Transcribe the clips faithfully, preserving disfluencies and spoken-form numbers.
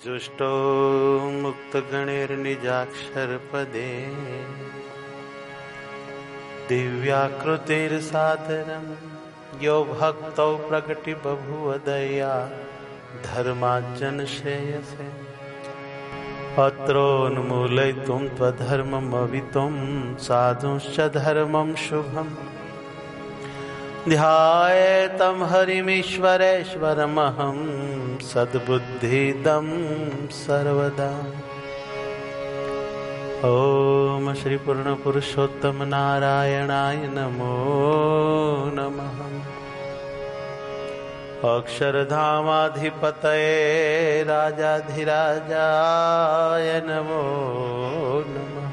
जुष्टो मुक्तगणैर्निजाक्षर पदे दिव्याकृतिर्सादरं यो भक्तौ प्रकटि बभूव दया धर्मार्जन श्रेयसे अत्रोन्मूलयितुं त्वधर्ममवितुं साधुश्च धर्मं शुभम् ध्यायेतं हरिमीश्वरेश्वरमहं सद्बुद्धिदं सर्वदा। ओम श्री पूर्ण पुरुषोत्तम नारायणाय नमो नमः। अक्षरधामाधिपतये राजाधिराजाय नमो नमः।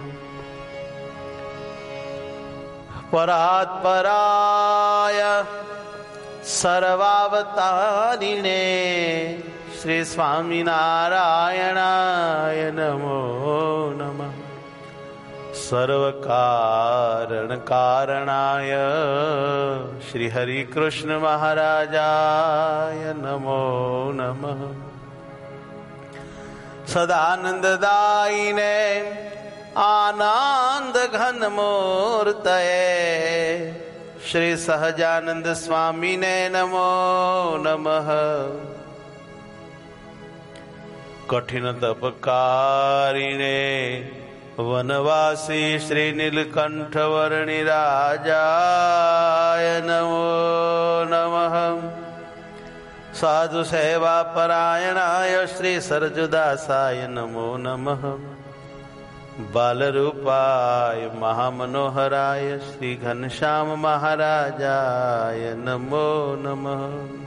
परात्पराय सर्वावतारिणे श्री स्वामिनारायणाय नमो नमः। सर्वकारण कारणाय श्री हरि कृष्ण महाराजाय नमो नमः। सदानंददायिने आनंद घन मूर्तये श्री सहजानंद स्वामी ने नमो नमः। कठिन तपकारिणे वनवासी श्री नीलकंठ वर्णि राजाय नमो नमः। साधु सेवा परायणाय श्री सरजुदासाय नमो नमः। बालरूपाय महामनोहराय श्री घनश्याम महाराजाय नमो नमः।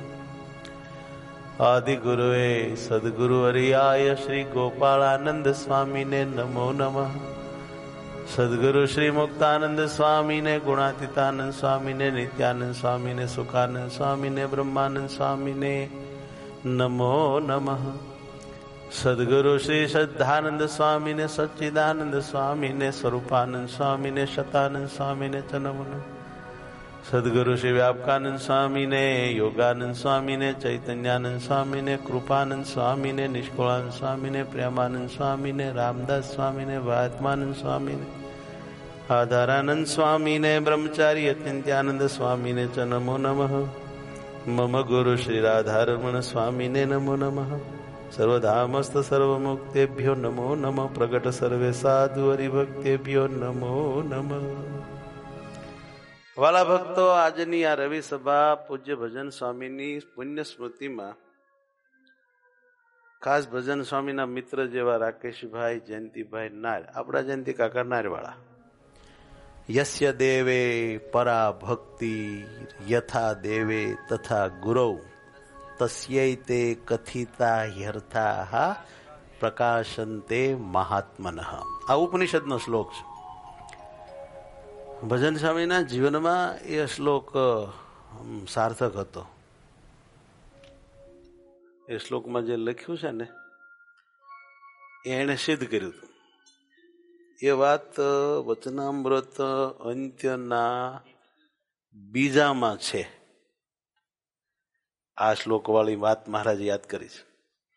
आदिगुरुवे सद्गुरुवर्याय श्री गोपालानंद स्वामी ने नमो नमः। सद्गुरु श्री मुक्तानंद स्वामी ने, गुणातीतानंद स्वामी ने, नित्यानंद स्वामी ने, सुखानंद स्वामी ने, ब्रह्मानंद स्वामी ने नमो नमः। सद्गुरु श्री श्रद्धानंद स्वामी ने, सच्चिदानंद स्वामी ने, स्वरूपानंद स्वामी ने, शतानंद स्वामी ने नमो नमः। सद्गुरु श्री व्यापकानंद स्वामी ने, योगानंद स्वामी ने, चैतन्यानंद स्वामी ने, कृपानंद स्वामी ने, निष्कुलानंद स्वामी ने, प्रेमानंद स्वामी ने, रामदास स्वामी ने, वात्मानंद स्वामी ने, आधारानंद स्वामी ने, ब्रह्मचारी अत्यंत्यानंद स्वामी ने च नमो नमः। मम गुरु श्री राधारमण स्वामी ने नमो नमः। सर्वधामस्थ सर्वमुक्तेभ्यो नमो नमः। प्रकट सर्वे साधु हरिभक्तेभ्यो नमो नमः। વાલા ભક્તો, આજની આ રવિ સભા પૂજ્ય ભજન સ્વામીની પુણ્ય સ્મૃતિમાં ખાસ ભજન સ્વામીના મિત્ર જેવા રાકેશભાઈ જયંતિભાઈ નાર, આપણા જયંતિ કાકા નારવાળા, યસ્ય દેવે પરા ભક્તિ યથા દેવે તથા ગુરૌ તસ્યૈતે કથિતા યર્થાઃ પ્રકાશન્તે મહાત્મનઃ. આ ઉપનિષદનો શ્લોક છે. ભજન સ્વામીના જીવનમાં એ શ્લોક સાર્થક હતો. એ શ્લોકમાં જે લખ્યું છે ને એ એણે સિદ્ધ કર્યું હતું. એ વાત વચનામૃત અંત્યના બીજામાં છે. આ શ્લોક વાળી વાત મહારાજ યાદ કરી છે.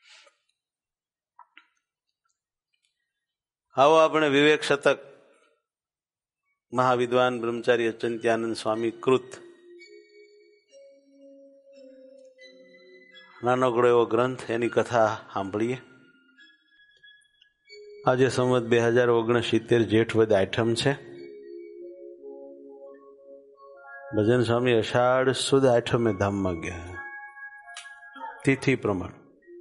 આવો આપણે વિવેક શતક મહાવિદ્વાન બ્રહ્મચારી અચંત્યાનંદ સ્વામી કૃત નાનકડો એવો ગ્રંથ, એની કથા સાંભળીએ. આજે સંવત બે હજાર ઓગણસિત્તેર જેઠ વદ આઠમ છે. ભજન સ્વામી અષાઢ સુદ આઠમે ધામમાં ગયા તિથિ પ્રમાણ.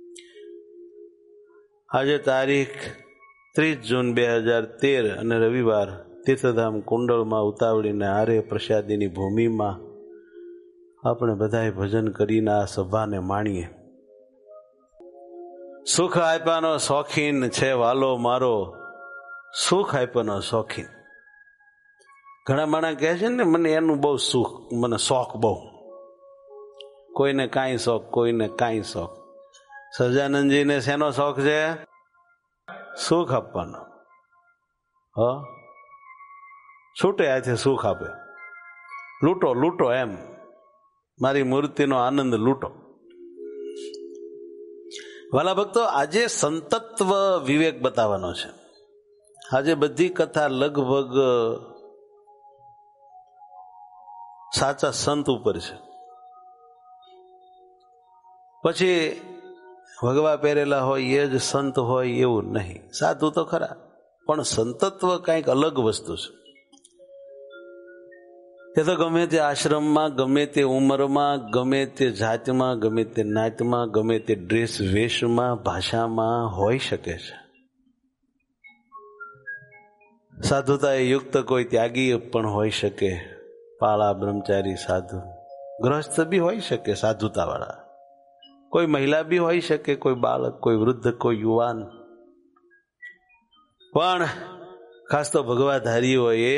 આજે તારીખ ત્રીસ જૂન બે હજાર તેર અને રવિવાર તીર્થધામ કુંડળમાં ઉતાવળીને આર્ય પ્રસાદીની ભૂમિમાં આપણે બધાએ ભજન કરીને આ સભાને માણીએ. સુખ આપ્યાનો શોખીન છે વાલો મારો, સુખ આપ્યાનો શોખીન. ઘણા માણસ કહે છે ને મને એનું બહુ સુખ, મને શોખ બહુ. કોઈને કાંઈ શોખ, કોઈને કાંઈ શોખ. સહજાનંદજીને શેનો શોખ છે? સુખ આપવાનો. હ છૂટે હાથે સુખ આપે. લૂંટો લૂંટો એમ, મારી મૂર્તિનો આનંદ લૂંટો. વાલા ભક્તો, આજે સંતત્વ વિવેક બતાવવાનો છે. આજે બધી કથા લગભગ સાચા સંત ઉપર છે. પછી ભગવા પહેરેલા હોય એ જ સંત હોય એવું નહીં. સાધુ તો ખરા, પણ સંતત્વ કંઈક અલગ વસ્તુ છે. એ તો ગમે તે આશ્રમમાં, ગમે તે ઉંમરમાં, ગમે તે જાતમાં, ગમે તે નાતમાં, ગમે તે ડ્રેસ વેશમાં, ભાષામાં હોઈ શકે છે. સાધુતા એ યુક્ત કોઈ ત્યાગી પણ હોઈ શકે, પાળા બ્રહ્મચારી સાધુ, ગ્રસ્ત બી હોઈ શકે સાધુતા વાળા, કોઈ મહિલા બી હોઈ શકે, કોઈ બાળક, કોઈ વૃદ્ધ, કોઈ યુવાન. પણ ખાસ તો ભગવાધારીઓએ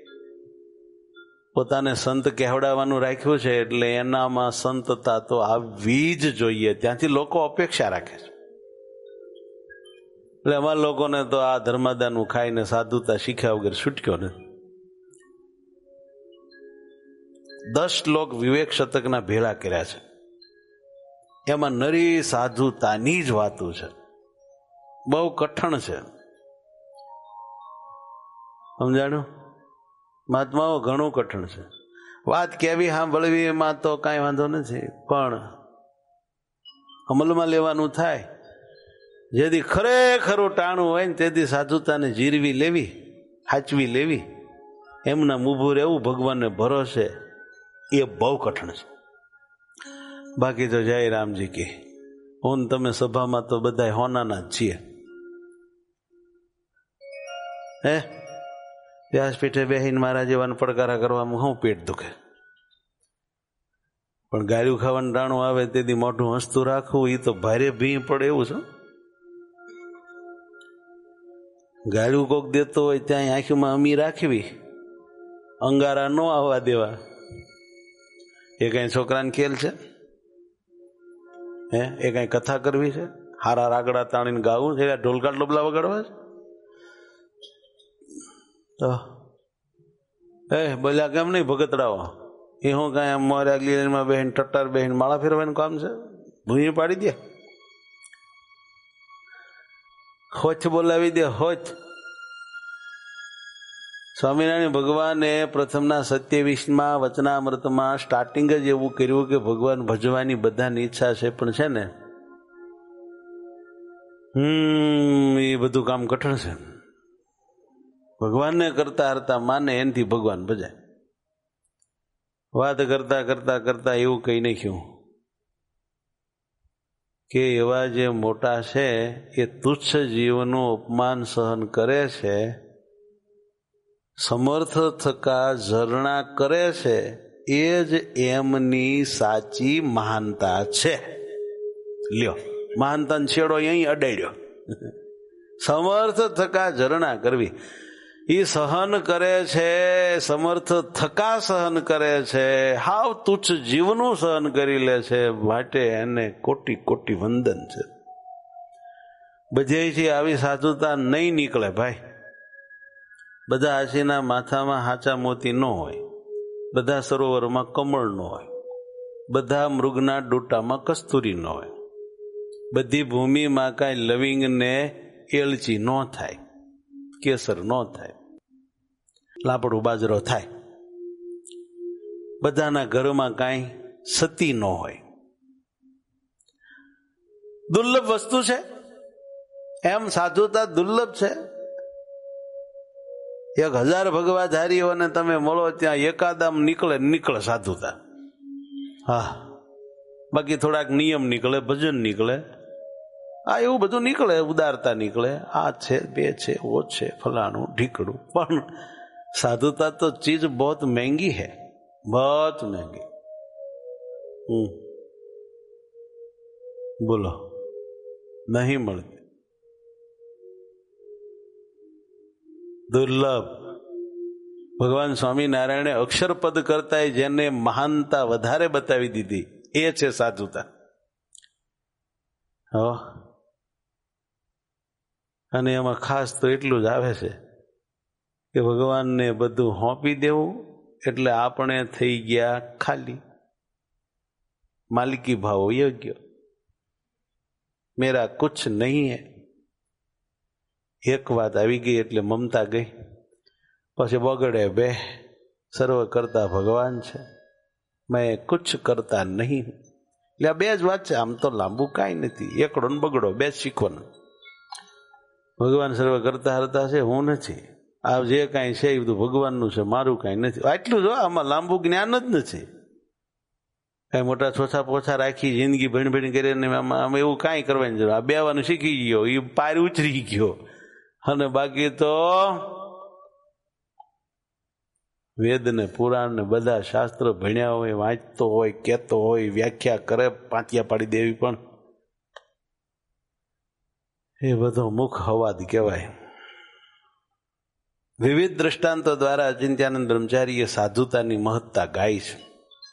પોતાને સંત કહેવડાવવાનું રાખ્યું છે, એટલે એનામાં સંતતા તો આવવી જ જોઈએ. ત્યાંથી લોકો અપેક્ષા રાખે છે. એટલે અમારા લોકોને તો આ ધર્માદાનું ખાઈને સાધુતા શીખ્યા વગર છૂટક્યો નથી. દસ શ્લોક વિવેક શતકના ભેળા કર્યા છે. એમાં નરી સાધુતાની જ વાતો છે. બહુ કઠણ છે, સમજાણું? મહાત્માઓ ઘણું કઠણ છે. વાત કેવી સાંભળવી એમાં તો કાંઈ વાંધો નથી, પણ અમલમાં લેવાનું થાય. જેથી ખરેખરું ટાણું હોય ને તેથી સાધુતાને જીરવી લેવી, હાચવી લેવી, એમના ઊભું રહેવું ભગવાનને ભરોસે, એ બહુ કઠણ છે. બાકી તો જય રામજી કે હું તમે સભામાં તો બધા હોનાના જ છીએ. હે વ્યાસપીઠે બેહીને મારા જેવાને પડકારા કરવામાં હું પેટ દુખે, પણ ગાળ્યું ખાવાનું ટાણું આવે તેથી મોઢું હસતું રાખવું એ તો ભારે ભી પડે એવું છે. ગાળ્યું કોક દેતો હોય ત્યાં આંખમાં અમી રાખવી, અંગારા ન આવવા દેવા. એ કઈ છોકરાને ખેલ છે? હે એ કઈ કથા કરવી છે? હારા રાગડા તાણીને ગાવું છે? ઢોલકા ડોબલા વગાડવા છે? તો એ બોલ્યા કેમ નહીં ભગતડાવો? એ હું કઈ મોરે આગલી બહેન ટટ્ટાર બહેન માળા ફેરવાનું કામ છે? ભૂંય પાડી દે, હોચ બોલાવી દે, હોચ. સ્વામિનારાયણ ભગવાને પ્રથમના સત્યાવીસમાં વચનામૃતમાં સ્ટાર્ટિંગ જ એવું કર્યું કે ભગવાન ભજવાની બધાની ઈચ્છા છે, પણ છે ને હમ એ બધું કામ કઠણ છે. ભગવાનને કરતા હરતા માને એનથી ભગવાન ભજાય. વાત કરતા કરતા કરતા એવું કહી નાખ્યું કે એવા જે મોટા છે એ તુચ્છ જીવનું અપમાન સહન કરે છે, સમર્થ થકા ઝરણા કરે છે, એ જ એમની સાચી મહાનતા છે. લ્યો, મહાનતા છેડો અહીં અડાડ્યો. સમર્થ થકા ઝરણા કરવી, એ સહન કરે છે, સમર્થ થકા સહન કરે છે, હાવ તુચ્છ જીવનું સહન કરી લે છે, માટે એને કોટી કોટી વંદન છે. બધેથી આવી સાધુતા નહીં નીકળે ભાઈ. બધા હાથીના માથામાં હાચા મોતી ન હોય, બધા સરોવરમાં કમળ ન હોય, બધા મૃગના ડોટામાં કસ્તુરી ન હોય, બધી ભૂમિમાં કાંઈ લવિંગ ને એલચી ન થાય, કેસર ન થાય, લાપડું બાજરો થાય, બધાના ઘરમાં કાંઈ સતી ન હોય. દુર્લભ વસ્તુ છે. એમ સાધુતા દુર્લભ છે. એક હજાર ભગવાધારીઓને તમે મળો ત્યાં એકાદામ નીકળે નીકળે સાધુતા. હા, બાકી થોડાક નિયમ નીકળે, ભજન નીકળે, આ એવું બધું નીકળે, ઉદારતા નીકળે, આ છે, બે છે, ઓ છે, ફલાણું ઢીકડું. પણ સાધુતા તો ચીજ બહુત મહેંગી है, बहुत महंगी. हम्म बोलो, नहीं મળતી, દુર્લભ. ભગવાન સ્વામિનારાયણે અક્ષરપદ કરતા જેને મહાનતા વધારે બતાવી દીધી એ છે સાધુતા. હ અને એમાં ખાસ તો એટલું જ આવે છે કે ભગવાનને બધું હોંપી દેવું એટલે આપણે થઈ ગયા ખાલી. માલિકી ભાવ યોગ્ય. મેરા કુછ નહીં હે. એક વાત આવી ગઈ એટલે મમતા ગઈ. પછી બગડે બે. સર્વ કરતા ભગવાન છે, મેં કુછ કરતા નહીં. એટલે આ બે જ વાત છે. આમ તો લાંબુ કાંઈ નથી. એકડો ને બગડો બે જ શીખવાનું. ભગવાન સર્વ કરતા હરતા છે, હું નથી. આ જે કાંઈ છે એ બધું ભગવાનનું છે, મારું કાંઈ નથી. આટલું જો, આમાં લાંબુ જ્ઞાન જ નથી. કાંઈ મોટા છોછા પોછા રાખી જિંદગી ભણી ભણી કરીને આમાં એવું કાંઈ કરવાની જરૂર. આ બેવાનું શીખી ગયો, એ પાર ઉતરી ગયો. અને બાકી તો વેદ ને પુરાણ ને બધા શાસ્ત્ર ભણ્યા હોય, વાંચતો હોય, કહેતો હોય, વ્યાખ્યા કરે, પાંતિયા પાડી દેવી, પણ એ બધો મુખ હવાદ કહેવાય. વિવિધ દ્રષ્ટાંતો દ્વારા અચિંત્યાનંદ બ્રહ્મચારીએ સાધુતાની મહત્તા ગાઈ છે.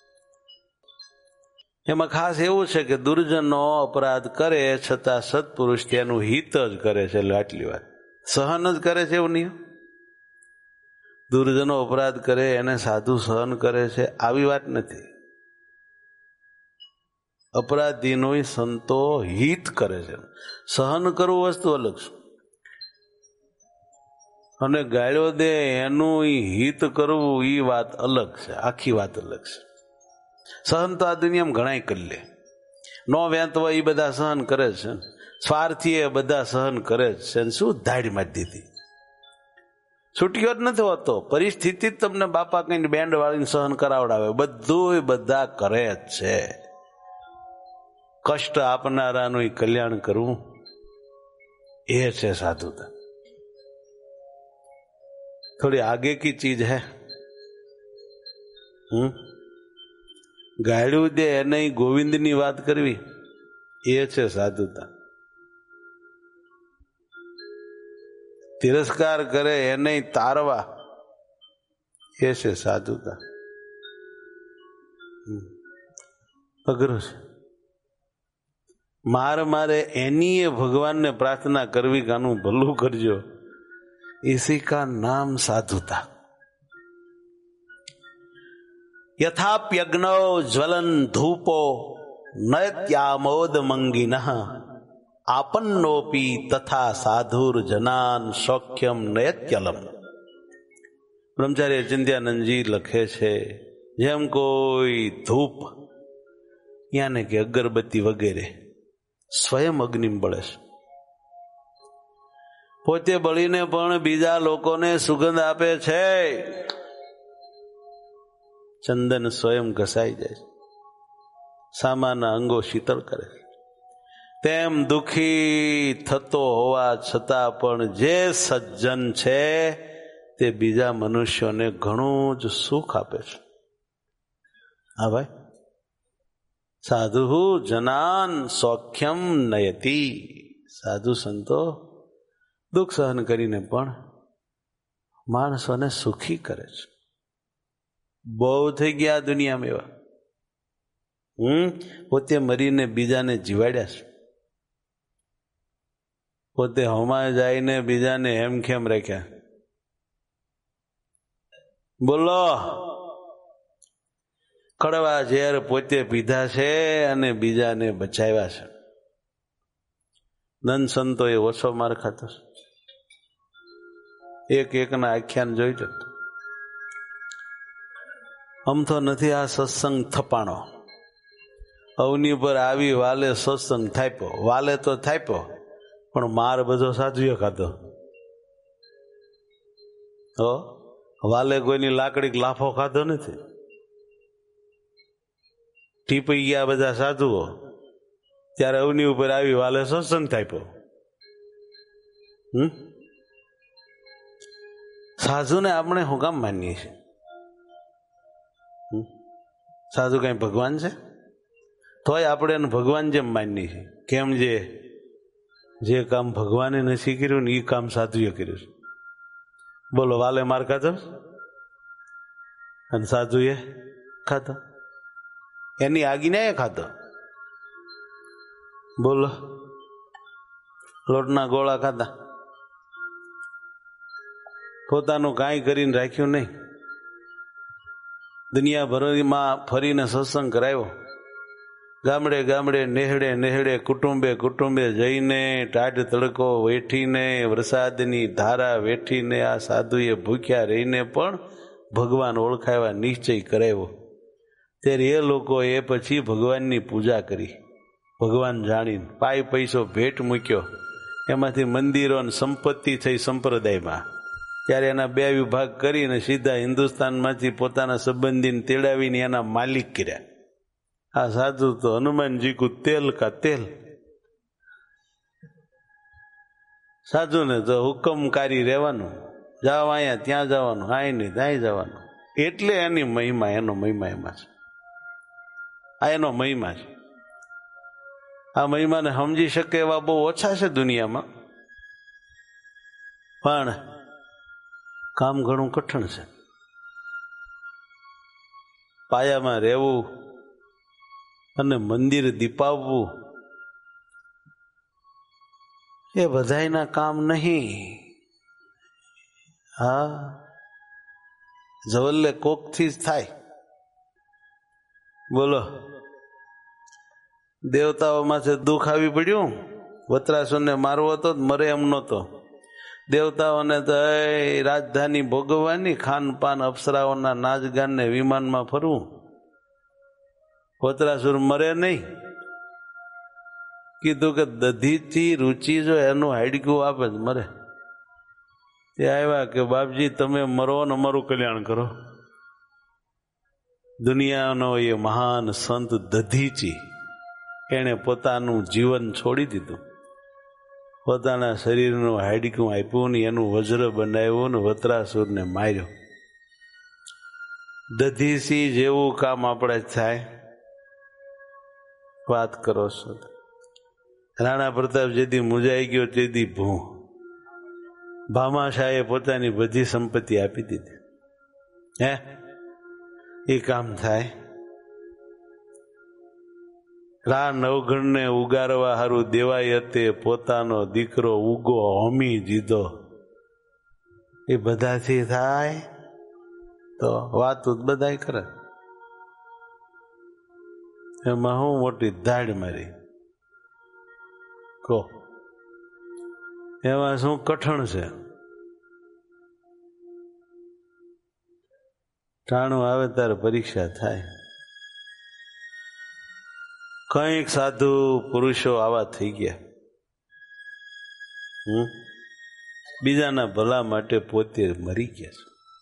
એમાં ખાસ એવું છે કે દુર્જનો અપરાધ કરે છતાં સત્પુરુષ તેનું હિત જ કરે છે. એટલે આટલી વાત સહન જ કરે છે એવું નહીં. દુર્જનો અપરાધ કરે એને સાધુ સહન કરે છે આવી વાત નથી. અપરાધીનું સંતો હિત કરે છે. સહન કરવું વસ્તુ અલગ છે, અને ગાળ્યો દે એનું હિત કરવું એ વાત અલગ છે. આખી વાત અલગ છે. સહન તો આ દુનિયામાં ઘણાય કરી લે. નો વેંતવા એ બધા સહન કરે છે. સ્વાર્થી એ બધા સહન કરે છે. શું ધાડ મારી દીધી, છૂટ્યો જ નથી હોતો. પરિસ્થિતિ જ તમને બાપા કઈ બેન્ડ વાળીને સહન કરાવડાવે. બધું બધા કરે જ છે. કષ્ટ આપનારાનું કલ્યાણ કરવું એ છે સાધુતા. થોડી આગે કી ચીજ હૈ. હમ ગાળ્યું દે એને ગોવિંદની વાત કરવી એ છે સાધુતા. તિરસ્કાર કરે એને તારવા એ છે સાધુતા. અઘરું છે. માર મારે એની એ ભગવાનને પ્રાર્થના કરવી કે આનું ભલું કરજો, इसी का नाम साधुता. यथाप्यग्नौ ज्वलन धूपो नयत्यामोद मंगिन आपन्नोपि तथा साधुर जनान सौख्यम नयत्यलम. બ્રહ્મચારી અચિંત્યાનંદજી લખે છે, જેમ કોઈ ધૂપ યાને કે અગરબત્તી વગેરે સ્વયં અગ્નિ બળે છે, પોતે બળીને પણ બીજા લોકોને સુગંધ આપે છે. ચંદન સ્વયં ઘસાઈ જાય, સામાના અંગો શીતળ કરે છે. તેમ દુઃખી થતો હોવા છતાં પણ જે સજ્જન છે તે બીજા મનુષ્યોને ઘણું જ સુખ આપે છે. હા ભાઈ, સાધુ જનાન સૌખ્યમ નયતિ. સાધુ સંતો દુઃખ સહન કરીને પણ માણસોને સુખી કરે છે. બહુ થઈ ગયા દુનિયામાં એવા. હમ પોતે મરીને બીજાને જીવાડ્યા છે, પોતે હોમાં જઈને બીજાને હેમખેમ રાખ્યા. બોલો, કડવા ઝેર પોતે પીધા છે અને બીજાને બચાવ્યા છે. નંદ સંતો એ ઓછો માર ખાતો છે. એક એકના આખ્યાન જોઈ લો. આમ તો નથી આ સત્સંગ થપાણો. અવની પર આવી વાલે સત્સંગ થાપ્યો. વાલે તો થાપ્યો પણ માર બધો સાધુએ ખાધો. હો, વાલે કોઈની લાકડી લાફો ખાધો નથી. ટીપાઈ ગયા બધા સાધુઓ, ત્યારે અવની ઉપર આવી વાલે સત્સંગ થાપ્યો. હમ સાધુને આપણે શું કામ માનીએ છીએ? સાધુ કઈ ભગવાન છે? તોય આપણે એને ભગવાન જેમ માનીએ છીએ. કેમ? જે જે કામ ભગવાને નથી કર્યું ને એ કામ સાધુએ કર્યું છે. બોલો, વાલે માર ખાધો અને સાધુએ ખાધો, એની આજ્ઞાએ ખાધો. બોલો, લોટના ગોળા ખાધા, પોતાનું કાંઈ કરીને રાખ્યું નહીં. દુનિયાભરમાં ફરીને સત્સંગ કરાવ્યો. ગામડે ગામડે નેહડે નેહડે કુટુંબે કુટુંબે જઈને ટાઢ તડકો વેઠીને વરસાદની ધારા વેઠીને આ સાધુએ ભૂખ્યા રહીને પણ ભગવાન ઓળખાવા નિશ્ચય કરાવ્યો. ત્યારે એ લોકોએ પછી ભગવાનની પૂજા કરી, ભગવાન જાણીને પાય પૈસો ભેટ મૂક્યો, એમાંથી મંદિરો અને સંપત્તિ થઈ સંપ્રદાયમાં. ત્યારે એના બે વિભાગ કરીને સીધા હિન્દુસ્તાનમાંથી પોતાના સંબંધીને તેડાવીને એના માલિક કર્યા. આ સાધુ તો હનુમાનજી કો તેલ કા તેલ. સાધુને તો હુકમકારી રહેવાનું, જાઓ અહીંયા ત્યાં જવાનું, આય નહીં ત્યાં જવાનું. એટલે એની મહિમા, એનો મહિમા એમાં છે. આ એનો મહિમા છે. આ મહિમાને સમજી શકે એવા બહુ ઓછા છે દુનિયામાં, પણ કામ ઘણું કઠણ છે. પાયામાં રહેવું અને મંદિર દીપાવવું એ બધાયના કામ નહીં. હા, જવલ્લે કોકથી જ થાય. બોલો, દેવતાઓમાંથી દુઃખ આવી પડ્યું. વત્રાસુરને મારવો હતો, મરે એમ નહોતો. દેવતાઓને તો રાજધાની ભોગવવાની, ખાનપાન, અપ્સરાઓના નાચગાન ને વિમાનમાં ફરવું. વત્રાસુર મરે નહીં. કીધું કે દધીથી રૂચિ જો એનું હાડકું આપે જ મરે. તે આવ્યા કે બાપજી તમે મરો ને અમારું કલ્યાણ કરો. દુનિયાનો એ મહાન સંત દધીચી, એણે પોતાનું જીવન છોડી દીધું, પોતાના શરીરનું હાડકું આપ્યું ને એનું વજ્ર બનાવ્યું ને વત્રાસુરને માર્યો. દધીસી જેવું કામ આપણે થાય, વાત કરો છો. રાણા પ્રતાપ જેથી મુંજાઈ ગયો તેથી ભૂ ભામાશાહે પોતાની બધી સંપત્તિ આપી દીધી. હે, એ કામ થાય? રા નવગણને ઉગારવા હારું દેવાયતે પોતાનો દીકરો ઉગો હોમી દીધો. એ બધાથી થાય? તો વાત બધાય કરે. એમાં હું મોટી ધાડ મારી કહો, એમાં શું કઠણ છે? ટાણું આવે ત્યારે પરીક્ષા થાય. કઈક સાધુ પુરુષો આવા થઈ ગયા, હમ બીજાના ભલા માટે પોતે મરી ગયા છે.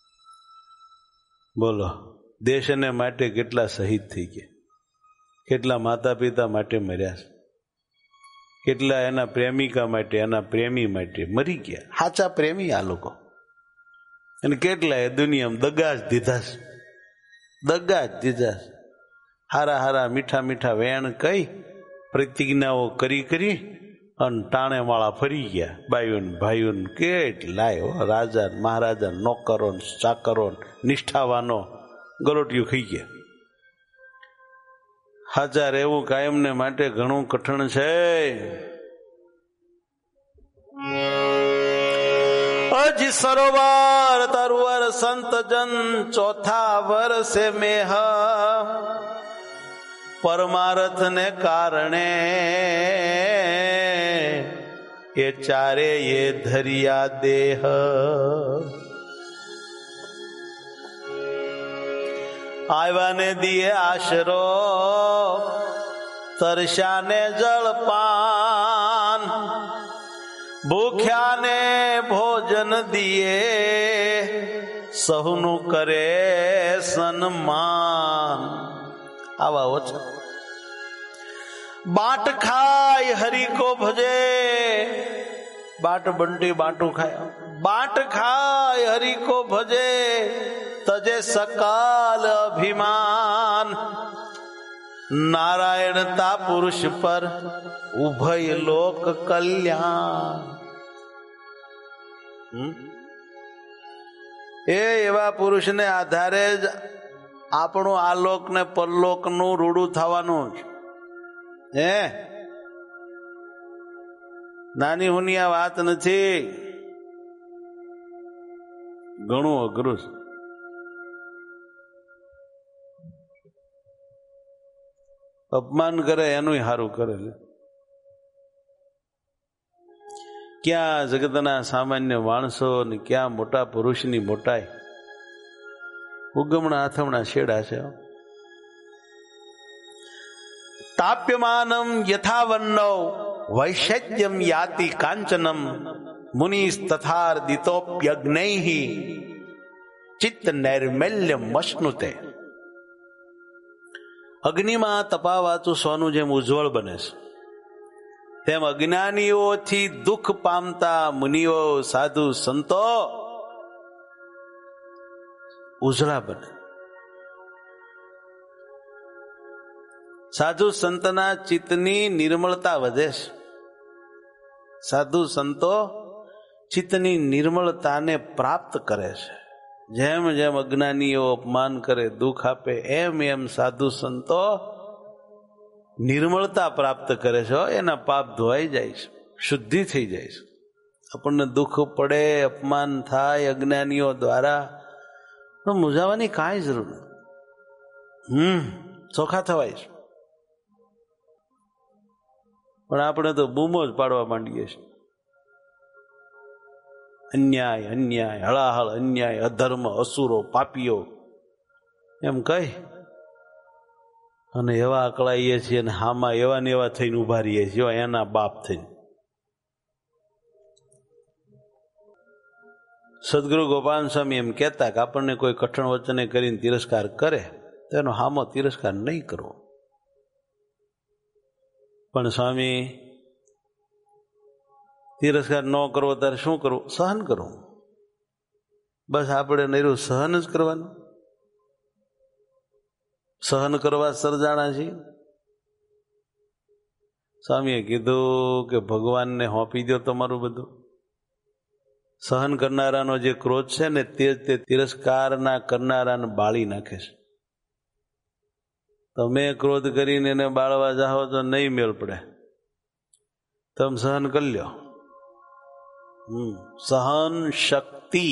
બોલો, દેશને માટે કેટલા શહીદ થઈ ગયા, કેટલા માતા પિતા માટે મર્યા છે, કેટલા એના પ્રેમિકા માટે, એના પ્રેમી માટે મરી ગયા. સાચા પ્રેમી આ લોકો. અને કેટલા એ દુનિયામાં દગા જ દીધા છે, દગા જ દીધા છે. હારા હારા મીઠા મીઠા વેણ કઈ પ્રતિજ્ઞાઓ કરી કરી અને ટાણે વાળા ફરી ગયા. બાયુન ભાઈઓન કેટલાય રાજા મહારાજા, નોકરો ચાકરો, નિષ્ઠાવાનો ગલોટિયું ખાઈ ગયા. હાજર રહેવું કાયમને માટે ઘણું કઠણ છે. અજ સરોવર તરવર સંત જન ચોથા વર્ષે મેહ પરમાર્થ ને કારણે એ ચારે એ ધરિયા દેહ. આવ્યાને દિયે આશરો, તરસ્યાને જળપાન, ભૂખ્યાને ભોજન દિયે, સહુનું કરે સન્માન. આવા ઓછા બાટ ખાય હરી કો ભજે. બાટ બંટી બાટું ખાય. બાટ ખાય હરી કો ભજે, તજે સકાલ અભિમાન. નારાયણતા પુરુષ પર ઉભય લોક કલ્યાણ. એ એવા પુરુષને આધારે જ આપણું આલોક ને પરલોક નું રૂડું થવાનું છે. હે, નાની હુની આ વાત નથી, ઘણું અઘરું છે. અપમાન કરે એનું સારું કરે. ક્યાં જગતના સામાન્ય માણસો ને ક્યાં મોટા પુરુષની મોટાઈ. ઉગમણા આથમણા છેડા છે. તાપ્યમાનમ યથાવન્નૌ વૈષય્યમ યાતિ કાંચનમ મુનિસ તથાર્દિતોપ્યગ્નૈઃ ચિત્ત નૈર્મલ્યમ મશ્નુતે. અગ્નિમાં તપાવાતું સોનું જેમ ઉજ્જવળ બને છે તેમ અજ્ઞાનીઓથી દુઃખ પામતા મુનિઓ સાધુ સંતો ઉજળા બને. સાધુ સંતના ચિત્તની નિર્મળતા વધે છે. સાધુ સંતો ચિત્તની નિર્મળતાને પ્રાપ્ત કરે છે. જેમ જેમ અજ્ઞાનીઓ અપમાન કરે, દુઃખ આપે, એમ એમ સાધુ સંતો નિર્મળતા પ્રાપ્ત કરે છે. એના પાપ ધોવાઈ જાય છે, શુદ્ધિ થઈ જાય છે. આપણને દુઃખ પડે, અપમાન થાય અજ્ઞાનીઓ દ્વારા, તો મૂંઝાવાની કાંઈ જરૂર નથી. હમ ચોખ્ખા થવાય છે. પણ આપણે તો બૂમો જ પાડવા માંડીએ છીએ. અન્યાય અન્યાય, હળાહળ અન્યાય, અધર્મ, અસુરો, પાપીઓ એમ કહી અને એવા અકળાઈએ છીએ અને હામાં એવા ને એવા થઈને ઉભા રહીએ છીએ એના બાપ થઈને. સદગુરુ ગોપાલ સ્વામી એમ કહેતા કે આપણને કોઈ કઠણ વચને કરીને તિરસ્કાર કરે તો એનો હામો તિરસ્કાર નહીં કરવો. પણ સ્વામી તિરસ્કાર ન કરવો ત્યારે શું કરવું? સહન કરવું. બસ આપણે નર્યું સહન જ કરવાનું. સહન કરવા સર્જાણા છીએ. સ્વામીએ કીધું કે ભગવાનને હોંપી દો તમારું બધું. સહન કરનારાનો જે ક્રોધ છે ને તે તે તિરસ્કારના કરનારાને બાળી નાખે છે. તમે ક્રોધ કરીને એને બાળવા જાઓ તો નહીં મેળ પડે. તમે સહન કરી લ્યો. હમ સહન શક્તિ.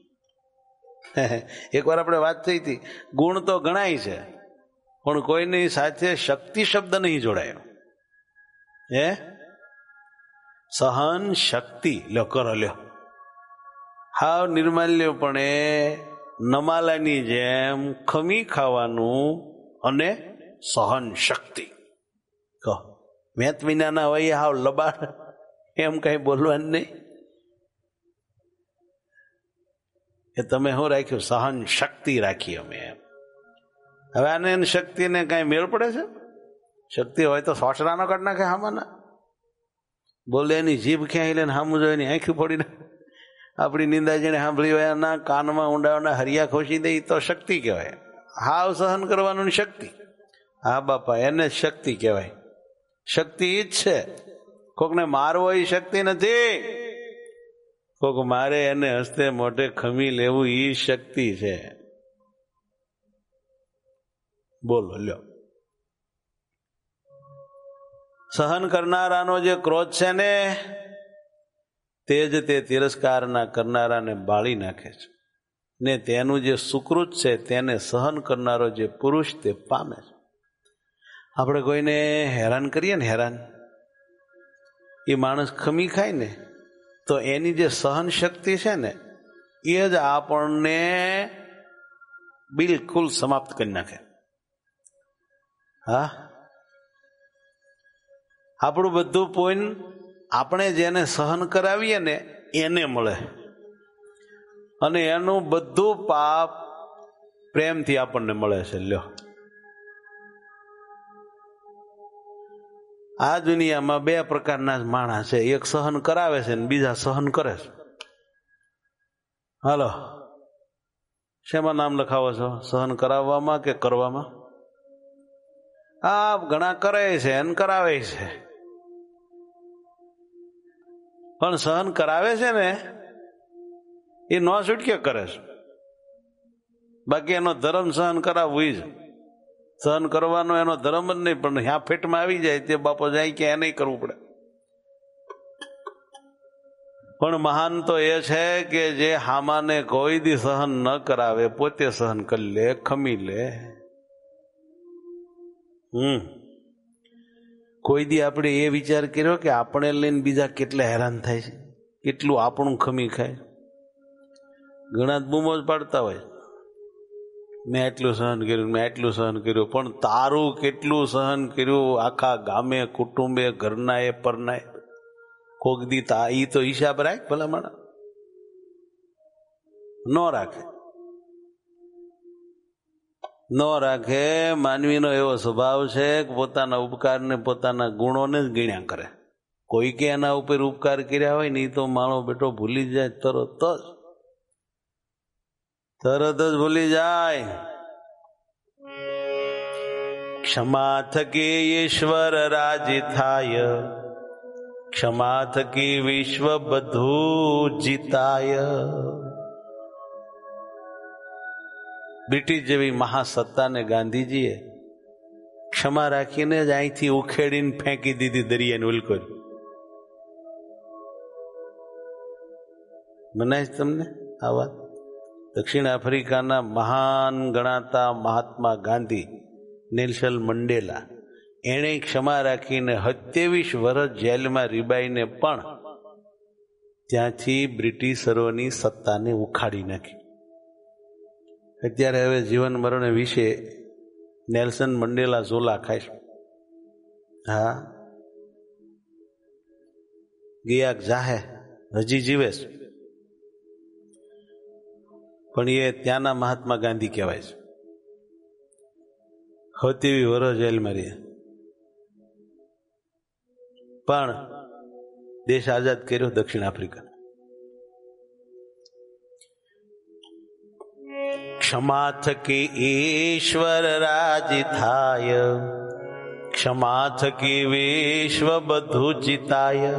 એક વાર આપણે વાત થઈ હતી, ગુણ તો ગણાય છે પણ કોઈની સાથે શક્તિ શબ્દ નહીં જોડાયો. હે સહન શક્તિ લ્યો, કરો લ્યો. હાવ નિર્માલ્ય પણ એ નમાલાની જેમ ખમી ખાવાનું અને સહન શક્તિ. કહો મેત વિનાના હોય હાવ લબાડ એમ કઈ બોલવાનું નહીં. એ તમે શું રાખ્યું? સહન શક્તિ રાખી અમે એમ. હવે આને શક્તિને કઈ મેળ પડે છે? શક્તિ હોય તો સોચરાનો કાઢ નાખે હામાના. બોલે એની જીભ ક્યાંય લે હામું જોઈએ એની આંખી ફોડી નાખે. આપણી નિંદા જેને સાંભળી હોય એના કાનમાં ઊંડાઓના હરિયા ખોસી દે તો શક્તિ કહેવાય. હાવ સહન કરવાનું શક્તિ. હા બાપા એને શક્તિ કહેવાય. શક્તિ ઈ જ છે. કોકને મારવો એ શક્તિ નથી. કોક મારે એને હસ્તે મોઢે ખમી લેવું ઈ શક્તિ છે. બોલો લ્યો. સહન કરનારાનો જે ક્રોધ છે ને તે જ તે તિરસ્કારના કરનારાને બાળી નાખે છે ને તેનું જે સુકૃત છે તેને સહન કરનારો જે પુરુષ તે પામે છે. આપણે કોઈને હેરાન કરીએ ને, હેરાન એ માણસ ખમી ખાય ને તો એની જે સહન શક્તિ છે ને એ જ આપણને બિલકુલ સમાપ્ત કરી નાખે. હા, આપણું બધું પોઈન આપણે જેને સહન કરાવીએ ને એને મળે અને એનું બધું પાપ પ્રેમથી આપણને મળે છે. લ્યો, આ દુનિયામાં બે પ્રકારના માણસ છે. એક સહન કરાવે છે ને બીજા સહન કરે છે. હાલો, શેમાં નામ લખાવો છો? સહન કરાવવામાં કે કરવામાં? આ ઘણા કરે છે અને કરાવે છે. પણ સહન કરાવે છે ને એ નો છૂટકે કરે છે. બાકી એનો ધર્મ સહન કરાવવું જ. સહન કરવાનો એનો ધર્મ જ નહીં, પણ ત્યાં ફેટમાં આવી જાય તે બાપો જાય કે એને કરવું પડે. પણ મહાન તો એ છે કે જે હામાને કોઈ દી સહન ન કરાવે પોતે સહન કરી લે, ખમી લે. હમ કોઈ દી આપણે એ વિચાર કર્યો કે આપણે લઈને બીજા કેટલા હેરાન થાય છે, કેટલું આપણું ખમી ખાય? ઘણા બૂમો જ પાડતા હોય, મેં એટલું સહન કર્યું, મેં એટલું સહન કર્યું. પણ તારું કેટલું સહન કર્યું આખા ગામે, કુટુંબે, ઘરના એ પરનાય કોક દી તા ઈ તો હિસાબ રાખ ભલા માણા ન રાખે, ન રાખે. માનવીનો એવો સ્વભાવ છે કે પોતાના ઉપકારને પોતાના ગુણોને જ ગણ્યા કરે. કોઈ કે એના ઉપર ઉપકાર કર્યા હોય ને એ તો માણો બેટો ભૂલી જાય તરત જ, તરત જ ભૂલી જાય. ક્ષમા થકી ઈશ્વર રાજી થાય, ક્ષમા થકી વિશ્વ બધું જીતાય. બ્રિટિશ જેવી મહાસત્તાને ગાંધીજીએ ક્ષમા રાખીને જ અહીંથી ઉખેડીને ફેંકી દીધી દરિયાની ઉલકોર. મનાય તમને આ વાત? દક્ષિણ આફ્રિકાના મહાન ગણાતા મહાત્મા ગાંધી, નેલ્સન મંડેલા, એણે ક્ષમા રાખીને સત્યાવીસ વર્ષ જેલમાં રીબાઈને પણ ત્યાંથી બ્રિટિશરોની સત્તાને ઉખાડી નાખી. અત્યારે હવે જીવન મરણ વિશે નેલ્સન મંડેલા ઝોલા ખાય. હા, ગયા જાહે, હજી જીવે છે, પણ એ ત્યાંના મહાત્મા ગાંધી કહેવાય છે. સત્યાવીસ વર્ષ જેલમાં રહ્યા, પણ દેશ આઝાદ કર્યો દક્ષિણ આફ્રિકા. ક્ષમા થકી ઈશ્વર રાજી થાય, ક્ષમા થકી વિશ્વ બધું જીતાય.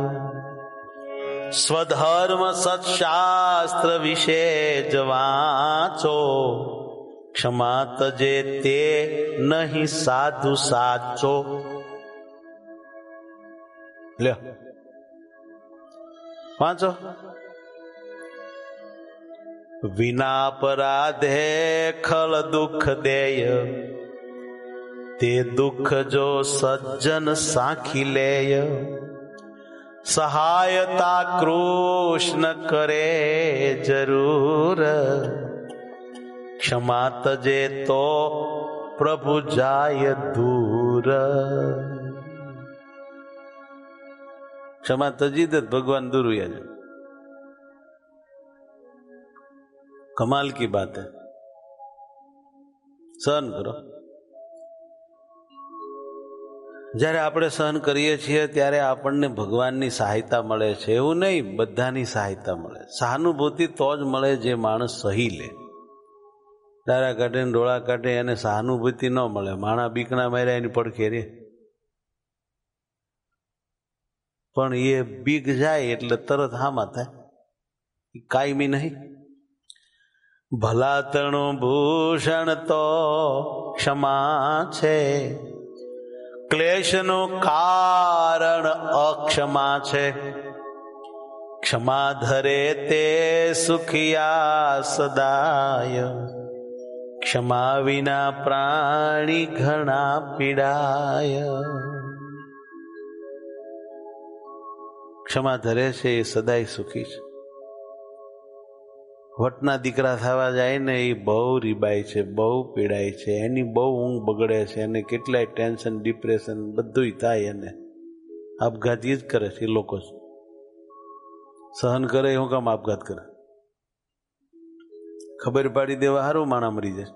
સ્વધર્મ સત્શાસ્ત્ર વિશે જ વાંચો, ક્ષમા તજે તે નહીં સાધુ સાચો. લ્યો વાંચો. વિના અપરાધે ખલ દુઃખ દેય, તે દુઃખ જો સજ્જન સાખી લેય. સહાયતા કૃષ્ણ કરે જરૂર, ક્ષમા તજે તો પ્રભુ જાય દૂર. ક્ષમા તજી દે ભગવાન દૂર हुआ है. कमाल की बात है. સહન કરો. જ્યારે આપણે સહન કરીએ છીએ ત્યારે આપણને ભગવાનની સહાયતા મળે છે. એવું નહીં બધાની સહાયતા મળે. સહાનુભૂતિ તો જ મળે જે માણસ સહી લે. ડારા કાઢે ને ડોળા કાઢે એને સહાનુભૂતિ ન મળે. માણા બીકણા માર્યા એની પડખે રે, પણ એ બીક જાય એટલે તરત હામાં થાય. કાયમી નહીં. ભલા તણું ભૂષણ તો ક્ષમા છે, ક્લેશનું કારણ અક્ષમા છે. ક્ષમા ધરે તે સુખિયા સદાય, ક્ષમા વિના પ્રાણી ઘણા પીડાય. ક્ષમા ધરે છે એ સદાય સુખી છે. વટના દીકરા થવા જાય ને એ બહુ રીબાય છે, બહુ પીડાય છે, એની બહુ ઊંઘ બગડે છે, એને કેટલાય ટેન્શન, ડિપ્રેશન બધું થાય. એને આપઘાતી જ કરે છે. એ લોકો સહન કરે હું કામ આપઘાત કરે? ખબર પાડી દેવા હારું માણા મરી જાય.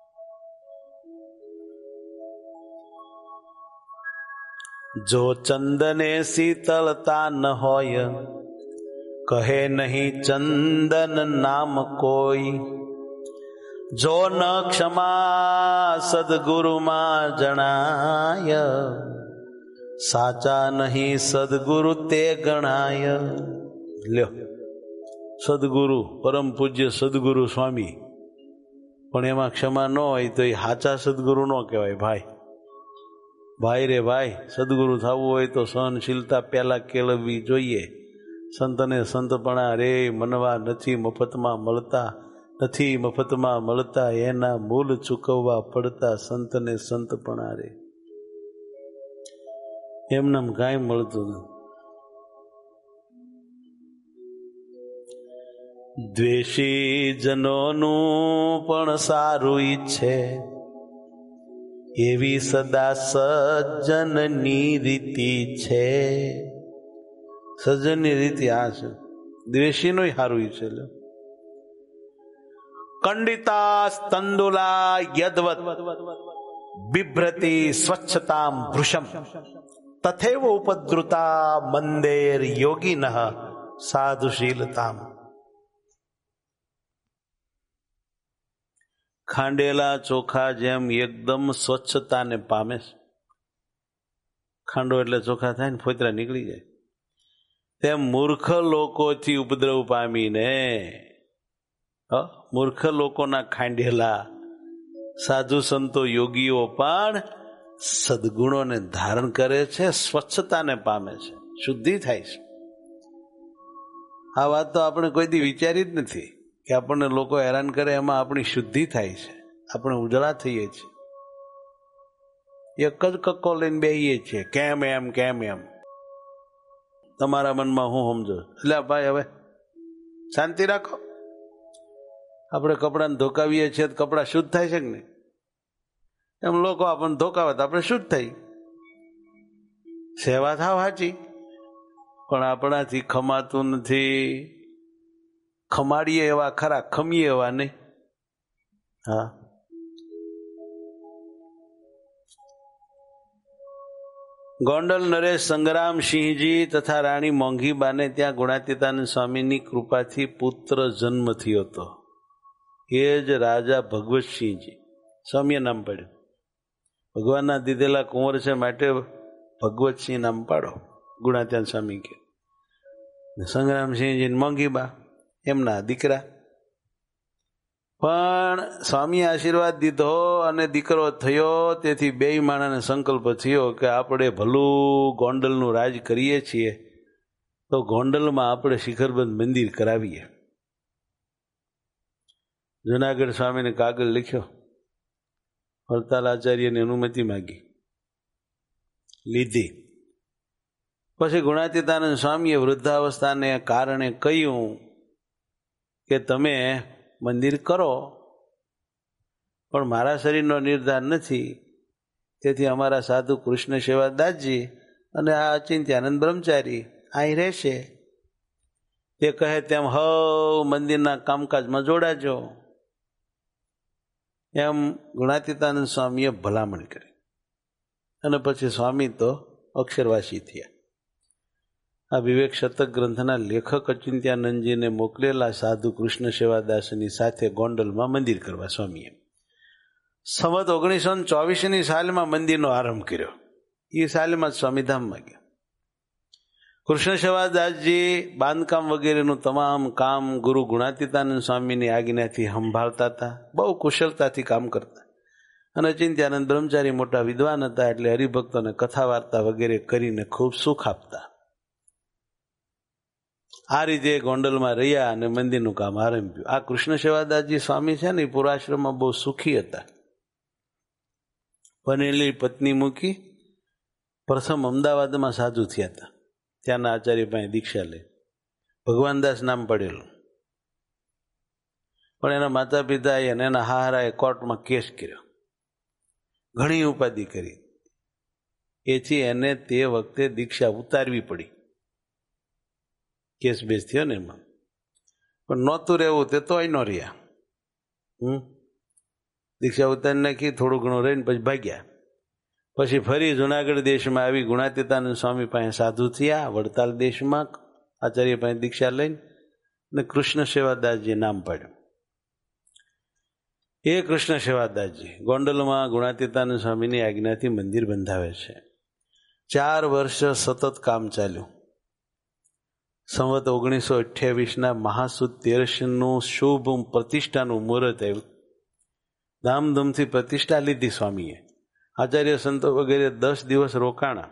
જો ચંદને શીતળતા ન હોય, કહે નહીં ચંદન નામ કોઈ. જો ન ક્ષમા સદગુરુમાં જણાય, સાચા નહીં સદગુરુ તે ગણાય. લ્યો, સદગુરુ પરમ પૂજ્ય સદગુરુ સ્વામી, પણ એમાં ક્ષમા ન હોય તો એ સાચા સદગુરુ ન કહેવાય. ભાઈ ભાઈ રે ભાઈ, સદગુરુ થવું હોય તો સહનશીલતા પહેલા કેળવવી જોઈએ. સંતને સંતપણા રે મનવા નથી મફતમાં મળતા, નથી મફતમાં મળતા એના મૂલ ચૂકવવા પડતા. સંતને સંતપણા રે એમને કાંઈ મળતું નથી. દ્વેષી જનોનું પણ સારું ઈચ્છે, એવી સદા સજ્જનની રીતિ છે. સજ્જનની રીતિ આ છે, દ્વેષીનું સારું ઈચ્છે. કંડિતા તંદુલા યદવત બિભ્રતિ સ્વચ્છતામ ભૃશમ તથૈવ ઉપદ્રુતા મંદેર યોગિનઃ સાધુશીલતામ. ખાંડેલા ચોખા જેમ એકદમ સ્વચ્છતાને પામે છે. ખાંડો એટલે ચોખા થાય ને ફોતરા નીકળી જાય. તેમ મૂર્ખ લોકોથી ઉપદ્રવ પામીને મૂર્ખ લોકોના ખાંડેલા સાધુ સંતો યોગીઓ પણ સદગુણોને ધારણ કરે છે, સ્વચ્છતાને પામે છે, શુદ્ધિ થાય છે. આ વાત તો આપણે કોઈ દી વિચારી જ નથી કે આપણને લોકો હેરાન કરે એમાં આપણી શુદ્ધિ થાય છે, આપણે ઉજળા થઈએ છીએ. એક જ કક્કો લઈને બેહીએ છીએ, કેમ એમ કેમ એમ. તમારા મનમાં હું સમજો એટલે ભાઈ હવે શાંતિ રાખો. આપણે કપડાને ધોકાવીએ છીએ તો કપડા શુદ્ધ થાય છે કે નહીં? એમ લોકો આપણને ધોકાવે તો આપણે શુદ્ધ થઈ. સેવા થાવ સાચી, પણ આપણાથી ખમાતું નથી. ખમાડીએ એવા ખરા, ખમીએ એવા નહીં. હા, ગોંડલ નરેશ સંગ્રામસિંહજી તથા રાણી મોંઘીબાને ત્યાં ગુણાતીતાનંદ સ્વામીની કૃપાથી પુત્ર જન્મ થયો હતો. એ જ રાજા ભગવતસિંહજી. સ્વામીએ નામ પાડ્યું. ભગવાનના દીધેલા કુંવર છે માટે ભગવતસિંહ નામ પાડો. ગુણાતીતાનંદ સ્વામી કે સંગ્રામસિંહજી મોંઘીબા એમના દીકરા. પણ સ્વામી આશીર્વાદ દીધો અને દીકરો થયો. તેથી બે માણાને સંકલ્પ થયો કે આપણે ભલું ગોંડલનું રાજ કરીએ છીએ તો ગોંડલમાં આપણે શિખરબંધ મંદિર કરાવીએ. જુનાગઢ સ્વામીને કાગળ લખ્યો, હરતાલ આચાર્યની અનુમતિ માગી, લીધી. પછી ગુણાતીતાનંદ સ્વામીએ વૃદ્ધાવસ્થાને કારણે કહ્યું કે તમે મંદિર કરો, પણ મારા શરીરનો નિર્ધાર નથી. તેથી અમારા સાધુ કૃષ્ણ સેવાદાસજી અને આ અચિંત્યાનંદ બ્રહ્મચારી અહીં રહેશે. તે કહે તેમ હવ મંદિરના કામકાજમાં જોડાજો. એમ ગુણાતીતાનંદ સ્વામીએ ભલામણ કરી અને પછી સ્વામી તો અક્ષરવાસી થયા. આ વિવેક શતક ગ્રંથના લેખક અચિંત્યાનંદજીને મોકલેલા સાધુ કૃષ્ણ સેવાદાસની સાથે ગોંડલમાં મંદિર કરવા સ્વામીએ સંવત ઓગણીસો ચોવીસની સાલમાં મંદિરનો આરંભ કર્યો. એ સાલમાં સ્વામીધામમાં ગયા. કૃષ્ણ સેવાદાસજી બાંધકામ વગેરેનું તમામ કામ ગુરુ ગુણાતીતાનંદ સ્વામીની આજ્ઞાથી સંભાળતા હતા. બહુ કુશળતાથી કામ કરતા. અને અચિંત્યાનંદ બ્રહ્મચારી મોટા વિદ્વાન હતા, એટલે હરિભક્તોને કથા વાર્તા વગેરે કરીને ખૂબ સુખ આપતા. આ રીતે ગોંડલમાં રહ્યા અને મંદિરનું કામ આરંભ્યું. આ કૃષ્ણ સેવાદાસજી સ્વામી છે ને, એ પૂર્વાશ્રમમાં બહુ સુખી હતા. બનેલી પત્ની મૂકી પ્રથમ અમદાવાદમાં સાધુ થયા હતા. ત્યાંના આચાર્ય પાસે દીક્ષા લઈ ભગવાનદાસ નામ પડેલું. પણ એના માતા પિતાએ અને એના હાહરાએ કોર્ટમાં કેસ કર્યો, ઘણી ઉપાધિ કરી. એથી એને તે વખતે દીક્ષા ઉતારવી પડી. કેસ બેસ થયો ને એમાં. પણ નહોતું રહેવું તે તો અહીં ન રહ્યા. હમ દીક્ષા ઉતારી નાખી, થોડું ઘણું રહીને પછી ભાગ્યા. પછી ફરી જુનાગઢ દેશમાં આવી ગુણાતીતાનંદ સ્વામી પાસે સાધુ થયા. વડતાલ દેશમાં આચાર્ય પાસે દીક્ષા લઈને ને કૃષ્ણ સેવાદાસજી નામ પાડ્યું. એ કૃષ્ણ સેવાદાસજી ગોંડલમાં ગુણાતીતાનંદ સ્વામીની આજ્ઞાથી મંદિર બંધાવે છે. ચાર વર્ષ સતત કામ ચાલ્યું. સંવત ઓગણીસો અઠ્યાવીસના મહાસુદ તેરસનું શુભ પ્રતિષ્ઠાનું મુહૂર્ત આવ્યું. ધામધૂમથી પ્રતિષ્ઠા લીધી સ્વામીએ. આચાર્ય સંતો વગેરે દસ દિવસ રોકાણા.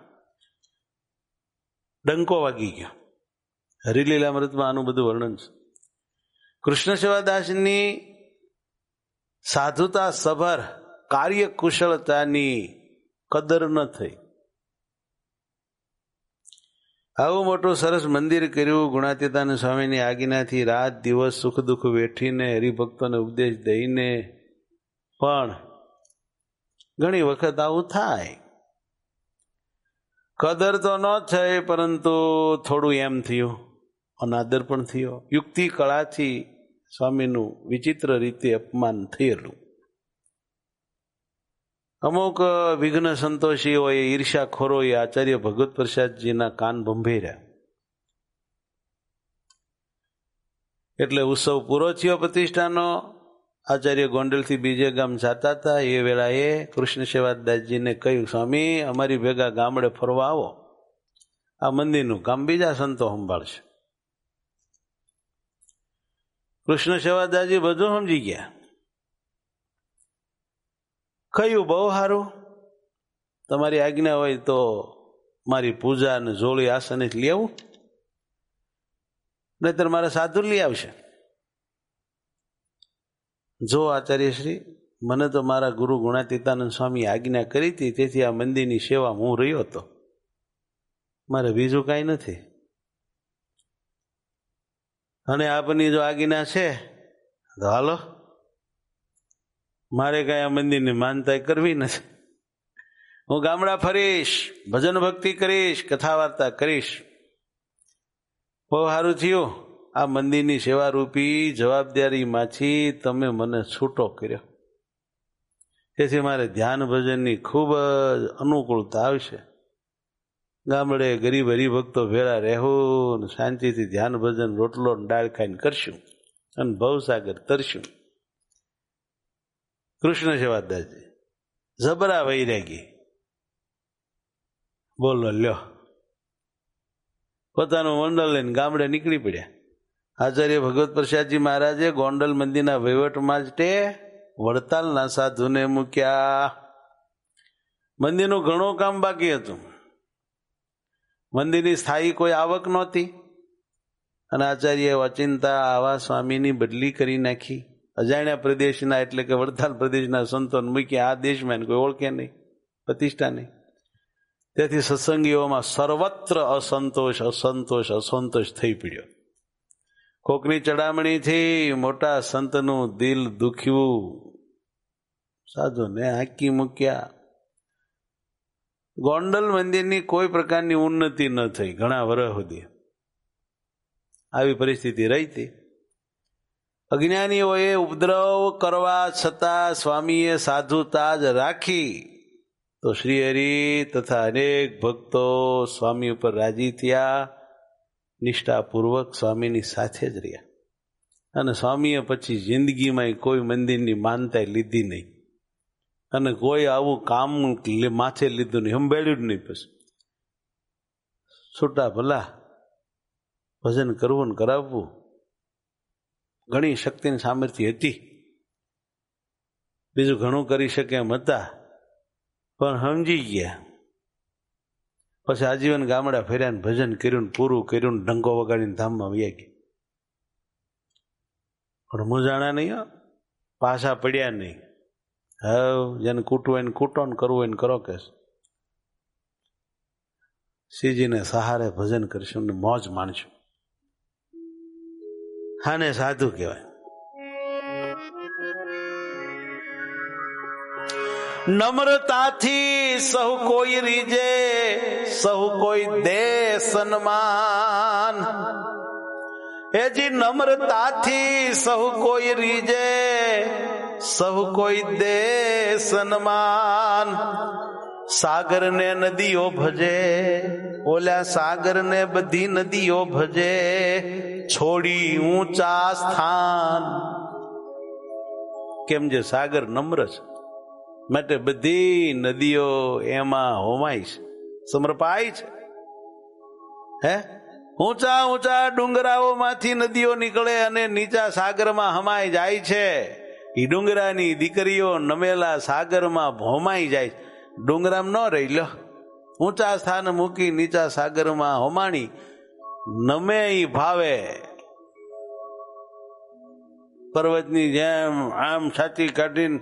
ડંકો વાગી ગયો. હરિલીલામૃતમાં આનું બધું વર્ણન છે. કૃષ્ણ સેવાદાસની સાધુતા સભર કાર્યકુશળતાની કદર ન થઈ. આવું મોટું સરસ મંદિર કર્યું ગુણાતીતાનંદ સ્વામીની આજ્ઞાથી, રાત દિવસ સુખ દુઃખ વેઠીને હરિભક્તોને ઉપદેશ દઈને, પણ ઘણી વખત આવું થાય. કદર તો ન થઈ, પરંતુ થોડું એમ થયું, અનાદર પણ થયો. યુક્તિ કળાથી સ્વામીનું વિચિત્ર રીતે અપમાન થયેલું. અમુક વિઘ્ન સંતોષીઓએ, ઈર્ષાખોરોએ આચાર્ય ભગવત પ્રસાદજીના કાન ભંભેર્યા. એટલે ઉત્સવ પૂરો થયો પ્રતિષ્ઠાનો. આચાર્ય ગોંડલથી બીજે ગામ જતા હતા. એ વેળાએ કૃષ્ણ સેવાદાસજીને કહ્યું, સ્વામી અમારી ભેગા ગામડે ફરવા આવો, આ મંદિરનું કામ બીજા સંતો સંભાળશે. કૃષ્ણ સેવાદાસજી બધું સમજી ગયા. કહ્યું, બહુ સારું, તમારી આજ્ઞા હોય તો મારી પૂજા અને જોડી આસન લઈ આવું, નહીતર મારા સાધુ લઈ આવશે. જો આચાર્યશ્રી, મને તો મારા ગુરુ ગુણાતીતાનંદ સ્વામી આજ્ઞા કરી હતી, તેથી આ મંદિરની સેવા હું રહ્યો હતો, મારે બીજું કાંઈ નથી. અને આપની જો આજ્ઞા છે તો હાલો, મારે કઈ આ મંદિરની માનતા કરવી નથી. હું ગામડા ફરીશ, ભજન ભક્તિ કરીશ, કથા વાર્તા કરીશ. બહુ સારું થયું, આ મંદિરની સેવારૂપી જવાબદારીમાંથી તમે મને છૂટો કર્યો. તેથી મારે ધ્યાન ભજનની ખૂબ જ અનુકૂળતા આવશે. ગામડે ગરીબ હરિભક્તો ભેળા રહેવું, શાંતિથી ધ્યાન ભજન રોટલો દાળ ખાઈને કરશું અને ભવસાગર તરશું. કૃષ્ણ સેવાદાસજી જબરા વૈરાગી, બોલો લ્યો, પોતાનું મંડળ લઈને ગામડે નીકળી પડ્યા. આચાર્ય ભગવત પ્રસાદજી મહારાજે ગોંડલ મંદિરના વહીવટ માટે વડતાલના સાધુને મૂક્યા. મંદિરનું ઘણું કામ બાકી હતું. મંદિરની સ્થાયી કોઈ આવક નહોતી, અને આચાર્ય અચિંતા આવા સ્વામીની બદલી કરી નાખી. અજાણ્યા પ્રદેશના, એટલે કે વડતાલ પ્રદેશના સંતોને મૂક્યા. આ દેશમાં કોઈ ઓળખે નહીં, પ્રતિષ્ઠા નહીં. તેથી સત્સંગીઓમાં સર્વત્ર અસંતોષ અસંતોષ અસંતોષ થઈ પડ્યો. કોકની ચડામણીથી મોટા સંતનું દિલ દુખ્યું, સાધુને હાંકી મૂક્યા. ગોંડલ મંદિરની કોઈ પ્રકારની ઉન્નતિ ન થઈ ઘણા વર્ષ સુધી. આવી પરિસ્થિતિ રહી હતી. અજ્ઞાનીઓએ ઉપદ્રવ કરવા છતાં સ્વામીએ સાધુતા જ રાખી, તો શ્રી હરિ તથા અનેક ભક્તો સ્વામી ઉપર રાજી થયા, નિષ્ઠાપૂર્વક સ્વામીની સાથે જ રહ્યા. અને સ્વામીએ પછી જિંદગીમાં કોઈ મંદિરની માનતા લીધી નહીં, અને કોઈ આવું કામ માથે લીધું નહીં, સંભાળ્યું જ નહીં. પછી છૂટા ભલા ભજન કરવું ને કરાવવું. ઘણી શક્તિની સામર્થ્ય હતી, બીજું ઘણું કરી શકે એમ હતા, પણ સમજી ગયા. પછી આજીવન ગામડા ફર્યા ને ભજન કર્યું, પૂરું કર્યું, ડંકો વગાડીને ધામમાં વયા ગયા. પણ મૂંઝાણા નહીં, પાછા પડ્યા નહીં. હવે જેને કૂટવું હોય ને કૂટો, ને કરવું હોય ને કરો. કે શ્રીજીને સહારે ભજન કરશું ને મોજ માણશું. હાને સાધુ કહેવાય. નમ્રતાથી સહુ કોઈ રીજે, સહુ કોઈ દે સન્માન. એજી નમ્રતાથી સહુ કોઈ રીજે, સહુ કોઈ દે સન્માન. સાગર ને નદીઓ ભજે, ઓલા સાગર ને બધી નદીઓ ભજે, છોડી ઊંચા સ્થાન. કેમ જે સાગર નમ્ર છે, માટે બધી નદીઓ એમાં હોમાય છે, સમર્પાય છે. હે ઊંચા ઊંચા ડુંગરાઓમાંથી નદીઓ નીકળે અને નીચા સાગરમાં હમાઈ જાય છે. એ ડુંગરાની દીકરીઓ નમેલા સાગરમાં હોમાઈ જાય. ડુંગરામાં ન રહી લો, ઊંચા સ્થાન મૂકી નીચા સાગરમાં હોમાણી નમે ઈ ભાવે. પર્વતની જેમ આમ છાતી કાઢીને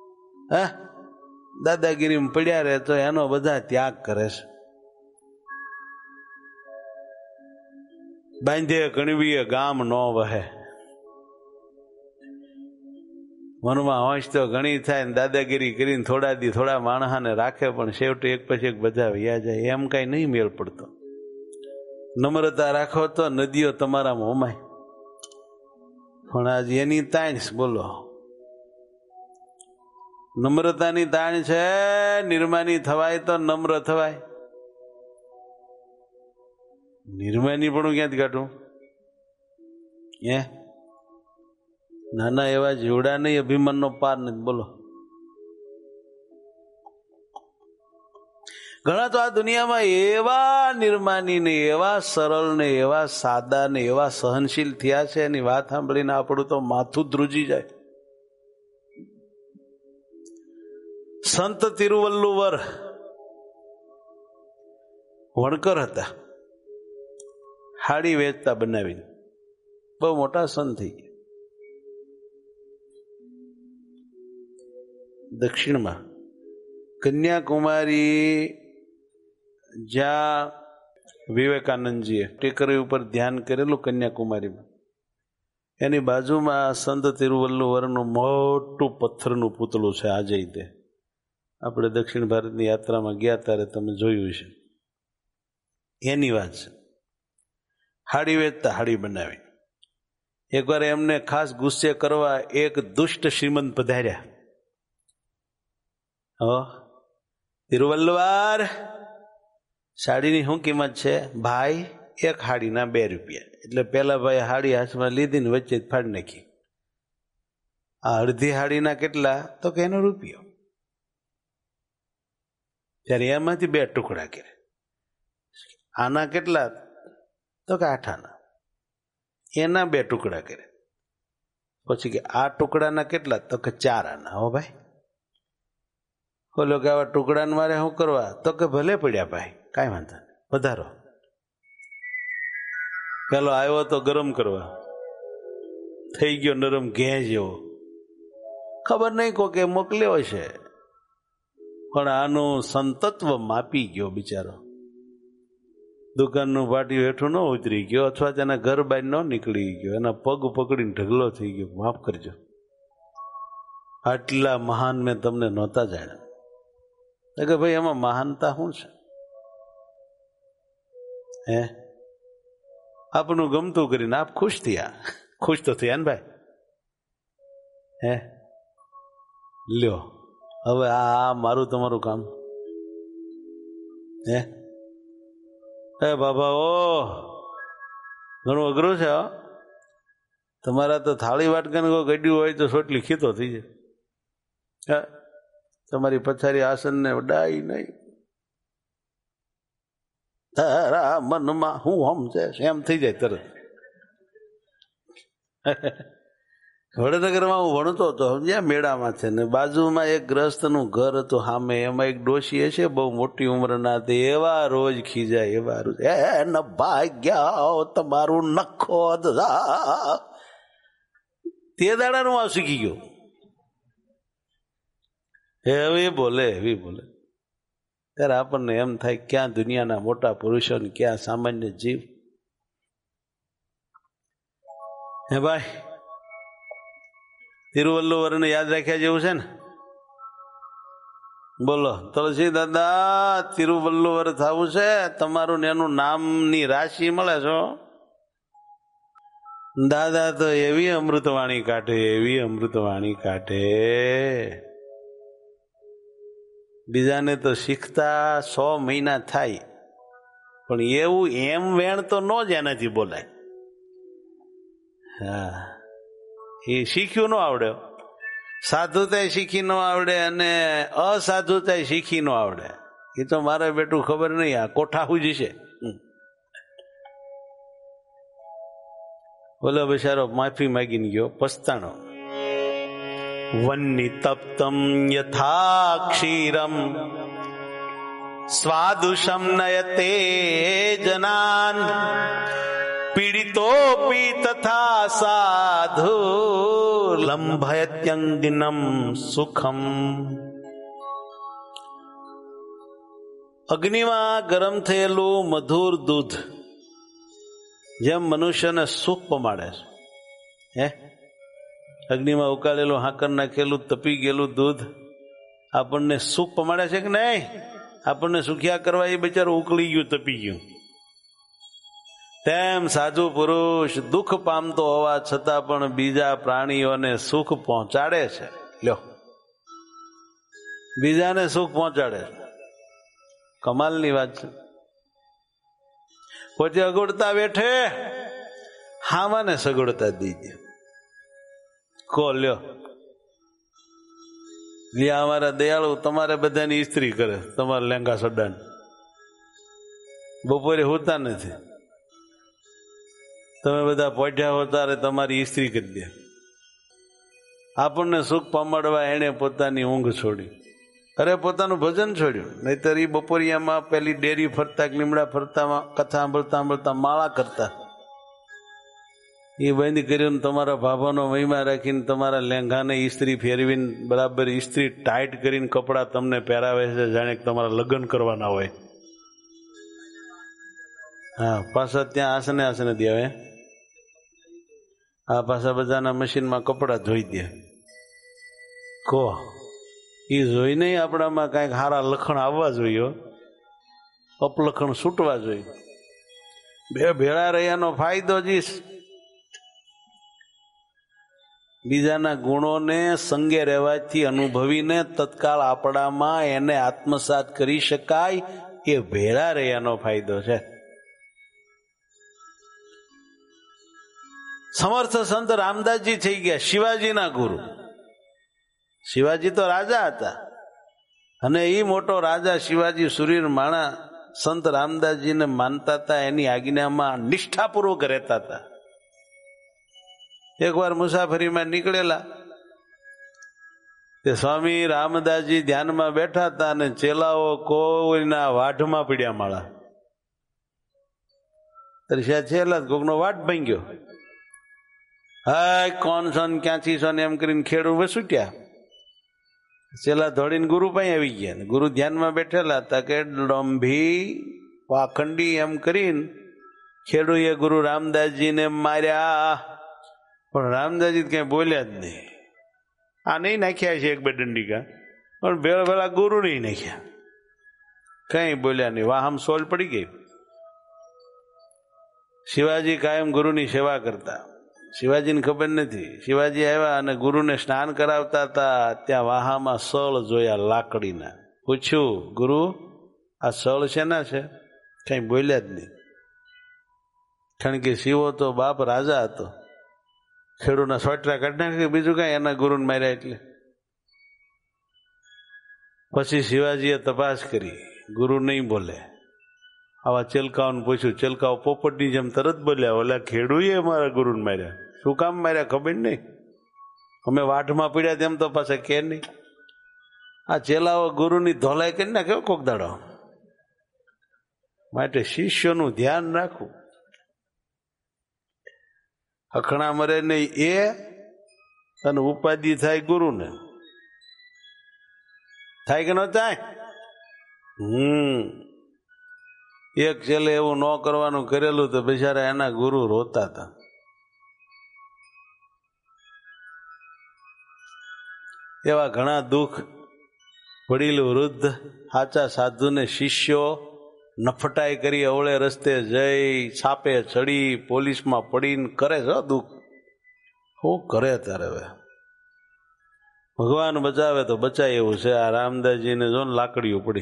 હે દાદાગીરી પડ્યા રહે તો એનો બધા ત્યાગ કરે છે. બાંધે કણવીએ ગામ ન વહે. મનમાં હોશ તો ઘણી થાય ને દાદાગીરી કરીને થોડા દી થોડા માણસાને રાખે, પણ છેવટે એક પછી એક બધા વયા જાય. એમ કઈ નહીં મેળ પડતો. નમ્રતા રાખો તો નદીઓ તમારામાં હોમાય. પણ આજ એની તાણ બોલો, નમ્રતાની તાણ છે. નિર્માની થવાય તો નમ્ર થવાય. નિર્માની પણ ક્યાંથી કાઢું? હે નાના એવા જીવડા નહીં, અભિમાનનો પાર નથી. બોલો, ઘણા તો આ દુનિયામાં એવા નિર્માની ને એવા સરળ ને એવા સાદા ને એવા સહનશીલ થયા છે, એની વાત સાંભળીને આપણું તો માથું ધ્રુજી જાય. સંત તિરુવલ્લુવર વણકર હતા, હાડી વેચતા બનાવીને બહુ મોટા સંત થઈ ગયા. દક્ષિણમાં કન્યાકુમારી, જ્યાં વિવેકાનંદજીએ ટેકરી ઉપર ધ્યાન કરેલું કન્યાકુમારીમાં, એની બાજુમાં સંત તિરુવલ્લુવરનું મોટું પથ્થરનું પૂતળું છે. આજે તે આપણે દક્ષિણ ભારતની યાત્રામાં ગયા ત્યારે તમે જોયું છે. એની વાત છે. હાડી વેચતા હાડી બનાવી. એકવાર એમને ખાસ ગુસ્સે કરવા એક દુષ્ટ શ્રીમંત પધાર્યા. હો તિરુવલ્લુવર, સાડીની શું કિંમત છે? ભાઈ એક હાડીના બે રૂપિયા. એટલે પેલા ભાઈ હાડી હાથમાં લીધી ને વચ્ચે ફાડી નાખી. આ અડધી હાડીના કેટલા? તો કે એનો રૂપિયો. ત્યારે એમાંથી બે ટુકડા કર્યા. આના કેટલા? તો કે આઠ આના. એના બે ટુકડા કર્યા. પછી કે આ ટુકડાના કેટલા? તો કે ચાર આના. હો ભાઈ. બોલો કે આવા ટુકડાને મારે શું કરવા? તો કે ભલે પડ્યા ભાઈ, કાંઈ વાંધો નહીં, વધારો. પેલો આવ્યો તો ગરમ કરવા, થઈ ગયો નરમ ઘે જેવો. ખબર નહીં કોકે મોકલ્યો છે, પણ આનું સંતત્વ માપી ગયો બિચારો. દુકાનનું પાટિયું હેઠું ન ઉતરી ગયો, અથવા તેના ઘર બહાર ન નીકળી ગયો, એના પગ પકડીને ઢગલો થઈ ગયો. માફ કરજો, આટલા મહાન મેં તમને નહોતા જાણ્યા. કે ભાઈ એમાં મહાનતા શું છે? હે આપણું ગમતું કરીને આપ ખુશ થયા. ખુશ તો થયા ને ભાઈ? હે લ્યો, હવે આ મારું તમારું કામ. હે હે બાબા, ઓ ઘણું અઘરું છે. તમારા તો થાળી વાટકાને કોઈ ગડ્યું હોય તો સોટલી ખીતો થઈ જાય. તમારી પથારી આસનને ડાઈ નહીં. તારા મનમાં હું સમજે એમ થઈ જાય તરત. વડનગરમાં હું ભણતો હતો, સમજ્યા, મેળામાં છે ને બાજુમાં એક ગ્રસ્તનું ઘર હતું. સામે એમાં એક ડોશી હશે, બહુ મોટી ઉંમરના. તે એવા રોજ ખીજાય, એવા રોજ, એ ન ભાગ્યા તમારું નખો. તે દાડાનું આ શીખી ગયો. એવી બોલે, એવી બોલે. ત્યારે આપણને એમ થાય, ક્યાં દુનિયાના મોટા પુરુષો ને ક્યાં સામાન્ય જીવ. હે ભાઈ, તિરુવલ્લુવરને યાદ રાખ્યા જેવું છે ને? બોલો, તુલસી દાદા તિરુવલ્લુવર થવું છે તમારું ને એનું નામની રાશિ મળે છો. દાદા તો એવી અમૃતવાણી કાઢે, એવી અમૃતવાણી કાઢે. બીજાને તો શીખતા સો મહિના થાય, પણ એવું એમ વેણ તો ન જ એનાથી બોલાય. હા, એ શીખ્યું ન આવડે. સાધુતા શીખી ન આવડે અને અસાધુતા શીખી ન આવડે. એ તો મારે બેટું ખબર નહીં, આ કોઠાહુ જ છે. બોલો બિચારો માફી માગીને ગયો, પસ્તાણો. વન્નિતપ્તમ યથા ક્ષીરમ સ્વાદુષમ નયતે જનાન પીડિતોપી તથા સાધુ લંભયત્યંગિનમ સુખમ. અગ્નિમાં ગરમ થયેલું મધુર દૂધ જેમ મનુષ્યને સુખ પમાડે છે, હે અગ્નિમાં ઉકાળેલું હાકર નાખેલું તપી ગયેલું દૂધ આપણને સુખ પમાડે છે કે નહીં? આપણને સુખ્યા કરવા એ બિચારું ઉકળી ગયું, તપી ગયું. તેમ સાધુ પુરુષ દુઃખ પામતો હોવા છતાં પણ બીજા પ્રાણીઓને સુખ પહોંચાડે છે. લ્યો, બીજાને સુખ પહોંચાડે છે. કમાલની વાત છે. પોતે અગવડતા બેઠે હાવાને સગવડતા દીધી. કો લ્યો, લ્યા અમારા દયાળુ તમારે બધાની ઇસ્ત્રી કરે, તમારા લેંગા સડાને બપોરે હોતા નથી, તમે બધા પોઢ્યા હો ત્યારે તમારી ઇસ્ત્રી કરી દે. આપણને સુખ પમાડવા એને પોતાની ઊંઘ છોડી, અરે પોતાનું ભજન છોડ્યું. નહીતર એ બપોરિયામાં પેલી ડેરી ફરતા, લીમડા ફરતામાં કથા સાંભળતા સાંભળતા માળા કરતા. એ બંધ કર્યું, તમારા ભાભાનો મહિમા રાખીને તમારા લેંઘાને ઇસ્ત્રી ફેરવીને બરાબર ઇસ્ત્રી ટાઈટ કરીને કપડાં તમને પહેરાવે છે, જાણે કે તમારા લગ્ન કરવાના હોય. હા, પાછા ત્યાં આસને આસને દે. હવે આ પાછા બધાના મશીનમાં કપડાં ધોઈ દે. કો એ જોઈને આપણામાં કાંઈક સારા લખણ આવવા જોઈએ, અપલખણ છૂટવા જોઈએ. બે ભેળા રહ્યાનો ફાયદો જીશ. બીજાના ગુણોને સંગે રહેવાથી અનુભવીને તત્કાળ આપણામાં એને આત્મસાત કરી શકાય, એ ભેળા રહ્યાનો ફાયદો છે. સમર્થ સંત રામદાસજી થઈ ગયા શિવાજીના ગુરુ. શિવાજી તો રાજા હતા, અને એ મોટો રાજા શિવાજી સુરીર માણા સંત રામદાસજીને માનતા હતા, એની આજ્ઞામાં નિષ્ઠાપૂર્વક રહેતા હતા. એકવાર મુસાફરીમાં નીકળેલા તે સ્વામી રામદાસજી ધ્યાનમાં બેઠા હતા અને ચેલાઓ કોઈના વાઢમાં પીડ્યા માળા. છેલ્લા કોકનો વાટ ભાંગ્યો. હાય કોણ છો ને ક્યાંથી છો ને એમ કરીને ખેડૂ વસૂટ્યા. છેલ્લા દોડીને ગુરુ પાસે આવી ગયા. ગુરુ ધ્યાનમાં બેઠેલા હતા કે ડંભી પાખંડી એમ કરીને ખેડૂએ ગુરુ રામદાસજીને માર્યા. પણ રામદાસજી કઈ બોલ્યા જ નહીં. આ નહીં નાખ્યા છે એક બે દંડિકા, પણ ભેળા ભેળા ગુરુ નહીં નાખ્યા. કઈ બોલ્યા નહીં. વાહમ સોલ પડી ગઈ. શિવાજી કાયમ ગુરુની સેવા કરતા. શિવાજીને ખબર નથી. શિવાજી આવ્યા અને ગુરુને સ્નાન કરાવતા હતા. ત્યાં વાહામાં સળ જોયા લાકડીના. પૂછ્યું, ગુરુ આ સળ શેના છે? કઈ બોલ્યા જ નહીં. કારણ કે શિવો તો બાપ રાજા હતો. ખેડૂના સોટરા કાઢી નાખે, બીજું કઈ એના ગુરુને માર્યા એટલે. પછી શિવાજીએ તપાસ કરી, ગુરુ નહીં બોલે. આવા ચેલકાઓને પૂછ્યું. ચેલકાઓ પોપટની જેમ તરત બોલ્યા, ઓલા ખેડૂએ અમારા ગુરુને માર્યા. શું કામ માર્યા ખબર નહીં, અમે વાઢમાં પીડ્યા તેમ તો પાછા કે નહીં. આ ચેલાઓ ગુરુની ધોલાઈ કરી નાખે કોક દાડો. માટે શિષ્યોનું ધ્યાન રાખવું. અખણા મરે નહીં એ, અને ઉપાધિ થાય ગુરુને. થાય કે ન થાય? હમ એક છેલ્લે એવું ન કરવાનું કરેલું તો બિચારા એના ગુરુ રોતા હતા. એવા ઘણા દુઃખ વડીલ વૃદ્ધ સાચા સાધુને શિષ્યો નફટાઈ કરી અવળે રસ્તે જઈ છાપે ચડી પોલીસમાં પડીને કરે છે દુઃખ. શું કરે ત્યારે? હવે ભગવાન બચાવે તો બચાય એવું છે. આ રામદાસજીને જો ને લાકડીઓ પડી.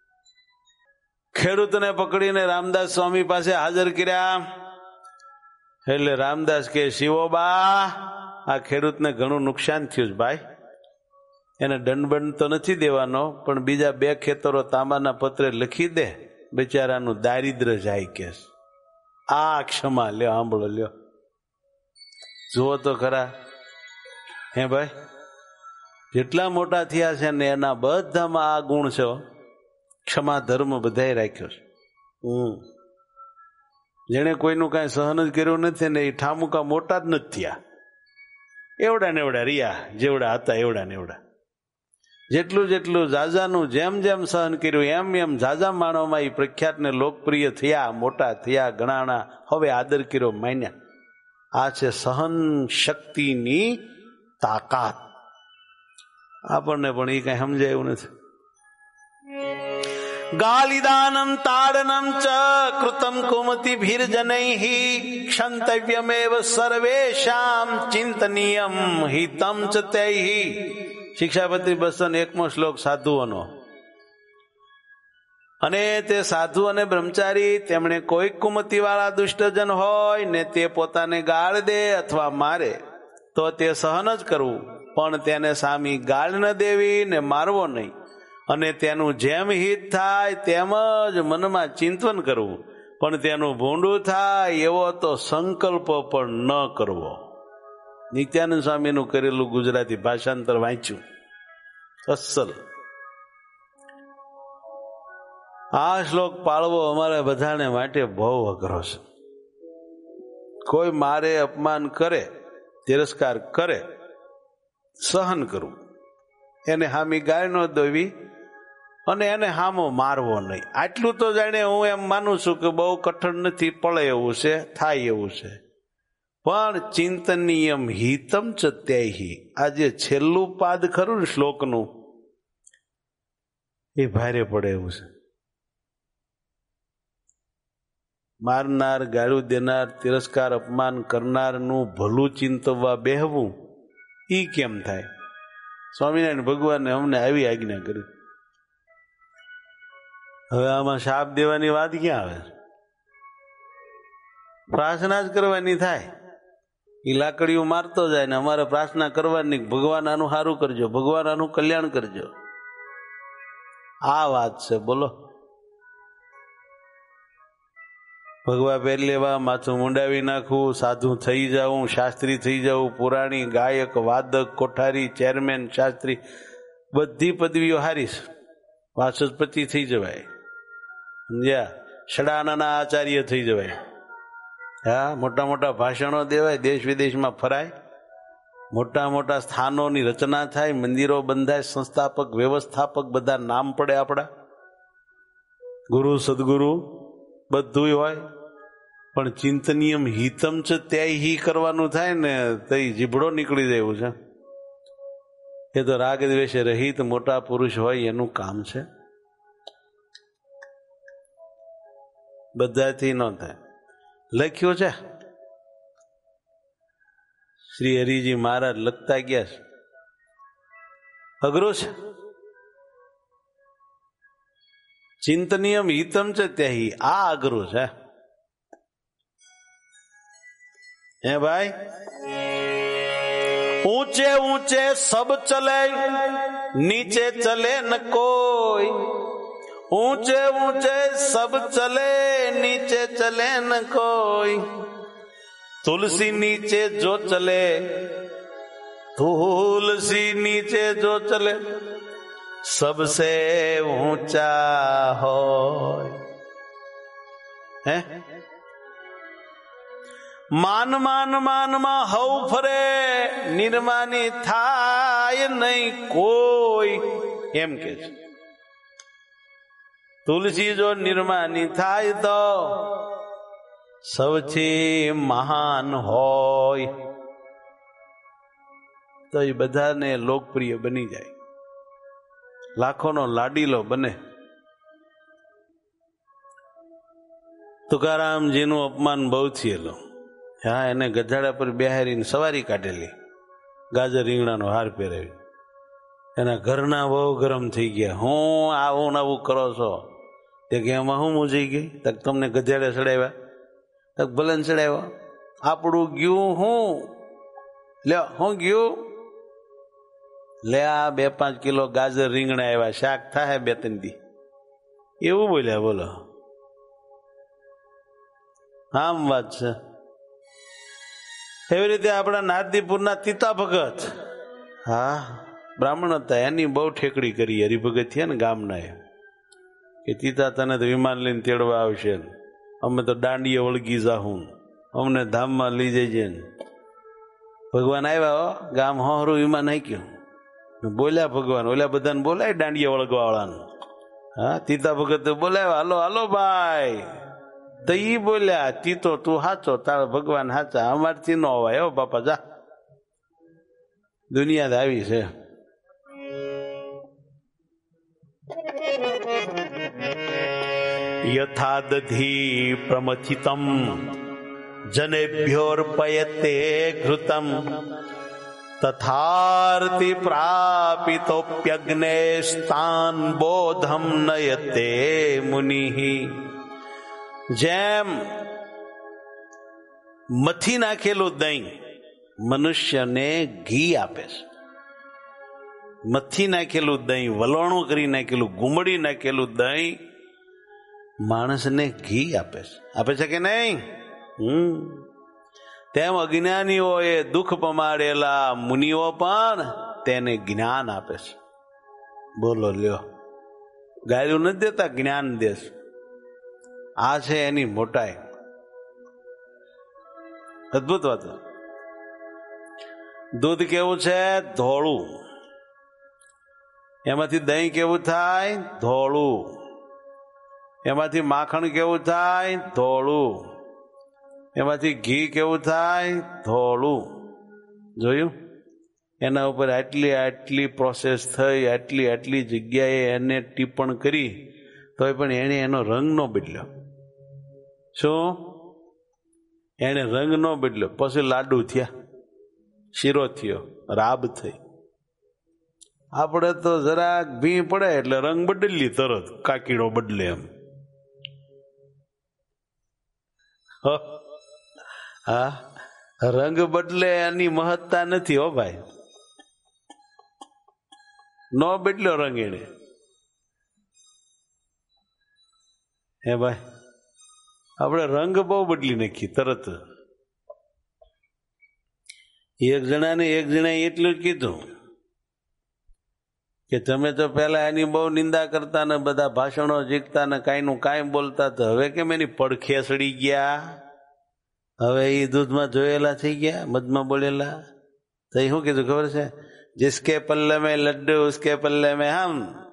ખેડૂતને પકડીને રામદાસ સ્વામી પાસે હાજર કર્યા. એટલે રામદાસ કે, શિવોબા આ ખેડૂતને ઘણું નુકસાન થયું ભાઈ. એને દંડબંડ તો નથી દેવાનો, પણ બીજા બે ખેતરો તાંબાના પત્રે લખી દે, બિચારાનું દારિદ્ર જાય. કે આ ક્ષમા લ્યો, સાંભળો લ્યો, જુઓ તો ખરા. હે ભાઈ, જેટલા મોટા થયા છે ને એના બધામાં આ ગુણ છે. ક્ષમા ધર્મ બધાએ રાખ્યો છે. હમ જેને કોઈનું કાંઈ સહન જ કર્યું નથી ને એ ઠામુકા મોટા જ નથી થયા. એવડા ને એવડા રિયા, જેવડા હતા એવડા ને એવડા. જેટલું જેટલું જાજાનું જેમ જેમ સહન કર્યું એમ એમ જાજા માણોમાં એ પ્રખ્યાત ને લોકપ્રિય થયા, મોટા થયા, ગણાણા, હવે આદર કર્યો, માન્યા. આ છે સહન શક્તિની તાકાત. આપણને પણ એ કઈ સમજાય એવું નથી. ગાલિદાનમ તાડનમ ચ કૃતમ કુમતિ ભીર્જનૈઃ ક્ષંતવ્યમેવ સર્વેષામ ચિંતનીયમ હિતમ ચ તૈઃ. શિક્ષાપત્રી બસો ને એકમો શ્લોક સાધુઓનો. અને તે સાધુ અને બ્રહ્મચારી તેમણે કોઈ કુમતી વાળા દુષ્ટજન હોય ને તે પોતાને ગાળ દે અથવા મારે તો તે સહન જ કરવું, પણ તેને સામી ગાળ ન દેવી ને મારવો નહીં. અને તેનું જેમ હિત થાય તેમ જ મનમાં ચિંતન કરવું, પણ તેનું ભૂંડું થાય એવો તો સંકલ્પ પણ ન કરવો. નિત્યાનંદ સ્વામીનું કરેલું ગુજરાતી ભાષાંતર વાંચ્યું, અસલ. આ શ્લોક પાળવો અમારા બધાને માટે બહુ અઘરો છે. કોઈ મારે, અપમાન કરે, તિરસ્કાર કરે, સહન કરવું, એને હામી ગાય ન દેવી અને એને હામો મારવો નહીં. આટલું તો જાણે હું એમ માનું છું કે બહુ કઠણ નથી, પડે એવું છે, થાય એવું છે. પણ ચિંતનીયમ હિતમ ચ ત્યૈહિ, આ જે છેલ્લું પાદ ખરું ને શ્લોકનું, એ ભારે પડે એવું છે. મારનાર, ગાળું દેનાર, તિરસ્કાર, અપમાન કરનારનું ભલું ચિંતવવા બેહવું, ઈ કેમ થાય? સ્વામિનારાયણ ભગવાને અમને આવી આજ્ઞા કરી. હવે આમાં શાપ દેવાની વાત ક્યાં આવે? પ્રાર્થના જ કરવાની થાય. એ લાકડીઓ મારતો જાય ને અમારે પ્રાર્થના કરવાની, ભગવાન આનું સારું કરજો, ભગવાન આનું કલ્યાણ કરજો. આ વાત છે. બોલો, ભગવા પહેરી લેવા, માથું મુંડાવી નાખવું, સાધુ થઈ જાઉં, શાસ્ત્રી થઈ જાઉં, પુરાણી, ગાયક, વાદક, કોઠારી, ચેરમેન, શાસ્ત્રી, બધી પદવીઓ હારીશ, વાચસ્પતિ થઈ જવાય, સમજ્યા? ષડાનાના આચાર્ય થઈ જવાય. હા, મોટા મોટા ભાષણો દેવાય, દેશ વિદેશમાં ફરાય, મોટા મોટા સ્થાનોની રચના થાય, મંદિરો બંધાય, સંસ્થાપક, વ્યવસ્થાપક બધા નામ પડે આપણા, ગુરુ સદગુરુ બધું હોય. પણ ચિંતનીયમ હિતમ છે ત્યાંય કરવાનું થાય ને તો જીભડો નીકળી જાય એવું છે. એ તો રાગ દ્વેષે રહિત મોટા પુરુષ હોય એનું કામ છે, બધાથી ન થાય. લખ્યું છે શ્રી હરિજી મહારાજ લખતા ગયા છે, અઘરું છે. ચિંતનીયમ હિતમ છે ત્યાહી, આ અઘરું છે. હે ભાઈ, ઊંચે ઊંચે સબ ચલે, નીચે ચલે ન કોઈ. ઊંચે ઊંચે સબ ચલે, નીચે ચલે ન કોઈ. तुलसी नीचे जो चले, तुलसी नीचे जो चले, सबसे ऊंचा होय. હે માન માન માનમાં હવ ફરે, નિર્માની થાય નહીં કોઈ, એમ કે છે. તુલસી જો નિર્માની થાય તો સૌથી મહાન હોય, તો એ બધાને લોકપ્રિય બની જાય, લાખોનો લાડીલો બને. તુકારામજીનું અપમાન બહુ થયેલું. હા, એને ગધાડા પર બેહારીને સવારી કાઢેલી, ગાજર રીંગણાનો હાર પહેરાવી. એના ઘરના બહુ ગરમ થઈ ગયા, હું આવું ને આવું કરો છો. તે કે એમાં હું મૂંઝી ગઈ, તક તમને ગધેડે ચડાવ્યા, તક ભલે ચડાવ્યો, આપણું ગયું હું લ્યો, હું ગયું લે, આ બે પાંચ કિલો ગાજર રીંગણા આવ્યા, શાક થાય બે ત્રણ દી, એવું બોલ્યા. બોલો, આમ વાત છે. એવી રીતે આપણા નારદીપુરના તીતા ભગત, હા બ્રાહ્મણ હતા, એની બહુ ઠેકડી કરી હરિભગત થયા ને ગામના, એ કે તીતા તને તો વિમાન લઈને તેડવા આવશે, અમે તો દાંડીએ વળગી જાહું, અમને ધામમાં લઈ જઈએ. ભગવાન આવ્યા, ગામ હોરું વિમાન હાક્યું, બોલ્યા ભગવાન. ઓલા બધાને બોલાય દાંડિયા વળગવા વાળાને. હા, તીતા ભગત બોલાય, હાલો હાલો ભાઈ. તો ઈ બોલ્યા, તીતો તું હાચો, તારા ભગવાન હાચા, અમારથી ન હોવાય. હો બાપા જા, દુનિયા આવી છે. યથા દધી પ્રમથિતમ જનેભ્યોર્પયતે ઘૃતમ તથાર્તિ પ્રાપિતોપ્યગ્ને સ્થાન બોધમ નયતે મુનિ. જેમ મથી નાખેલું દહીં મનુષ્યને ઘી આપે છે, મથી નાખેલું દહીં, વલોણું કરી નાખેલું, ગુમડી નાખેલું દહીં માણસને ઘી આપે છે. આપે છે કે નહીં? હમ તેમ અજ્ઞાનીઓએ દુઃખ પમાડેલા મુનિઓ પણ તેને જ્ઞાન આપે છે. બોલો લ્યો, ગાયું નથી દેતા, જ્ઞાન દેશ. આ છે એની મોટાઈ. અદભુત વાત. દૂધ કેવું છે? ધોળું. એમાંથી દહીં કેવું થાય? ધોળું. એમાંથી માખણ કેવું થાય? ધોળું. એમાંથી ઘી કેવું થાય? ધોળું. જોયું? એના ઉપર આટલી આટલી પ્રોસેસ થઈ, આટલી આટલી જગ્યાએ એને ટિપ્પણ કરી, તોય પણ એને એનો રંગ ન બદલ્યો. શું? એને રંગ ન બદલ્યો. પછી લાડુ થયા, શીરો થયો, રાબ થઈ. આપણે તો જરાક ભી પડે એટલે રંગ બદલી તરત, કાકીડો બદલે એમ. હા, રંગ બદલે એની મહત્તા નથી. હો ભાઈ, ન બદલ્યો રંગ એને. હે ભાઈ, આપણે રંગ બહુ બદલી નાખી તરત. એક જણાને એક જણાએ એટલું જ કીધું કે તમે તો પેલા એની બહુ નિંદા કરતા ને બધા ભાષણો જીકતા ને કાંઈ નું કાંઈ બોલતા, તો હવે કેમ એની પડખે સડી ગયા? હવે એ દૂધમાં જોયેલા થઈ ગયા, મધમાં બોલેલા. તો એ શું કીધું ખબર છે? जिसके पल्ले में लड्डू उसके पल्ले में हम.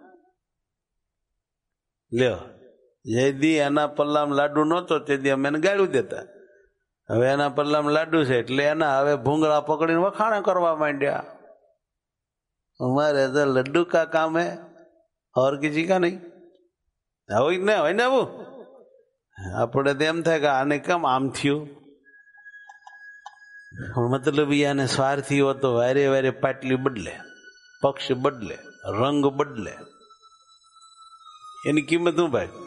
લ્યો, જે દી એના પલ્લામાં લાડુ નહોતો તે દી અમે એને ગાળું દેતા. હવે એના પલ્લામાં લાડુ છે એટલે એના હવે ભૂંગળા પકડીને વખાણ કરવા માંડ્યા. અમારે તો લડ્ડુ કા કામ હે, ઓર કિસી કા નહીં. હોય ને હોય ને આવું. આપણે તો એમ થાય કે આને કેમ આમ થયું. મતલબ આને સ્વાર્થી હો તો વારે વારે પાટલી બદલે, પક્ષ બદલે, રંગ બદલે. એની કિંમત શું ભાઈ?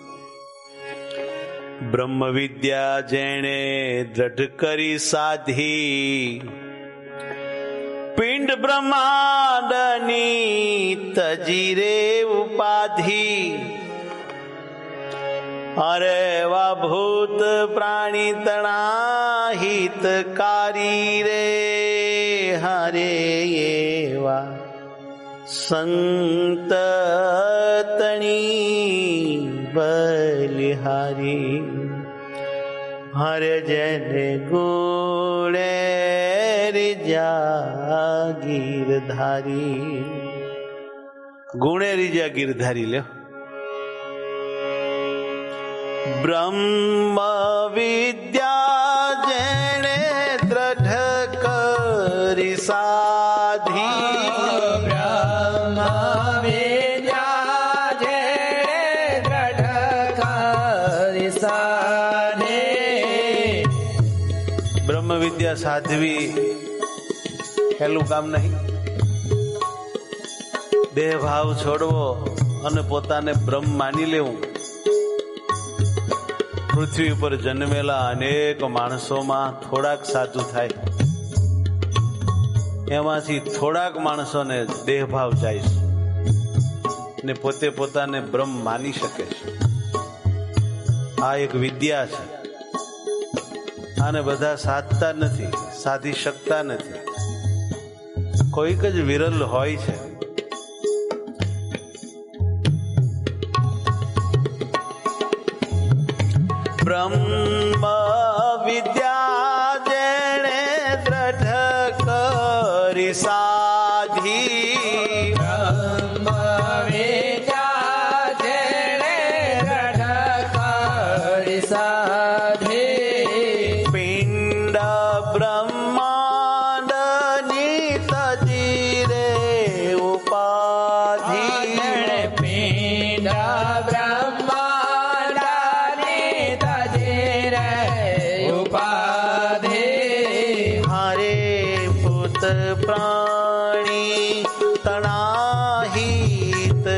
બ્રહ્મ વિદ્યા જેણે દ્રઢ કરી સાધી, પિંડ બ્રહ્માંડની તજી રે ઉપાધિ. અરે વા ભૂત પ્રાણી તણા હિતકારી રે, હરે એવા સંત તણી બલિહારી. હરે જેને ગુણે રીજા ગીરધારી. ગુણે રીજા ગીરધારી લ્યો. બ્રહ્મ વિદ્યા જેણે દ્રઢ કરી સાધી, બ્રહ્મ વિદ્યા જેણે દ્રઢ કરી સાધી. બ્રહ્મ વિદ્યા સાધવી પહેલું કામ નહીં. દેહ ભાવ છોડવો અને પોતાને બ્રહ્મ માની લેવું. પૃથ્વી પર જન્મેલા અનેક માણસોમાં થોડાક સાધુ થાય, એમાંથી થોડાક માણસોને દેહભાવ જાય છે ને પોતે પોતાને બ્રહ્મ માની શકે છે. આ એક વિદ્યા છે. આને બધા સાધતા નથી, સાધી શકતા નથી. કોઈક જ વિરલ હોય છે. બ્રહ્મ વિદ્યા જેણે દ્રઢ કરી સાધી,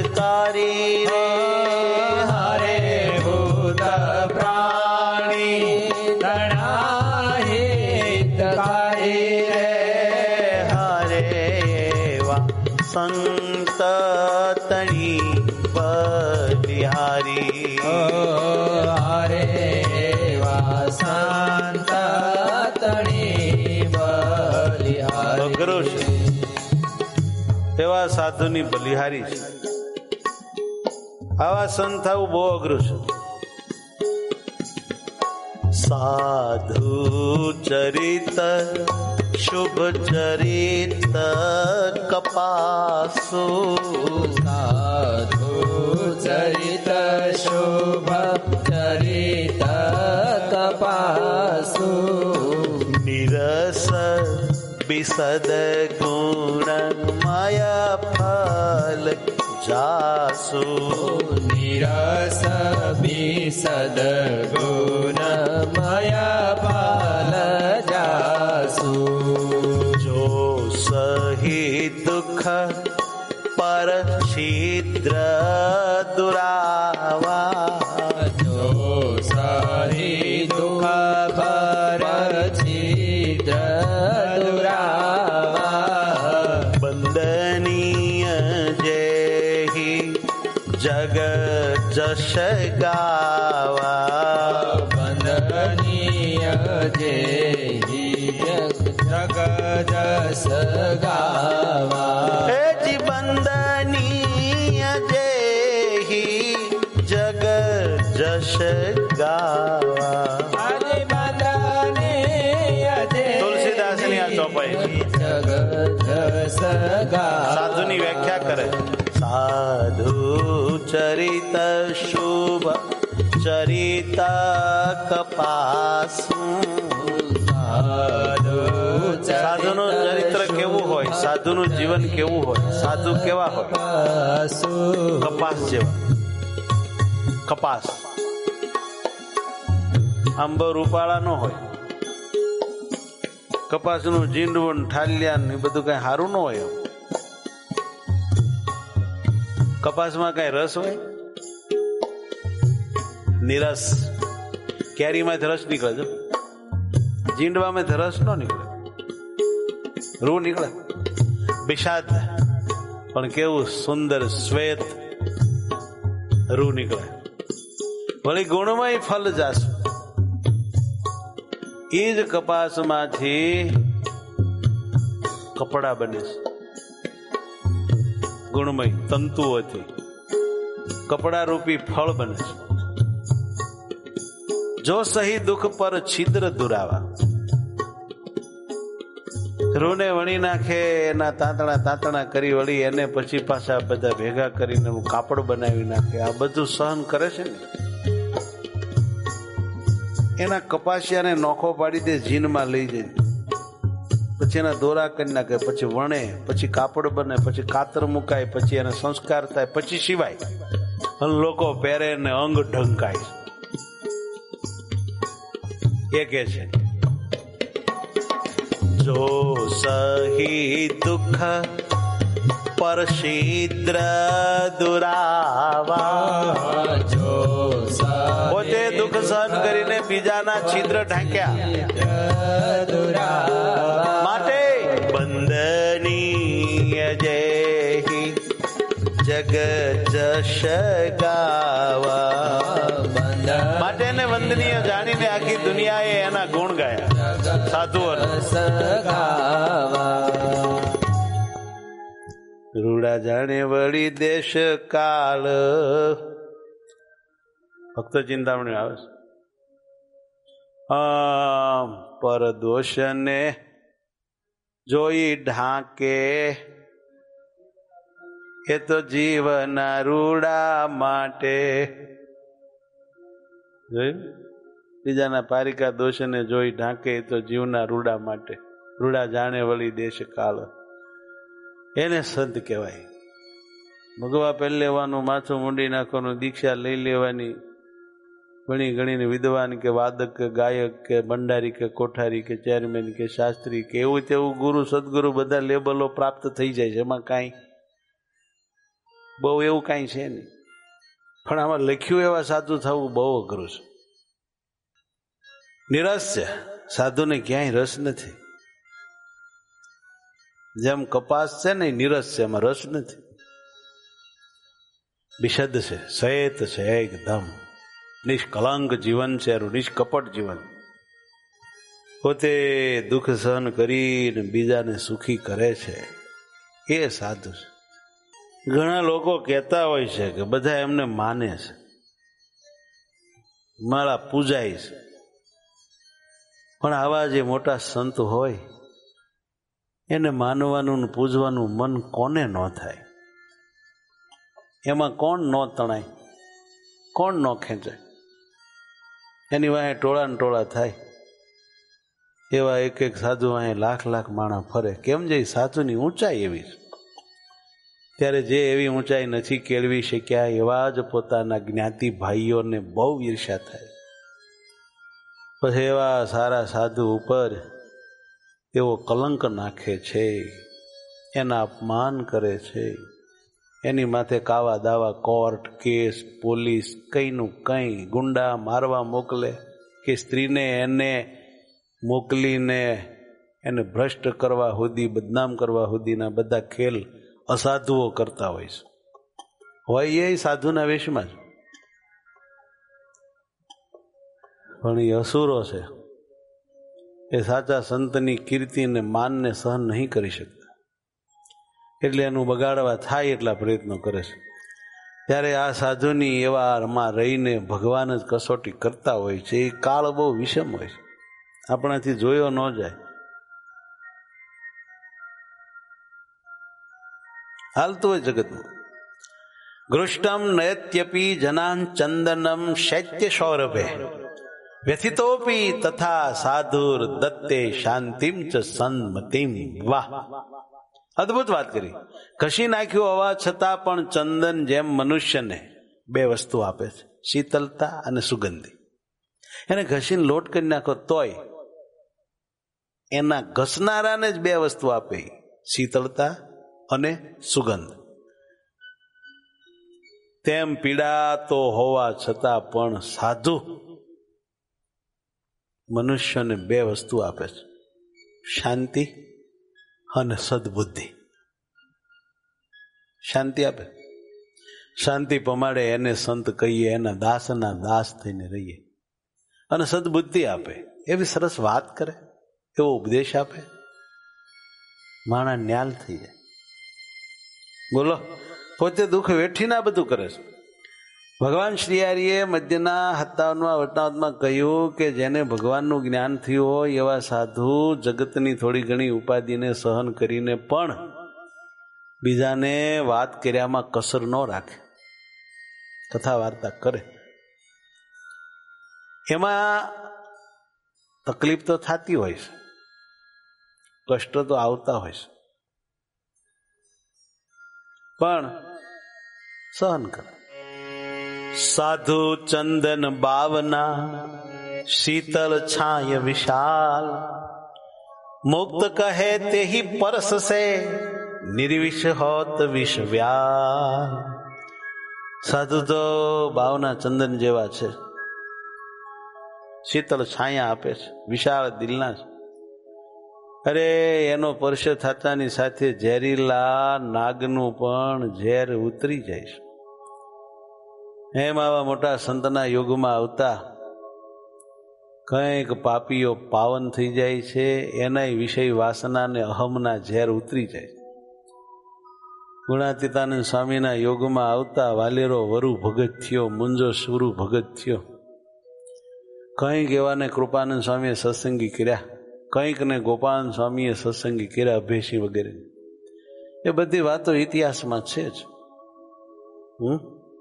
હિતકારી રે હરે ભૂત પ્રાણી ઘણા હિતકારી રે હરે એવા સંત તણી બલિહારી હરે એવા સંત તણી બલિહારી અઘરો છે એવા સાધુની બલિહારી છે. આવા સંત થવું બહુ અઘરું છે. સાધુ ચરિત શુભ ચરિત કપાસુ સાધુ ચરિત શુભ ચરિત કપાસુ નિરસ બિસદ ગુણ માયા ફલ જાસુ નિરસ બિસદ ગુણ માયા ફલ જાસુ જો સહી દુઃખ પર છિદ્ર દુરાવા જો સહી દુઃખ પર છિદ્ર દુરાવા બંદનીય જેહી જગ જશ ગાવા બંદનીય જેહી જગ જસ ગાવા હે જી બંદનીય જેહી જગ જશ ગાવા. તુલસીદાસની આ ચોપાઈ સાધુની વ્યાખ્યા કરે. સાધુ ચરિત શુભ ચરિત કપાસુ સાધુનું ચરિત્ર કેવું હોય, સાધુનું જીવન કેવું હોય, સાધુ કેવા હોય? કપાસ જેવા. કપાસ આંબો રૂપાળા નો હોય. કપાસનું જીંડવણ ઠાલિયા ને બધું કઈ સારું ન હોય. કપાસમાં કઈ રસ હોય? નિરસ. કેરીમાંથી રસ નીકળે છે, જીંડવામાંથી રસ ન નીકળે, રૂ નીકળે. બિષાદ પણ કેવું સુંદર શ્વેત રૂ નીકળે. વળી ગુણમય ફલ જાસુ. એ જ કપાસમાંથી કપડા બને છે. ગુણમય તંતુઓથી કપડા રૂપી ફળ બને છે. જો સહી દુઃખ પર છિદ્ર દુરાવા. રૂને વણી નાખે, એના તાંતણા તાંતણા કરી વળી એને પછી પાછા બધા ભેગા કરીને કાપડ બનાવી નાખે. આ બધું સહન કરે છે ને. એના કપાસિયાને નોખો પાડી દે, જીનમાં લઈ જાય, પછી એના દોરા કરી નાખે, પછી વણે, પછી કાપડ બને, પછી કાતર મુકાય, પછી એને સંસ્કાર થાય, પછી સિવાય લોકો પહેરે ને અંગ ઢંકાય. એ કે છે જો સહી દુઃખ પર શિદ્ર દુરાવા. જો પોતે દુઃખ સહન કરીને બીજાના છિદ્ર ઢાંક્યા માટે બંદનીય જેહી જગ જશ ગાવા. માટે એને વંદનીય જાણીને આખી દુનિયાએ એના ગુણ ગાયા. સાધુઓ રૂડા જાણે વળી દેશ કાળ. ભક્ત ચિંતામણી આવે છે. પર દોષને જોઈ ઢાંકે એ તો જીવના રૂડા માટે. જોયું? બીજાના પારિકા દોષને જોઈ ઢાંકે એ તો જીવના રૂડા માટે. રૂડા જાણે વળી દેશ કાળ. એને સંત કહેવાય. ભગવા પહેરી લેવાનું, માથું મૂંડી નાખવાનું, દીક્ષા લઈ લેવાની, ઘણી ઘણી વિદ્વાન કે વાદક કે ગાયક કે ભંડારી કે કોઠારી કે ચેરમેન કે શાસ્ત્રી કે એવું તેવું ગુરુ સદગુરુ બધા લેબલો પ્રાપ્ત થઈ જાય છે. એમાં કાંઈ બહુ એવું કાંઈ છે નહીં, પણ આમાં લખ્યું એવા સાધુ થવું બહુ અઘરું છે. નિરસ છે, સાધુને ક્યાંય રસ નથી. જેમ કપાસ છે ને નિરસ છે, એમાં રસ નથી. વિશદ છે, શ્વેત છે, એકદમ નિષ્કલંક જીવન છે, નિષ્કપટ જીવન. પોતે દુઃખ સહન કરીને બીજાને સુખી કરે છે, એ સાધુ છે. ઘણા લોકો કહેતા હોય છે કે બધા એમને માને છે, મારા પૂજાય છે, પણ આવા જે મોટા સંત હોય એને માનવાનું પૂજવાનું મન કોને ન થાય? એમાં કોણ ન તણાય, કોણ ન ખેંચાય? એની વાંહે ટોળા ને ટોળા થાય. એવા એક એક સાધુ વાંહે લાખ લાખ માણા ફરે. કેમ જે સાધુની ઊંચાઈ એવી છે. ત્યારે જે એવી ઊંચાઈ નથી કેળવી શક્યા એવા જ પોતાના જ્ઞાતિ ભાઈઓને બહુ ઈર્ષ્યા થાય. પછી એવા સારા સાધુ ઉપર એવો કલંક નાખે છે, એના અપમાન કરે છે, એની માથે કાવા દાવા, કોર્ટ કેસ, પોલીસ, કઈનું કઈ, ગુંડા મારવા મોકલે કે સ્ત્રીને એને મોકલીને એને ભ્રષ્ટ કરવા સુધી, બદનામ કરવા સુધીના બધા ખેલ અસાધુઓ કરતા હોય છે. હોય એ સાધુના વેશમાં જ, પણ એ અસુરો છે. એ સાચા સંતની કીર્તિને માનને સહન નહીં કરી શકતા, એટલે એનું બગાડવા થાય એટલા પ્રયત્નો કરે છે. ત્યારે આ સાધુની એવા માં રહીને ભગવાન જ કસોટી કરતા હોય છે. એ કાળ બહુ વિષમ હોય છે, આપણાથી જોયો ન જાય. હાલતું હોય જગતમાં. ગૃષ્ટમ નયત્યપી જનાન ચંદનમ શૈત્ય સૌરભે વ્યથિતોપી તથા સાધુર દત્તે શાંતિમ ચ સન્મતિમ. વાહ, અદભુત વાત કરી. ઘસી નાખ્યું હોવા છતાં પણ ચંદન જેમ મનુષ્યને બે વસ્તુ આપે છે, શીતલતા અને સુગંધી. એને ઘસીને લોટ કરી નાખો તોય એના ઘસનારાને જ બે વસ્તુ આપે, શીતળતા અને સુગંધ. તેમ પીડાતો હોવા છતાં પણ સાધુ મનુષ્યને બે વસ્તુ આપે છે, શાંતિ અને સદબુદ્ધિ. શાંતિ આપે, શાંતિ પમાડે એને સંત કહીએ, એના દાસના દાસ થઈને રહીએ. અને સદબુદ્ધિ આપે, એવી સરસ વાત કરે, એવો ઉપદેશ આપે, માણા ન્યાલ થઈ જાય. બોલો, પોતે દુઃખ વેઠીને આ બધું કરે છે. ભગવાન શ્રી હરિએ મધ્યના સત્તાવનમાં વટનાવતમાં કહ્યું કે જેને ભગવાનનું જ્ઞાન થયું હોય એવા સાધુ જગતની થોડી ઘણી ઉપાધિને સહન કરીને પણ બીજાને વાત કર્યામાં કસર ન રાખે, કથા વાર્તા કરે. એમાં તકલીફ તો થતી હોય છે, કષ્ટ તો આવતા હોય છે, પણ સહન કરે. સાધુ ચંદન બાવના શીતલ છાય વિશાલ, મુક્ત કહે તે હી પરસ સે નિર્વિષ હોત વિષ વ્યાલ. સાધુ તો બાવના ચંદન જેવા છે, શીતળ છાયા આપે છે, વિશાળ દિલના છે. અરે એનો સ્પર્શ થતાની સાથે ઝેરીલા નાગનું પણ ઝેર ઉતરી જાય છે. એમ આવા મોટા સંતના યુગમાં આવતા કંઈક પાપીઓ પાવન થઈ જાય છે, એના વિષય વાસના ને અહમના ઝેર ઉતરી જાય. ગુણાતીતાનંદ સ્વામીના યોગમાં આવતા વાલેરો વરુ ભગત થયો, મુંજો સુરુ ભગત થયો. કંઈક એવાને કૃપાનંદ સ્વામીએ સત્સંગી કર્યા, કંઈક ને ગોપાલ સ્વામીએ સત્સંગી કર્યા, અભેસી વગેરે. એ બધી વાતો ઇતિહાસમાં છે જ. હમ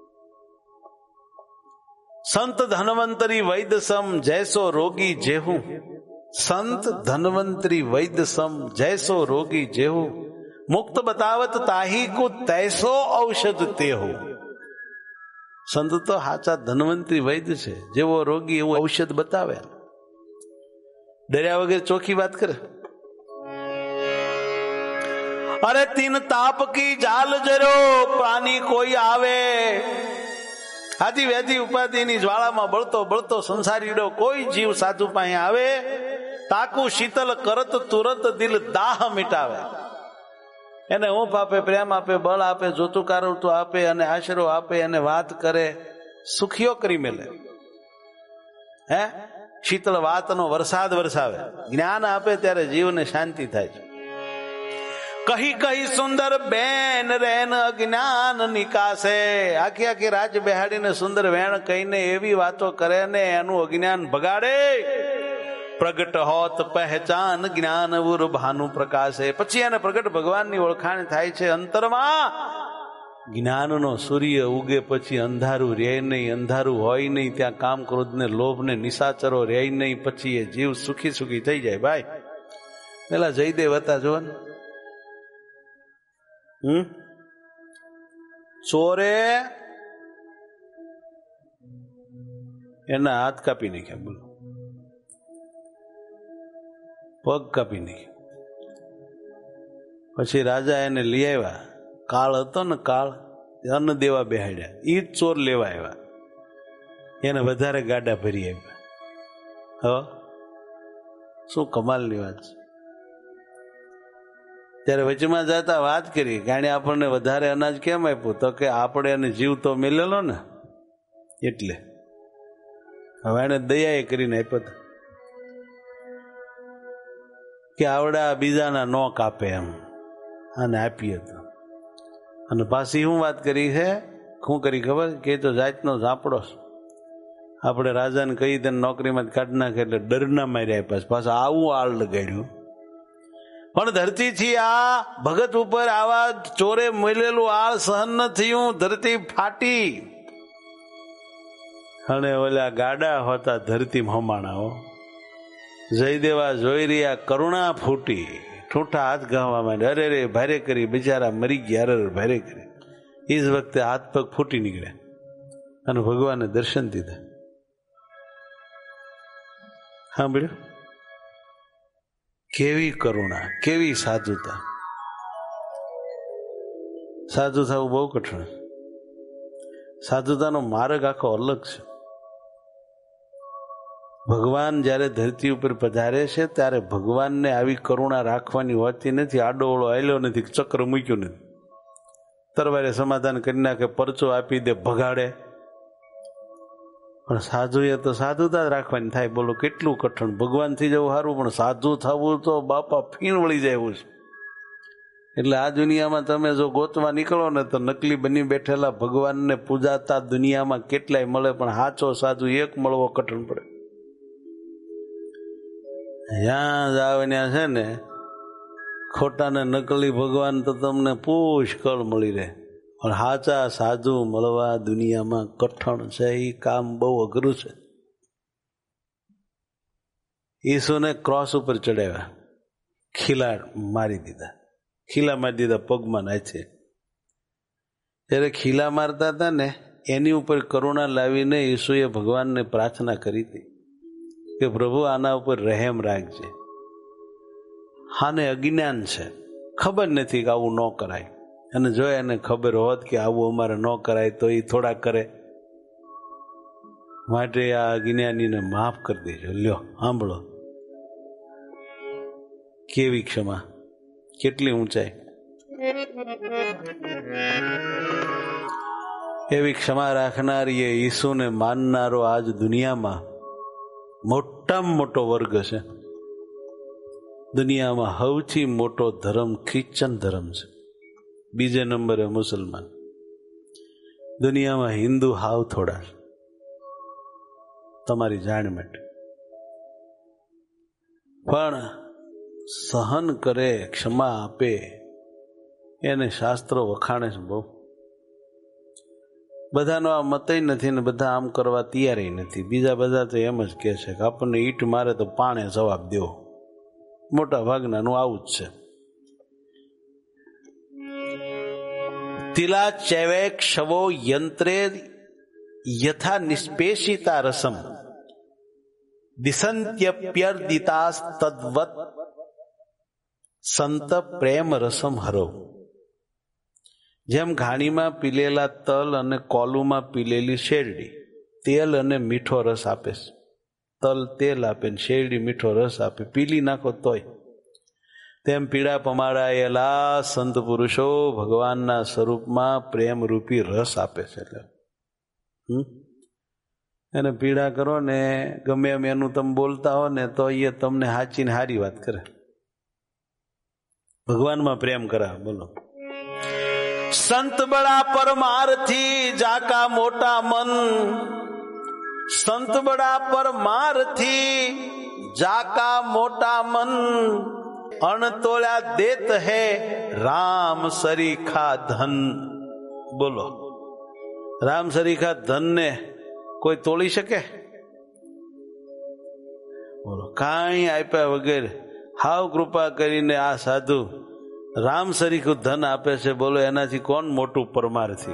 સંત ધનવંતરી વૈદ સમ જૈસો રોગી જેહું, સંત ધનવંતરી વૈદ સમ જૈસો રોગી જેહું, મુક્ત બતાવત તાહી કો તૈસો ઔષધ તેહું. સંત તો સાચા ધનવંતરી વૈદ છે, જેવો રોગી એવું ઔષધ બતાવે, ડર્યા વગર ચોખ્ખી વાત કરે. અરે તીન તાપ કી જાલ જરો પ્રાણી કોઈ આવે, હાથી વ્યાધી ઉપાધિની જ્વાળામાં બળતો બળતો સંસારીડો કોઈ જીવ સાધુ પાસે આવે, તાકુ શીતલ કરત તુરત દિલ દાહ મિટાવે. એને ઊંફ આપે, પ્રેમ આપે, બળ આપે, જોતું કારવતું આપે અને આશરો આપે અને વાત કરે, સુખીઓ કરી મેલે. હે શીતળ વાતનો વરસાદ વરસાવે, જ્ઞાન આપે ત્યારે જીવને શાંતિ થાય છે. કહી કહી સુંદર બેન રેન અજ્ઞાન નિકાસે, આખી આખી રાજ બેહાડીને સુંદર વેણ કહીને એવી વાતો કરે ને એનું અજ્ઞાન ભગાડે. પ્રગટ હોત પહેચાન જ્ઞાન ઉર ભાનુ પ્રકાશે, પછી એને પ્રગટ ભગવાનની ઓળખાણ થાય છે. અંતરમાં જ્ઞાનનો સૂર્ય ઉગે પછી અંધારું રહે નહીં, અંધારું હોય નહીં ત્યાં કામ ક્રોધ ને લોભ ને નિશાચરો રહે નહીં, પછી એ જીવ સુખી સુખી થઈ જાય. ભાઈ પેલા જયદેવ હતા જો ને, હમ ચોરે એના હાથ કાપી નાખ્યા, બોલો પગ કાપી નાખ્યા. પછી રાજા એને લઈ આવ્યા, કાળ હતો ને કાળ, અન્ન દેવા બેહાડ્યા, ઈ જ ચોર લેવા આવ્યા, એને વધારે ગાડા ભરી આવ્યા. હ શું કમાલની વાત છે. ત્યારે વચમાં જતા વાત કરી કે આણે આપણને વધારે અનાજ કેમ આપ્યું, તો કે આપણે એને જીવ તો મેલેલો ને એટલે. હવે એને દયા એ કરીને આપ્યો કે આવડા બીજાના નો કાપે એમ, અને આપીએ તો. અને પાછી શું વાત કરી છે, શું કરી ખબર, કે તો જાતનો ઝાપડો, આપણે રાજાને કહી દે નોકરીમાં કાઢી નાખે એટલે ડરના માર્યા આપ્યા. પાછું આવું આળ લગાડ્યું. પણ ધરતીથી આ ભગત ઉપર આવા ચોરે મેલેલું આળ સહન ન થયું, ધરતી ફાટી. અને ઓલા ગાડા હોતા ધરતી હમાણાઓ. જયદેવા જોઈ રહ્યા, કરુણા ફૂટી, ઠૂઠા હાથ ગાવા માંડ્યા, અરે રે ભારે કરી, બિચારા મરી ગયા, અરે ભારે કરી. એ જ વખતે હાથ પગ ફૂટી નીકળ્યા અને ભગવાને દર્શન દીધા. સાંભળ્યું? કેવી કરુણા, કેવી સાધુતા. સાધુ થવું બહુ કઠણ. સાધુતાનો માર્ગ આખો અલગ છે. ભગવાન જયારે ધરતી ઉપર પધારે છે ત્યારે ભગવાનને આવી કરુણા રાખવાની હોતી નથી. આડોવળો આયલો નથી, ચક્ર મૂક્યું નથી, તરવારે સમાધાન કરી નાખે, પરચો આપી દે, ભગાડે. પણ સાધુ એ તો સાધુતા જ રાખવાની થાય. બોલો કેટલું કઠણ. ભગવાનથી જવું સારું, પણ સાધુ થવું તો બાપા ફીણ વળી જાય એવું છે. એટલે આ દુનિયામાં તમે જો ગોતવા નીકળો ને તો નકલી બની બેઠેલા ભગવાનને પૂજાતા દુનિયામાં કેટલાય મળે, પણ સાચો સાધુ એક મળવો કઠણ પડે. જ્યાં જાવ ત્યાં છે ને ખોટા ને નકલી ભગવાન તો તમને પુષ્કળ મળી રહે, પણ સાચા સાધુ મળવા દુનિયામાં કઠણ છે. એ કામ બહુ અઘરું છે. ઈસુને ક્રોસ ઉપર ચડાવ્યા, ખીલા મારી દીધા, ખીલા મારી દીધા પગમાં નાચે. ત્યારે ખીલા મારતા હતા ને એની ઉપર કરુણા લાવીને ઈસુએ ભગવાનને પ્રાર્થના કરી હતી કે પ્રભુ આના ઉપર રહેમ રાખજે. હાને અજ્ઞાન છે, ખબર નથી કે આવું ન કરાય, અને જો એને ખબર હોત કે આવું અમારે ન કરાય તો એ થોડા કરે, માટે આ અજ્ઞાનીને માફ કરી દેજો. લ્યો સાંભળો કેવી ક્ષમા, કેટલી ઊંચાઈ. એવી ક્ષમા રાખનારી એ ઈસુને માનનારો આજ દુનિયામાં મોટામાં મોટો વર્ગ છે. દુનિયામાં સૌથી મોટો ધર્મ ખ્રિશ્ચન ધર્મ છે, બીજે નંબરે મુસલમાન. દુનિયામાં હિન્દુ હાવ થોડા, તમારી જાણ માટે. પણ સહન કરે, ક્ષમા આપે, એને શાસ્ત્રો વખાણે છે બહુ. બધાનો આ મતય નથી ને બધા આમ કરવા તૈયાર નથી. બીજા બધા તો એમ જ કહે છે કે આપણને ઈટ મારે તો પાણે જવાબ દેવો. મોટા ભાગનાનું આવું જ છે. તિલા ચેવે ક્ષવો યંત્રે યથા નિષ્પેષિતા રસમ દિસંત્યપ્યર્દિતાસ્તદ્વત સંત પ્રેમ રસમ હરો. જેમ ઘાણીમાં પીલેલા તલ અને કોલુમાં પીલેલી શેરડી તેલ અને મીઠો રસ આપે છે. તલ તેલ આપે ને શેરડી મીઠો રસ આપે, પીલી નાખો તોય. તેમ પીડા પમાડાયેલા સંત પુરુષો ભગવાનના સ્વરૂપમાં પ્રેમ રૂપી રસ આપે છે. એટલે હમ એને પીડા કરો ને ગમે એમ એનું તમે બોલતા હો ને તો એ તમને હાચીને હારી વાત કરે, ભગવાનમાં પ્રેમ કરાવે. બોલો. સંત બડા પરમારથી જાકા મોટા મન, સંત બડા પરમારથી જાકા મોટા મન, અણતોળ્યા દેત હે રામ સરીખા ધન. બોલો. રામ સરીખા ધન ને કોઈ તોડી શકે? બોલો. કાંઈ આપ્યા વગર હાવ કૃપા કરીને આ સાધુ રામ સરીખું ધન આપે છે. બોલો, એનાથી કોણ મોટું પરમારથી?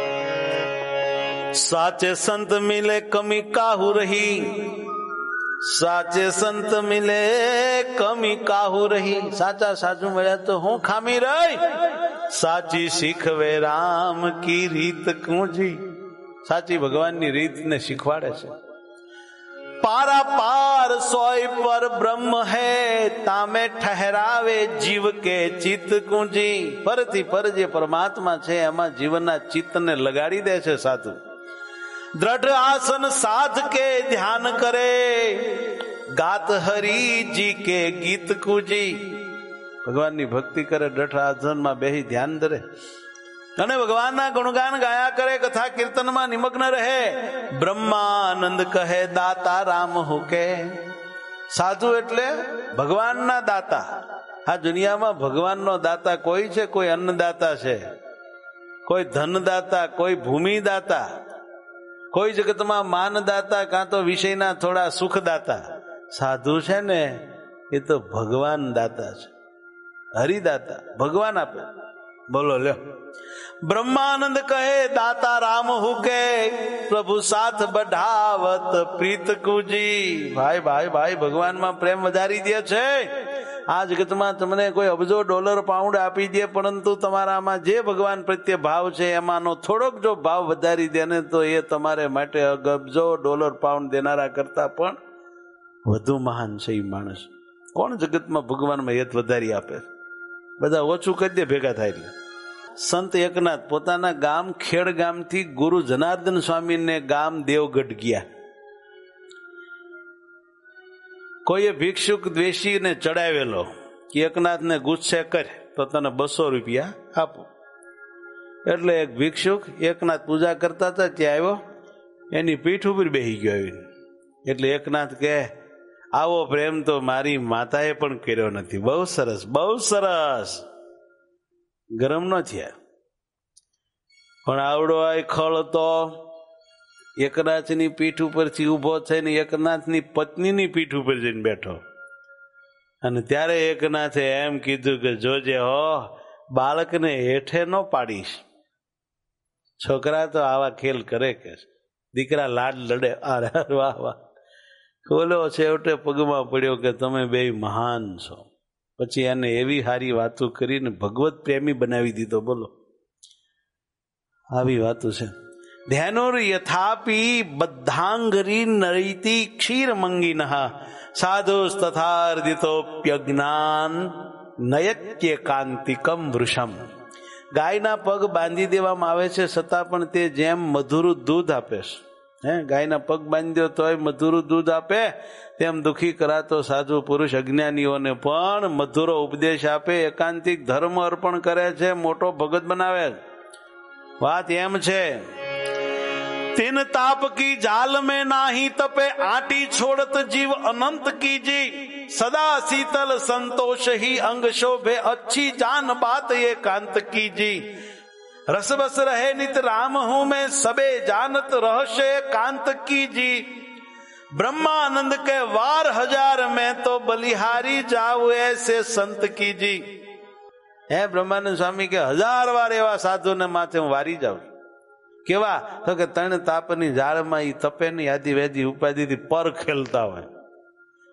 સાચે સંત મિલે કમી કાહુ રહી, સાચે સંત મિલે કમી કાહુ રહી. સાચા સાચું મળ્યા તો હું ખામી રહી? સાચી શીખવે રામ કી રીત કુંજી. સાચી ભગવાનની રીતને શીખવાડે છે. પારા પાર સોય પર બ્રહ્મ હે, તામે ઠહેરાવે જીવ કે ચિત્ત કુંજી. પરથી પર જે પરમાત્મા છે એમાં જીવનના ચિત્તને લગાડી દે છે સાધુ. દ્રઢ આસન સાધ કે ધ્યાન કરે, ગાત હરિજી કે ગીત કુજી. ભગવાનની ભક્તિ કરે, દ્રઢ આસનમાં બેહી ધ્યાન ધરે અને ભગવાનના ગુણગાન ગાયા કરે, કથા કીર્તનમાં નિમગ્ન રહે. બ્રહ્માનંદ કહે દાતા રામ હુકે. સાધુ એટલે ભગવાનના દાતા. આ દુનિયામાં ભગવાનનો દાતા કોઈ છે? કોઈ અન્નદાતા છે, કોઈ ધનદાતા, કોઈ ભૂમિદાતા, કોઈ જગતમાં માનદાતા, કાં તો વિષયના થોડા સુખદાતા. સાધુ છે ને એ તો ભગવાન દાતા છે, હરિદાતા, ભગવાન આપે. બોલો લ્યો. બ્રહ્માનંદ કહે દાતા રામ હુકે, પ્રભુ સાથ બઢાવત પ્રીત કુજી. ભાઈ ભાઈ ભાઈ ભગવાનમાં પ્રેમ વધારી દે છે. આ જગતમાં તમને કોઈ અબજો ડોલર પાઉન્ડ આપી દે, પરંતુ તમારામાં જે ભગવાન પ્રત્યે ભાવ છે એમાંનો થોડોક જો ભાવ વધારી દે ને તો એ તમારે માટે અબજો ડોલર પાઉન્ડ દેનારા કરતા પણ વધુ મહાન છે એ માણસ. કોણ જગતમાં ભગવાનમાં હેત વધારી આપે? બધા ઓછું કરી દે ભેગા થાય એટલે. સંત એકનાથ પોતાના ગામ ખેડ ગામથી ગુરુ જનાર્દન સ્વામીને ગામ દેવગઢ ગયા. કોઈએ ભિક્ષુક દ્વેષીને ચડાવેલો કે એકનાથને ગુસ્સે કરે તો તને બસો રૂપિયા આપો. એટલે એક ભિક્ષુક એકનાથ પૂજા કરતા હતા ત્યાં આવ્યો, એની પીઠ ઉપર બેસી ગયો આવીને. એટલે એકનાથ કહે આવો પ્રેમ તો મારી માતાએ પણ કર્યો નથી. બહુ સરસ, બહુ સરસ. ગરમ ન થયા. પણ આવડો આ ખળ તો એકનાથની પીઠ ઉપરથી ઉભો થઈને એકનાથની પત્નીની પીઠ ઉપર જઈને બેઠો. અને ત્યારે એકનાથે એમ કીધું કે જોજે હો, બાળકને હેઠે ન પાડીશ. છોકરા તો આવા ખેલ કરે કે દીકરા લાડ લડે. અરે વાહ વાહ. બોલો છેવટે પગમાં પડ્યો કે તમે બે મહાન છો. પછી એને એવી સારી વાતો કરીને ભગવત પ્રેમી બનાવી દીધો. બોલો, આવી વાતો છે. ધ્યાનોર યથાપી બદ્ધાંગરી નરૈતિ ક્ષીર મંગિન સાધુ તથાર્દિતોપ્યજ્ઞાન નયત્ય કાંતિકમ વૃષમ. ગાયના પગ બાંધી દેવામાં આવે છે છતાં પણ તે જેમ મધુરું દૂધ આપે છે. હે ગાયના પગ બાંધી દો તોય મધુરું દૂધ આપે, તેમ દુઃખી કરાતો સાધુ પુરુષ અજ્ઞાનીઓને પણ મધુરો ઉપદેશ આપે, એકાંતિક ધર્મ અર્પણ કરે છે, મોટો ભગત બનાવે. વાત એમ છે, તિન તાપ કી જાલ में नाही तपे आटी छोड़त जीव अनंत कीजी. सदा शीतल संतोष ही अंग शोभे अच्छी जान बात ये कांत कीजी. रस बस रहे नित राम हूं मैं सबे जानत रहस्य कांत कीजी. ब्रह्मानंद के वार हजार में तो बलिहारी जाऊ ऐसे संत कीजी. હે બ્રહ્માનંદ સ્વામી કે હજાર વાર એવા સાધુ ને માથે હું વારી જાઉં. કેવા? તો કે ત્રણ તાપની જાળમાં ઈ તપે ની આદિ વેદી ઉપાધિથી પર ખેલતા હોય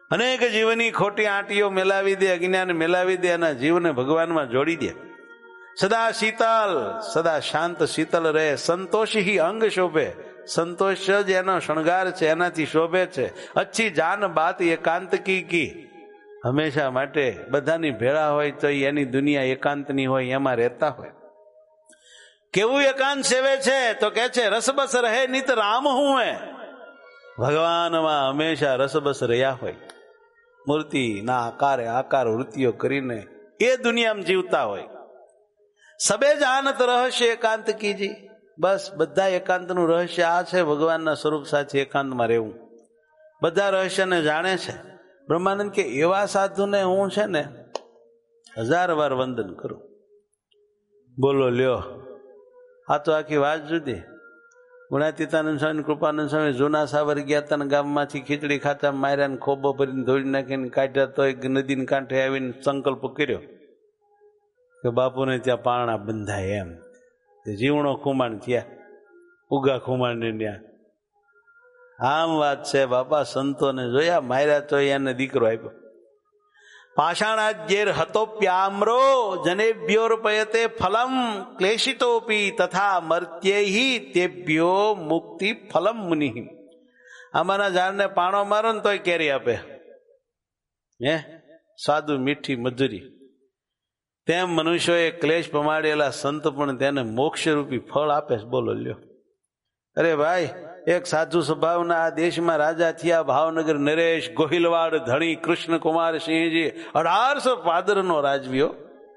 અનેક જીવની ખોટી આંટીઓ મેલાવી દે, અજ્ઞાન મેલાવી દે અને જીવને ભગવાનમાં જોડી દે. સદા શીતલ, સદા શાંત શીતલ રહે. સંતોષી અંગ શોભે, સંતોષ જ એનો શણગાર છે, એનાથી શોભે છે. અચ્છી જાન બાત એકાંત કી કી, હંમેશા માટે બધાની ભેળા હોય તો એની દુનિયા એકાંતની હોય, એમાં રહેતા હોય. કેવું એકાંત સેવે છે તો કે છે રસબસ રહે નિત રામ હું હે. ભગવાનમાં હંમેશા રસબસ રહ્યા હોય, મૂર્તિ ના આકારે આકાર વૃત્તિઓ કરીને એ દુનિયામાં જીવતા હોય. સબે જાનત રહસ્ય એકાંત કીજી, બસ બધા એકાંતનું રહસ્ય આ છે, ભગવાનના સ્વરૂપ સાથે એકાંતમાં રહેવું. બધા રહસ્યને જાણે છે. બ્રહ્માનંદ કે એવા સાધુને હું છે ને હજાર વાર વંદન કરું. બોલો લ્યો, આ તો આખી વાત જુદી. ગુણાતીતાનંદ સ્વામી, કૃપાનંદ સ્વામી જૂના સાવર ગયા હતા, ગામમાંથી ખીચડી ખાતા માર્યા, ખોબો ભરીને ધોળી નાખીને કાઢ્યા, તો એક નદીને કાંઠે આવીને સંકલ્પ કર્યો કે બાપુને ત્યાં પારણા બંધાય. એમ જીવણો ખુમાણ થયા, ઉગા ખુમાણ ને ત્યાં. આમ વાત છે બાપા. સંતોને જોયા, માર્યા તો એને દીકરો આપ્યો. પાષાણાજ્યેર હતોપ્યામ્રો જનેભ્યોર્પયતે ફલમ ક્લેશિતોપી તથા મર્ત્યૈ તેભ્યો મુક્તિ ફલમ મુનિ. આમાંના ઝાડને પાણો મારો ને તોય કેરી આપે, હે સાદું મીઠી મધુરી. તેમ મનુષ્યોએ ક્લેશ પમાડેલા સંત પણ તેને મોક્ષરૂપી ફળ આપે. બોલો લ્યો. અરે ભાઈ, એક સાધુ સ્વભાવના આ દેશમાં રાજા થયા ભાવનગર નરેશ ગોહિલવાડ ધણી કૃષ્ણકુમાર સિંહજી. અઢારસો પાદરનો રાજવીઓ.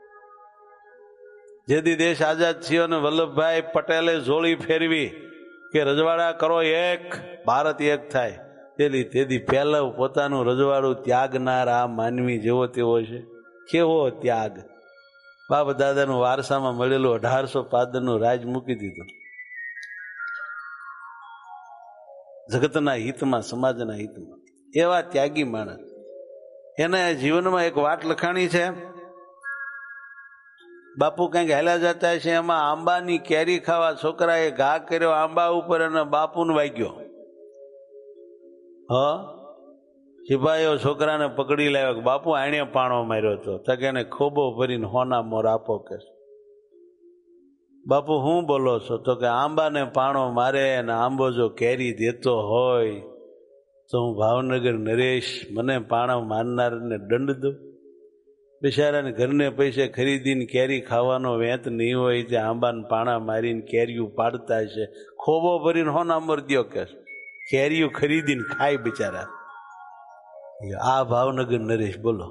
જેથી દેશ આઝાદ થયો ને વલ્લભભાઈ પટેલે જોળી ફેરવી કે રજવાડા કરો એક, ભારત એક થાય. તેલી તેથી પહેલા પોતાનું રજવાડું ત્યાગનાર આ માનવી જેવો તેવો છે. કેવો ત્યાગ! બાપ દાદાનું વારસામાં મળેલું અઢારસો પાદરનું રાજ મૂકી દીધું. જગતના હિતમાં, સમાજના હિતમાં. એવા ત્યાગી માણસ. એને જીવનમાં એક વાત લખાણી છે. બાપુ કંઈક હેલા જતા છે, એમાં આંબાની કેરી ખાવા છોકરાએ ઘા કર્યો આંબા ઉપર અને બાપુને વાગ્યો. હ સિપાહીઓ છોકરાને પકડી લાવ્યો. બાપુ આણે પાણો માર્યો હતો. તો કે એને ખોબો ભરીને હોના મોર આપો કે. બાપુ હું બોલો છો? તો કે આંબાને પાણો મારે અને આંબો જો કેરી દેતો હોય તો હું ભાવનગર નરેશ મને પાણો મારનારને દંડ દઉં? બિચારાને ઘરને પૈસે ખરીદીને કેરી ખાવાનો વેત નહીં હોય તે આંબાને પાણા મારીને કેરીયું પાડતા છે. ખોબો ભરીને હોના મોર દ્યો કે કેરીયું ખરીદીને ખાય બિચારા. આ ભાવનગર નરેશ. બોલો,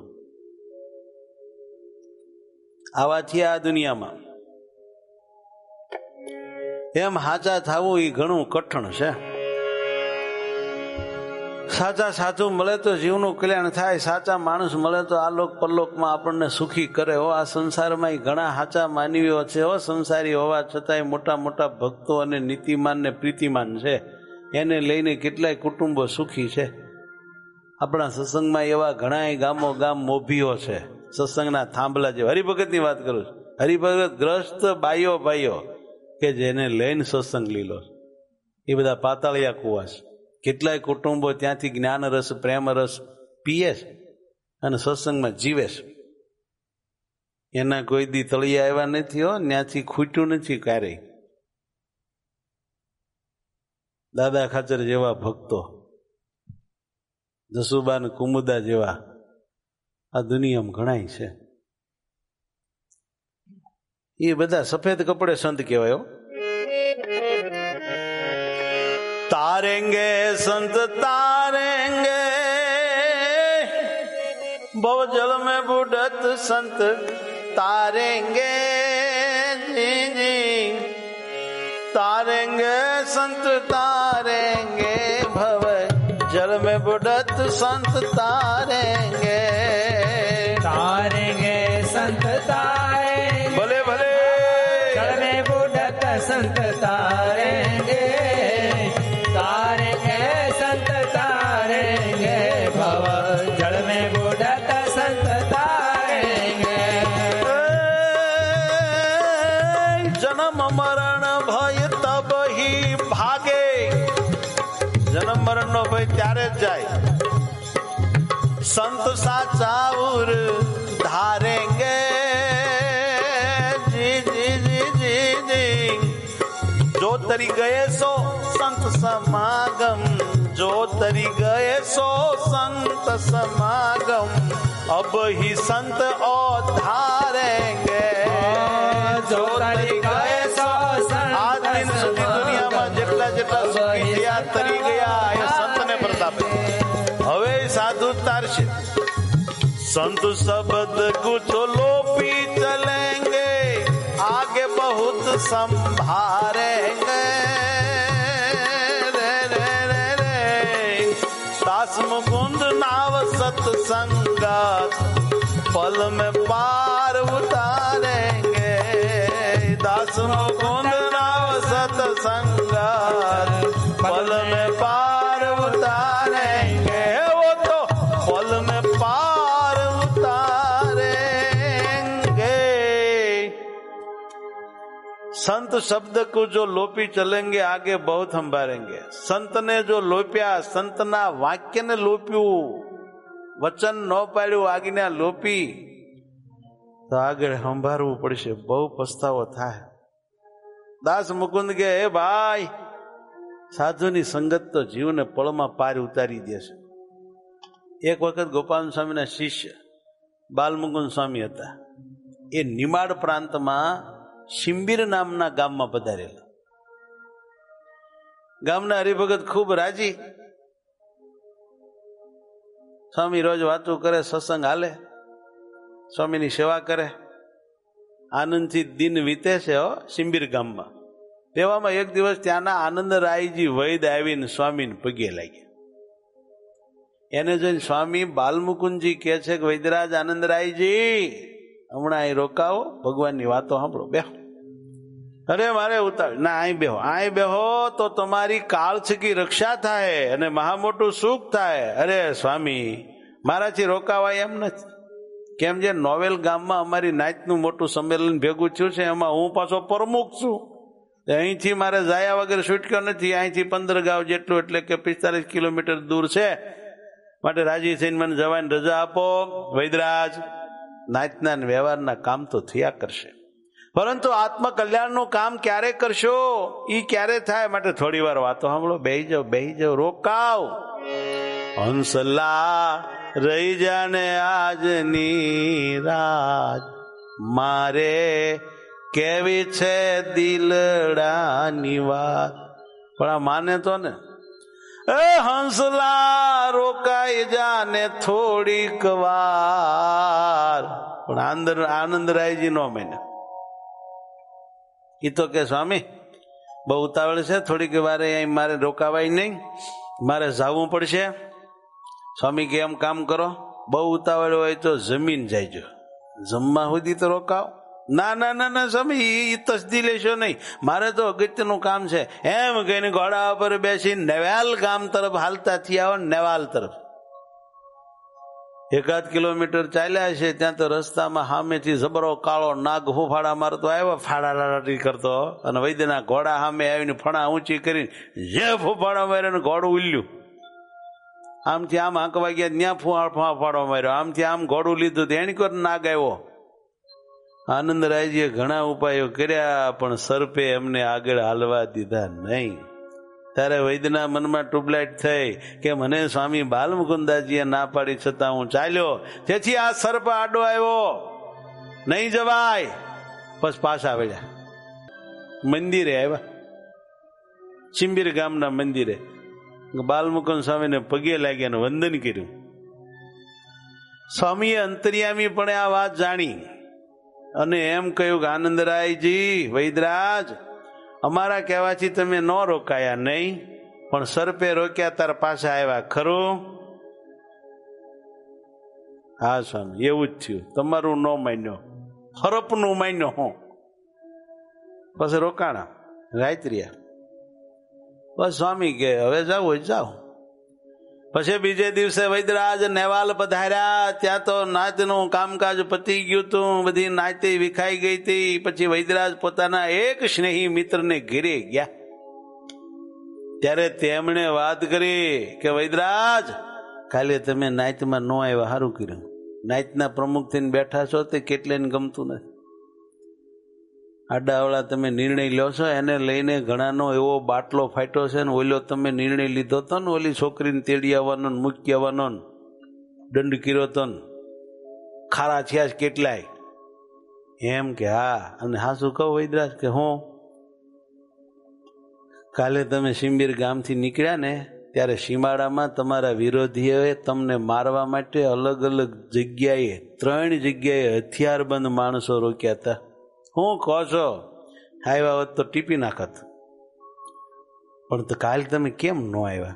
આવા થયા આ દુનિયામાં. એમ સાચા થવું એ ઘણું કઠણ છે. સાચા સાધુ મળે તો જીવનું કલ્યાણ થાય. સાચા માણસ મળે તો આ લોક પરલોકમાં આપણને સુખી કરે. હો, આ સંસારમાં ઘણા સાચા માનવીઓ છે. હો, સંસારી હોવા છતાંય મોટા મોટા ભક્તો અને નીતિમાન ને પ્રીતિમાન છે. એને લઈને કેટલાય કુટુંબો સુખી છે. આપણા સત્સંગમાં એવા ઘણા ગામો ગામ મોભીઓ છે. સત્સંગના થાંભલા જેવા. હરિભગતની વાત કરું છું. હરિભગત ગ્રસ્ત બાઈઓ ભાઈઓ કે જેને લઈને સત્સંગ લીલો, એ બધા પાતાળિયા કુવા છે. કેટલાય કુટુંબો ત્યાંથી જ્ઞાન રસ પ્રેમ રસ પીએ છે અને સત્સંગમાં જીવે છે. એના કોઈ દી તળિયા આવ્યા નથી. હો, ત્યાંથી ખૂટ્યું નથી ક્યારેય. દાદા ખાચર જેવા ભક્તો, જસુબા ને કુમુદા જેવા આ દુનિયામાં ઘણાય છે. એ બધા સફેદ કપડે સંત કહેવાય. તારેંગે સંત તારેંગે ભવ જલ में बुडत संत तारेंगे जी जी तारेंगे संत तारेंगे भव जल में बुडत संत तारेंगे तारेंगे संत तारेंगे भले भले जल में बुडत संत तारेंगे तारेंगे संत तारेंगे भव जल में बुडत संत तारेंगे जन्म मरण भय तब ही भागे. जन्म मरण नो भय त्यारे ज जाय संत साचा उर धारेंगे। जी जी जी जी जी जो तरी गए सो संत समागम, जो तरी गए सो संत समागम, अब ही संत औधारेंगे। जो तरी गए सो आज दिन सुधी दुनिया में जेटला जेटला सुखी थया तरी गया ए संत ने प्रताप। हवे साधु तारशे संत शब्द कुछ लोपी चलेंगे, आगे बहुत संभारेंगे। रे रे रे रे दास मुकुंद नाव सत्संगत, पल में पार उतारेंगे। दास मुकुंद नाव सत्संगत, पल में पार उतारेंगे। वो तो पल में पार उतारेंगे। संत शब्द को जो लोपी चलेंगे, आगे बहुत संभारेंगे। संत ने जो लोप्या, संत ना वाक्य ने लोप्यू, वचन न पाड्यू, आज्ञा लोपी, तो आगे संभारવું પડશે, બહુ પસ્તાવો થાય। દાસ મુકુંદ કે હે ભાઈ, સાધુની સંગત તો જીવને પળમાં પાર ઉતારી દેશે। એક વખત ગોપાલ સ્વામીના શિષ્ય બાલમુકુંદ સ્વામી હતા, એ નિમાડ પ્રાંતમાં શિંબીર નામના ગામમાં પધારેલા। ગામના હરિભગત ખૂબ રાજી, સ્વામી રોજ વાતો કરે, સત્સંગ હાલે, સ્વામીની સેવા કરે, આનંદથી દિન વીતે છે હો શિંબીર ગામમાં। તેવામાં એક દિવસ ત્યાંના આનંદરાયજી વૈદ આવીને સ્વામીને પગે લાગ્યા। એને જોઈને સ્વામી બાલમુકુંદજી કહે છે કે વૈદરાજ આનંદરાયજી, હમણાં અહીં રોકાવો, ભગવાનની વાતો સાંભળો, બેહો। અરે મારે ઉતાવળ ના, અહીં બેહો, અહીં બેહો તો તમારી કાળછકી રક્ષા થાય અને મહા મોટું સુખ થાય। અરે સ્વામી, મારાથી રોકાવાય એમ નથી। કેમ જે નોવેલ ગામમાં અમારી નાચનું મોટું સંમેલન ભેગું થયું છે, એમાં હું પાછો પ્રમુખ છું। અહીંથી મારે જાયા વગર છૂટક્યો નથી। અહીંથી પંદર ગાંવ જેટલું એટલે કે પિસ્તાલીસ કિલોમીટર દૂર છે, માટે રાજી થઈને મને જવાની રજા આપો। વૈદરાજ, નાચના વ્યવહારના કામ તો થયા કરશે, પરંતુ આત્મકલ્યાણનું કામ ક્યારે કરશો, ઈ ક્યારે થાય? માટે થોડી વાર વાતો સાંભળો, બેહી જાઓ, બેહી જાઓ, રોકાવ। હંસલા રહી જાને આજની રાત, મારે કેવી છે દિલડાની વાત। પણ આ માને તો ને, એ હંસલા રોકાઈ જાને થોડીક વાર। પણ આનંદ આનંદરાયજી નો માને, એ તો કે સ્વામી બહુ ઉતાવળ છે, થોડીક વારે અહીં મારે રોકાવાય નહીં, મારે જવું પડશે। સ્વામી કે એમ કામ કરો, બહુ ઉતાવળ હોય તો જમીન જાયજો, જમવા સુધી તો રોકાવ। ના ના ના ના સ્વામી, એ તસદી લેશો નહીં, મારે તો અગત્યનું કામ છે। એમ કહીને ઘોડા પર બેસી નેવાલ ગામ તરફ હાલતા થયા હોય, નેવાલ તરફ એકાદ કિલોમીટર ચાલ્યા છે, ત્યાં તો રસ્તામાં સામેથી જબરો કાળો નાગ ફૂફાડા મારતો આવ્યો, ફાડાલાટી કરતો, અને વૈદ્યના ઘોડા સામે આવીને ફણા ઊંચી કરીને જે ફૂફાડા માર્યો ને ઘોડું ઉલ્યું। આમથી આમ આંકવા ગયા, ત્યાં ફાફાડો માર્યો, આમથી આમ ઘોડું લીધું, તેણી કોર નાગ આવ્યો। આનંદરાયજીએ ઘણા ઉપાયો કર્યા, પણ સર્પે એમને આગળ હાલવા દીધા નહીં। ત્યારે વૈદ્યના મનમાં ટ્યુબલાઇટ થઈ કે મને સ્વામી બાલમુકુંદાજીએ ના પાડી, છતાં હું ચાલ્યો, તેથી આ સર્પ આડો આવ્યો, નહીં જવાય। બસ પાછા વળ્યા, મંદિરે આવ્યા, શિંબીર ગામના મંદિરે બાલમુકુંદ સ્વામીને પગે લાગ્યા, વંદન કર્યું। સ્વામીએ અંતર્યામી પણ આ વાત જાણી અને એમ કહ્યું કે આનંદરાયજી, વૈદરાજ, અમારા કહેવાથી તમે ન રોકાયા નહીં, પણ સર્પે રોક્યા તાર પાછા આવ્યા ખરું? હા સ્વામી, એવું જ થયું, તમારું ન માન્યો, હરપનું માન્યો હું। પછી રોકાણા, રાત્રિયા। બસ સ્વામી કે હવે જાવ હોય જાઓ। પછી બીજે દિવસે વૈદરાજ નેવાલ પધાર્યા, ત્યાં તો નાચનું કામકાજ પતી ગયું હતું, બધી નાચતી વિખાઈ ગઈ હતી। પછી વૈદરાજ પોતાના એક સ્નેહી મિત્રને ઘેરે ગયા, ત્યારે તેમણે વાત કરી કે વૈદરાજ, કાલે તમે નાઇટમાં ન આવ્યા, સારું કર્યું. નાઇટના પ્રમુખ થઈને બેઠા છો તે કેટલાને ગમતું નથી. આડાવડા તમે નિર્ણય લો છો, એને લઈને ઘણાનો એવો બાટલો ફાટ્યો છે ને ઓલો તમે નિર્ણય લીધો હતો ને ઓલી છોકરીને તેડી આવવાનો ને મૂકી આવવાનો દંડ કર્યો હતો ને ખારા થયા છે કેટલાય. એમ કે હા. અને હા શું કહું વૈદ્યરાજ કે હું કાલે તમે શિંબીર ગામથી નીકળ્યા ને ત્યારે સીમાડામાં તમારા વિરોધીઓએ તમને મારવા માટે અલગ અલગ જગ્યાએ ત્રણ જગ્યાએ હથિયારબંધ માણસો રોક્યા હતા. હું કહો છો આવ્યા હોત તો ટીપી નાખત. પણ તો કાલે તમે કેમ ન આવ્યા?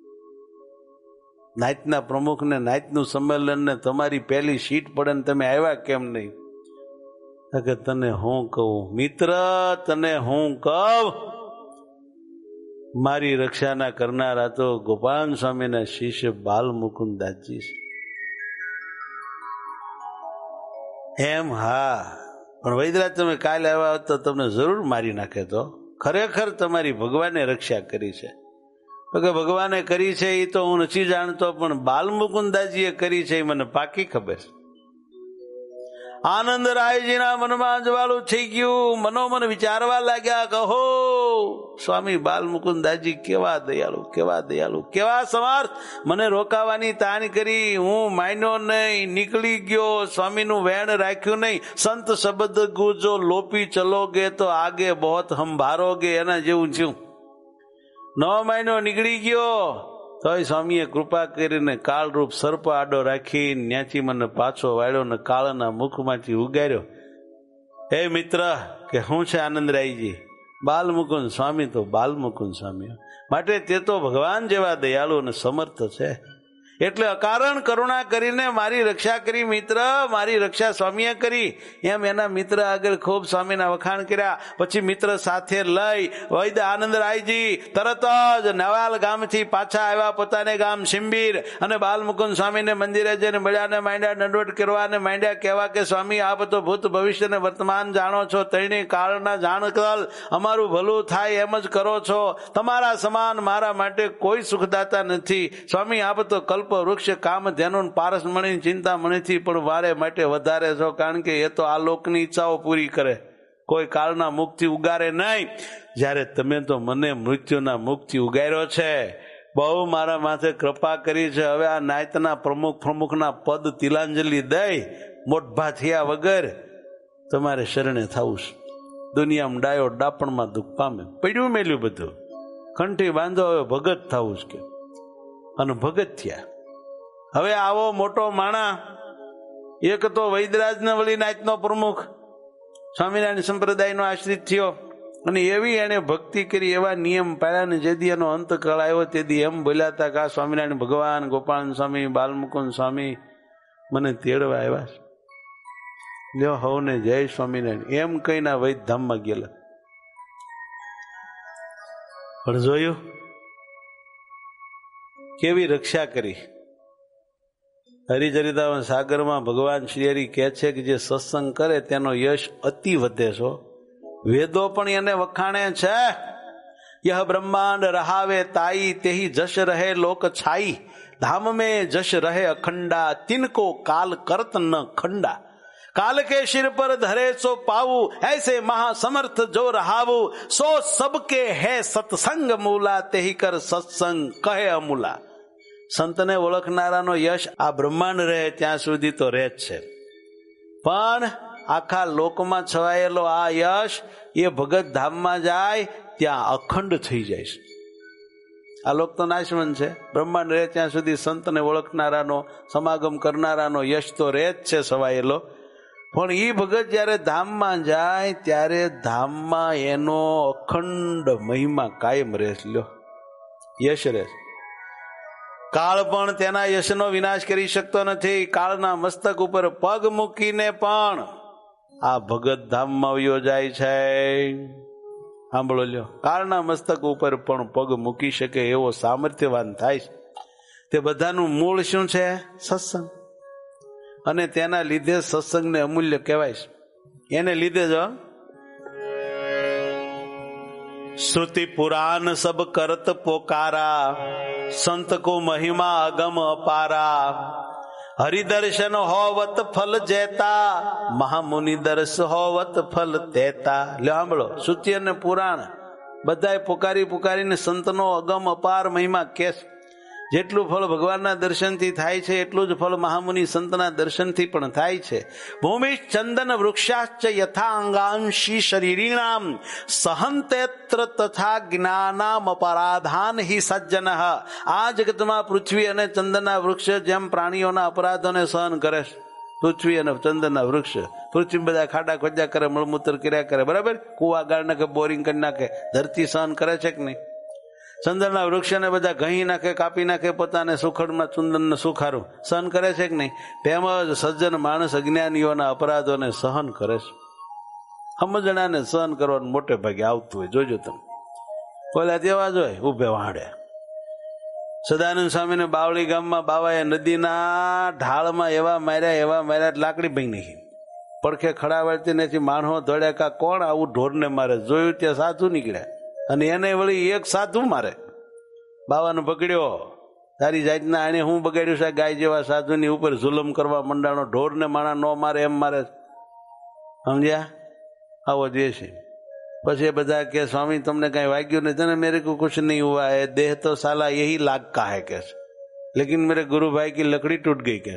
નાઇટના પ્રમુખને નાઇટનું સંમેલન ને તમારી પહેલી સીટ પડે ને તમે આવ્યા કેમ નહીં? કે તને હું કહું મિત્ર, તને હું કહું, મારી રક્ષાના કરનારા તો ગોપાલ સ્વામીના શિષ્ય બાલ મુકુંદાસજી છે. એમ હા. પણ વૈદ્યરાજ તમે કાલે આવ્યા હોત તો તમને જરૂર મારી નાખે. તો ખરેખર તમારી ભગવાને રક્ષા કરી છે. કે ભગવાને કરી છે એ તો હું નથી જાણતો, પણ બાલ મુકુંદાસજીએ કરી છે એ મને પાકી ખબર છે. આનંદ રાયજીના મનમાં જવાળું થઈ ગયું. મનોમન વિચારવા લાગ્યા, કહો સ્વામી બાલ મુકુંદાસજી કેવા દયાળુ, કેવા દયાળુ, કેવા સમર્થ. મને રોકાવાની તાણ કરી, હું માન્યો નહીં, નીકળી ગયો, સ્વામીનું વેણ રાખ્યું નહીં. સંત શબ્દ ગુજો લોપી ચલોગે તો આગે બહોત હમ ભારોગે, એના જેવું થયું. નવ મહિનો નીકળી ગયો તોય સ્વામીએ કૃપા કરીને કાળરૂપ સર્પ આડો રાખી ત્યાંથી મને પાછો વાળ્યો ને કાળના મુખમાંથી ઉગાર્યો. હે મિત્ર કે હું છે આનંદરાયજી, બાલ મુકુંદ સ્વામી તો બાલ મુકુંદ સ્વામી, માટે તે તો ભગવાન જેવા દયાળુ અને સમર્થ છે. એટલે અકારણ કરુણા કરીને મારી રક્ષા કરી મિત્ર, મારી રક્ષા સ્વામીએ કરી. એમ એના મિત્ર આગળ ખૂબ સ્વામીના વખાણ કર્યા. પછી મિત્ર સાથે લઈ વૈદ્ય આનંદરાયજી તરત જ નવાલ ગામથી પાછા આવ્યા પોતાને ગામ શિંબીર, અને બાલમુકુંદ સ્વામીને મંદિરે જઈને મળ્યાને માંડ્યા દંડવટ કરવા અને માંડ્યા કહેવા કે સ્વામી આપ તો ભૂત ભવિષ્ય ને વર્તમાન જાણો છો, તૈણી કાળના જાણકલ, અમારું ભલું થાય એમ જ કરો છો. તમારા સમાન મારા માટે કોઈ સુખદાતા નથી. સ્વામી આપ તો કલ્પ વૃક્ષ કામ ધ્યાન પારસ મણી ચિંતા મણીથી પણ વારે માટે વધારે છો, કારણ કે એ તો આ લોકની ઈચ્છાઓ પૂરી કરે, કોઈ કાળના મુખથી ઉગારે નહીં. જ્યારે તમે તો મને મૃત્યુના મુખથી ઉગાર્યો છે, બહુ મારા માથે કૃપા કરી છે. હવે આ નાયતના પ્રમુખ પ્રમુખના પદ તિલાંજલિ દઈ મોટભા થયા વગર તમારે શરણે થવું છે. દુનિયામાં ડાયો ડાપણમાં દુઃખ પામે, પડ્યું મેલ્યું બધું, કંઠી બાંધો હવે ભગત થવું છે કે, અને ભગત થયા. હવે આવો મોટો માણા, એક તો વૈદ્યરાજને વળી નાયતનો પ્રમુખ સ્વામિનારાયણ સંપ્રદાયનો આશ્રિત થયો, અને એવી એને ભક્તિ કરી, એવા નિયમ પાડ્યા ને જેથી એનો અંતકાળ આવ્યો તેથી એમ બોલ્યા હતા કે આ સ્વામિનારાયણ ભગવાન, ગોપાલ સ્વામી, બાલમુકુંદ સ્વામી મને તેડવા આવ્યા છે, લ્યો હવને જય સ્વામિનારાયણ એમ કહીને વૈદ ધામમાં ગયેલા. પણ જોયું કેવી રક્ષા કરી. હરિચરિતા સાગરમાં ભગવાન શ્રી હરિ કહે છે કે જે સત્સંગ કરે તેનો યશ અતિ વધે છો. વેદો પણ એને વખાણે છે. યહ બ્રહ્માંડ રહાવે તાઈ તેહી જશ રહે લોક છાઈ, ધામ મેં જશ રહે અખંડા, तिनको काल करत न खंडा. काल के सिर पर धरे सो पाऊ, ऐसे महासमर्थ जो रहाऊ. सो सबके है सत्संग मूला, तेही कर सत्संग કહે અમૂલા. સંતને ઓળખનારાનો યશ આ બ્રહ્માંડ રહે ત્યાં સુધી તો રહે જ છે, પણ આખા લોકમાં છવાયેલો આ યશ એ ભગત ધામમાં જાય ત્યાં અખંડ થઈ જાય છે. આ લોક તો નાશવંત છે, બ્રહ્માંડ રહે ત્યાં સુધી સંતને ઓળખનારાનો, સમાગમ કરનારાનો યશ તો રહે જ છે છવાયેલો. પણ એ ભગત જયારે ધામમાં જાય ત્યારે ધામમાં એનો અખંડ મહિમા કાયમ રહે. લ્યો યશ રહે. કાળ પણ તેના યશનો વિનાશ કરી શકતો નથી. કાળના મસ્તક ઉપર પગ મૂકીને પણ આ ભગત ધામમાં વયો જાય છે. સાંભળો લ્યો, કાળના મસ્તક ઉપર પણ પગ મૂકી શકે એવો સામર્થ્યવાન થાય છે. તે બધાનું મૂળ શું છે? સત્સંગ. અને તેના લીધે સત્સંગને અમૂલ્ય કહેવાય છે. એને લીધે જો श्रुति पुराण सब करत पोकारा, संत को महिमा अगम अपारा। हरिदर्शन होवत फल जेता, महामुनि दर्श होवत फल तेता। લે સાંભળો, શ્રુતિ અને પુરાણ બધાએ પુકારી પુકારીને સંતનો અગમ અપાર મહિમા કે જેટલું ફળ ભગવાનના દર્શનથી થાય છે એટલું જ ફળ મહામુનિ સંતના દર્શનથી પણ થાય છે. ભૂમિ ચંદન વૃક્ષાશ્ચ યથા અંગાંશી શરીરીણામ સહંતેત્ર તથા જ્ઞાનામ અપરાધાન હિ સજ્જન. આ જગતમાં પૃથ્વી અને ચંદનના વૃક્ષ જેમ પ્રાણીઓના અપરાધોને સહન કરે છે. પૃથ્વી અને ચંદનના વૃક્ષ, પૃથ્વી બધા ખાડા ખોજા કરે, મળમૂત્ર કર્યા કરે, બરાબર, કુવા ગાળ નાખે, બોરિંગ કરી નાખે, ધરતી સહન કરે છે કે નહીં? ચંદનના વૃક્ષને બધા ઘહી નાખે, કાપી નાખે, પોતાને સુખડમાં ચંદન સુખારું સહન કરે છે કે નહીં? તેમજ સજ્જન માણસ અજ્ઞાનીઓના અપરાધોને સહન કરે છે. સમજણાને સહન કરવાનું મોટે ભાગે આવતું હોય. જોજો તમે, ઓલા તેવા જ હોય ઉભે વાડે. સદાનંદ સ્વામીને બાવળી ગામમાં બાવાએ નદીના ઢાળમાં એવા માર્યા એવા માર્યા લાકડી ભાઈ નાખી. પડખે ખડાવડતી નથી, માણસો દોડ્યા કા કોણ આવું ઢોરને મારે? જોયું ત્યાં સાધુ નીકળ્યા અને એને વળી એક સાધુ મારે. બાવાનો પકડ્યો, તારી જાતના આને હું બગાડ્યું છે? ગાય જેવા સાધુની ઉપર જુલમ કરવા મંડાણો. ઢોરને માણા ન મારે એમ મારે, સમજ્યા? આવો જે છે. પછી બધા કે સ્વામી તમને કઈ વાગ્યું નહીં? તને મેરે કો કુછ નહીં હુઆ હૈ, દેહ તો સાલા યહી લાગ કા હૈ કે, લેકિન મેરે ગુરુ ભાઈ કી લકડી તૂટ ગઈ કે.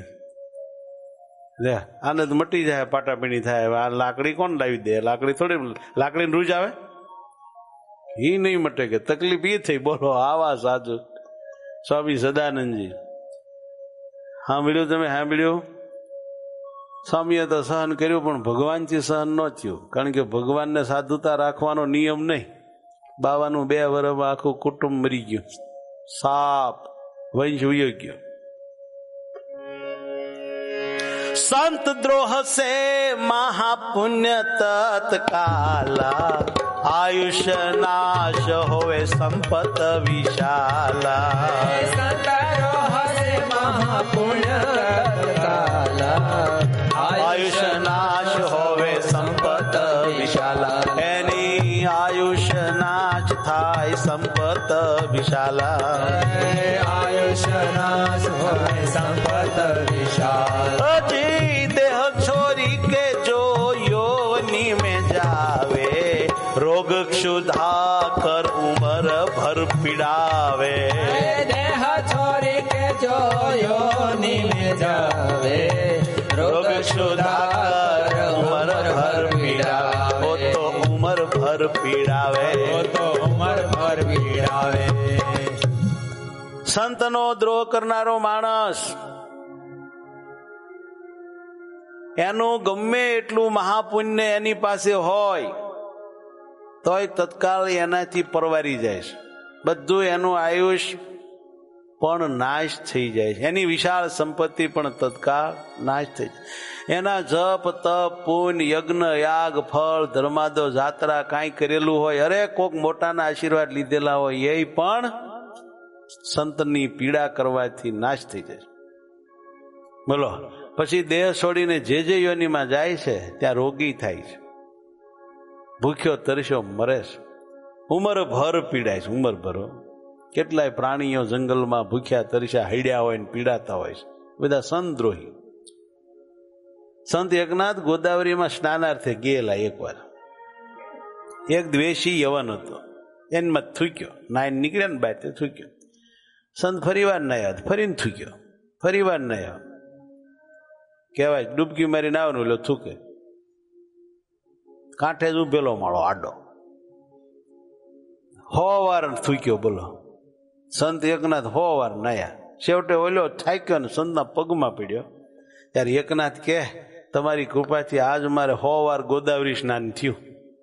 લે આને તો મટી જાય, પાટાપીણી થાય. આ લાકડી કોણ લાવી દે? લાકડી થોડી, લાકડી રૂજ આવે એ નહીં મટે કે. તકલીફ એ થઈ. બોલો, આવા સાધુ સ્વામી સદાનંદજી. સાંભળ્યું તમે? સાંભળ્યું? સ્વામીએ તો સહન કર્યું, પણ ભગવાનથી સહન ન થયું. કારણ કે ભગવાનને સાધુતા રાખવાનો નિયમ નહીં. બાવાનું બે વર્ષમાં આખું કુટુંબ મરી ગયું, સાપ વંશ ઉયો ગયો. સંત દ્રોહ સે મહાપુણ્ય તત્કાલા, આયુષ્ય નાશ હોવે સંપત વિશાલા. સંત દ્રોહ સે મહાપુણ્ય તત્કાલા, આયુષ્ય નાશ હોવે સંપત વિશાલા. એની આયુષ્ય નાશ થાય સંપત વિશાલા. આયુષ્ય નાશ હોવે સંપત વિશાલા. અજી દેહ છોરી કે જો યોની में जावे, रोग क्षुधा कर उमर भर पीड़ावे. देह छोरी के जो योनि में जावे, रोग क्षुधा कर उमर भर पीड़ावे. वो तो उमर भर पीड़ावे, वो तो उमर भर पीड़ावे. સંતનો દ્રોહ કરનારો માણસ એનું ગમે એટલું મહાપુણ્ય એની પાસે હોય તોય તત્કાળ એનાથી પરવારી જાય છે. બધું એનું આયુષ પણ નાશ થઈ જાય છે. એની વિશાળ સંપત્તિ પણ તત્કાળ નાશ થઈ જાય. એના જપ તપ પુણ્ય યજ્ઞ યાગ ફળ ધર્માદો જાત્રા કાંઈ કરેલું હોય, અરે કોક મોટાના આશીર્વાદ લીધેલા હોય, એ પણ સંતની પીડા કરવાથી નાશ થઈ જાય. બોલો, પછી દેહ છોડીને જે જે યોનિમાં જાય છે ત્યાં રોગી થાય છે, ભૂખ્યો તરસ્યો મરે છે, ઉંમર ભર પીડાય છે. ઉંમર ભરો કેટલાય પ્રાણીઓ જંગલમાં ભૂખ્યા તરસ્યા હૈડ્યા હોય ને પીડાતા હોય છે. બધા સંત દ્રોહી. સંત એકનાથ ગોદાવરીમાં સ્નાનાર્થે ગયેલા. એકવાર એક દ્વેષી યવન હતો, એનમાં થૂક્યો, નાઈન નીકળ્યા ને બાય તે થૂક્યો. સંત ફરી વાર નાયા, ફરીને થૂક્યો, ફરી વાર નાયા. કહેવાય ડૂબકી મારીને આવવાનું એટલે થૂકે. કાંઠે જ ઉભેલો માળો આડો, હો વાર થૂક્યો. બોલો, સંત એકનાથ હો વાર નાયા. છેવટે ઓલો થાક્યો ને સંતના પગમાં પડ્યો. ત્યારે એકનાથ કે, તમારી કૃપાથી આજ મારે હો વાર ગોદાવરી સ્નાન થયું.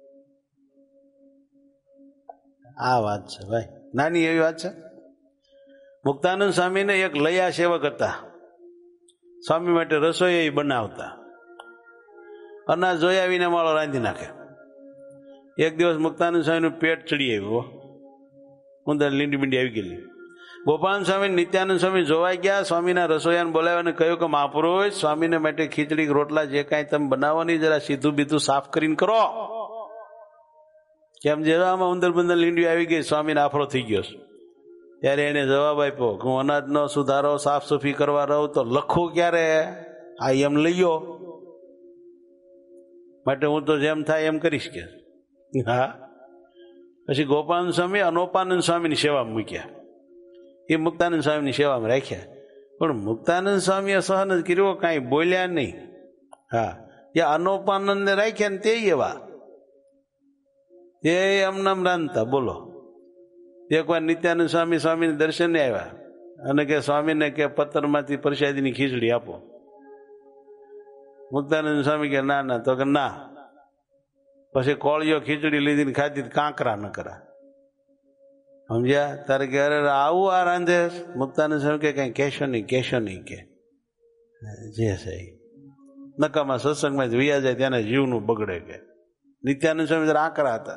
આ વાત છે ભાઈ, નાની એવી વાત છે. મુક્તાનંદ સ્વામીને એક લયા સેવક હતા. સ્વામી માટે રસોઈ બનાવતા. અનાજ જોઈ આવીને માળો રાંધી નાખે. એક દિવસ મુક્તાનંદ સ્વામીનું પેટ ચડી આવ્યું, ઉંદર લીંડી બીંડી આવી ગયેલી. ગોપાલ સ્વામી નિત્યાનંદ સ્વામી જોવા ગયા. સ્વામીના રસોઈયાને બોલાવ્યાને કહ્યું કે મહાપુરુષ, સ્વામીને માટે ખીચડી રોટલા જે કાંઈ તમે બનાવો નહીં, જરા સીધું બીધું સાફ કરીને કરો. કેમ જે આમાં ઉંદર બંદર લીંડી આવી ગઈ, સ્વામીને આફરો થઈ ગયો છે. ત્યારે એને જવાબ આપ્યો કે હું અનાજનો સુધારો સાફ સફાઈ કરવા રહું તો લખું ક્યારે? આ એમ લઈયો, માટે હું તો જેમ થાય એમ કરીશ કે. હા, પછી ગોપાનંદ સ્વામી અનોપાનંદ સ્વામીની સેવામાં મૂક્યા, એ મુક્તાનંદ સ્વામીની સેવામાં રાખ્યા. પણ મુક્તાનંદ સ્વામીએ સહન જ કર્યો, કાંઈ બોલ્યા નહીં. હા, એ અનોપાનંદને રાખ્યા ને તે એવા એ એમનામ રાંધતા. બોલો, એકવાર નિત્યાનંદ સ્વામી સ્વામીને દર્શને આવ્યા અને કે સ્વામીને કે પત્તરમાંથી પ્રસાદીની ખીચડી આપો. મુક્તાનંદ સ્વામી કે ના ના, તો કે ના. પછી કોળીઓ ખીચડી લીધી ને ખાધી, કાંકરા ન કરા. સમજ્યા? તારે કે અરે આવું આ રાંધે. મુક્તાનંદ સ્વામી કે કઈ કહેશો નહીં, કહેશો નહીં કે જે છે નકામા સત્સંગમાં જ વૈયા જાય ત્યાં જીવનું બગડે કે. નિત્યાનંદ સ્વામી જરા આકરા હતા.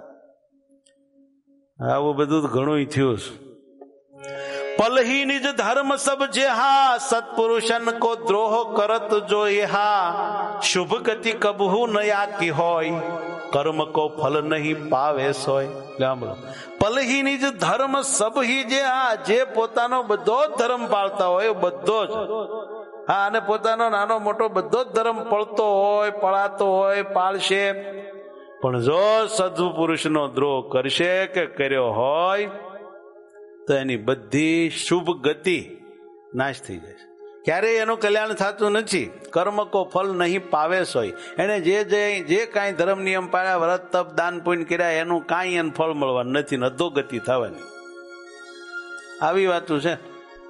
આવું બધું ઘણું થયું. પલહી નિજ ધર્મ સબ જેહા, સત્પુરુષન કો દ્રોહ કરત જો એહા, શુભ ગતિ કબહુ નયા કી હોય, કર્મ કો ફલ નહીં પાવે સોય. સાંભળો, પલહી નિજ ધર્મ સબ હી જેહા, જે પોતાનો બધો જ ધર્મ પાળતા હોય, બધો જ. હા, અને પોતાનો નાનો મોટો બધો જ ધર્મ પળતો હોય, પળાતો હોય, પાળશે. પણ જો સદપુરુષનો દ્રોહ કરશે કે કર્યો હોય તો એની બધી શુભ ગતિ નાશ થઈ જાય. ક્યારેય એનું કલ્યાણ થતું નથી. કર્મ કો ફલ નહીં પાવે સોય. એને જે જે કાંઈ ધર્મ નિયમ પાળ્યા, વ્રત તપ દાન પુણ્ય કર્યા, એનું કાંઈ એને ફળ મળવાનું નથી, અધોગતિ થવાની. આવી વાતું છે.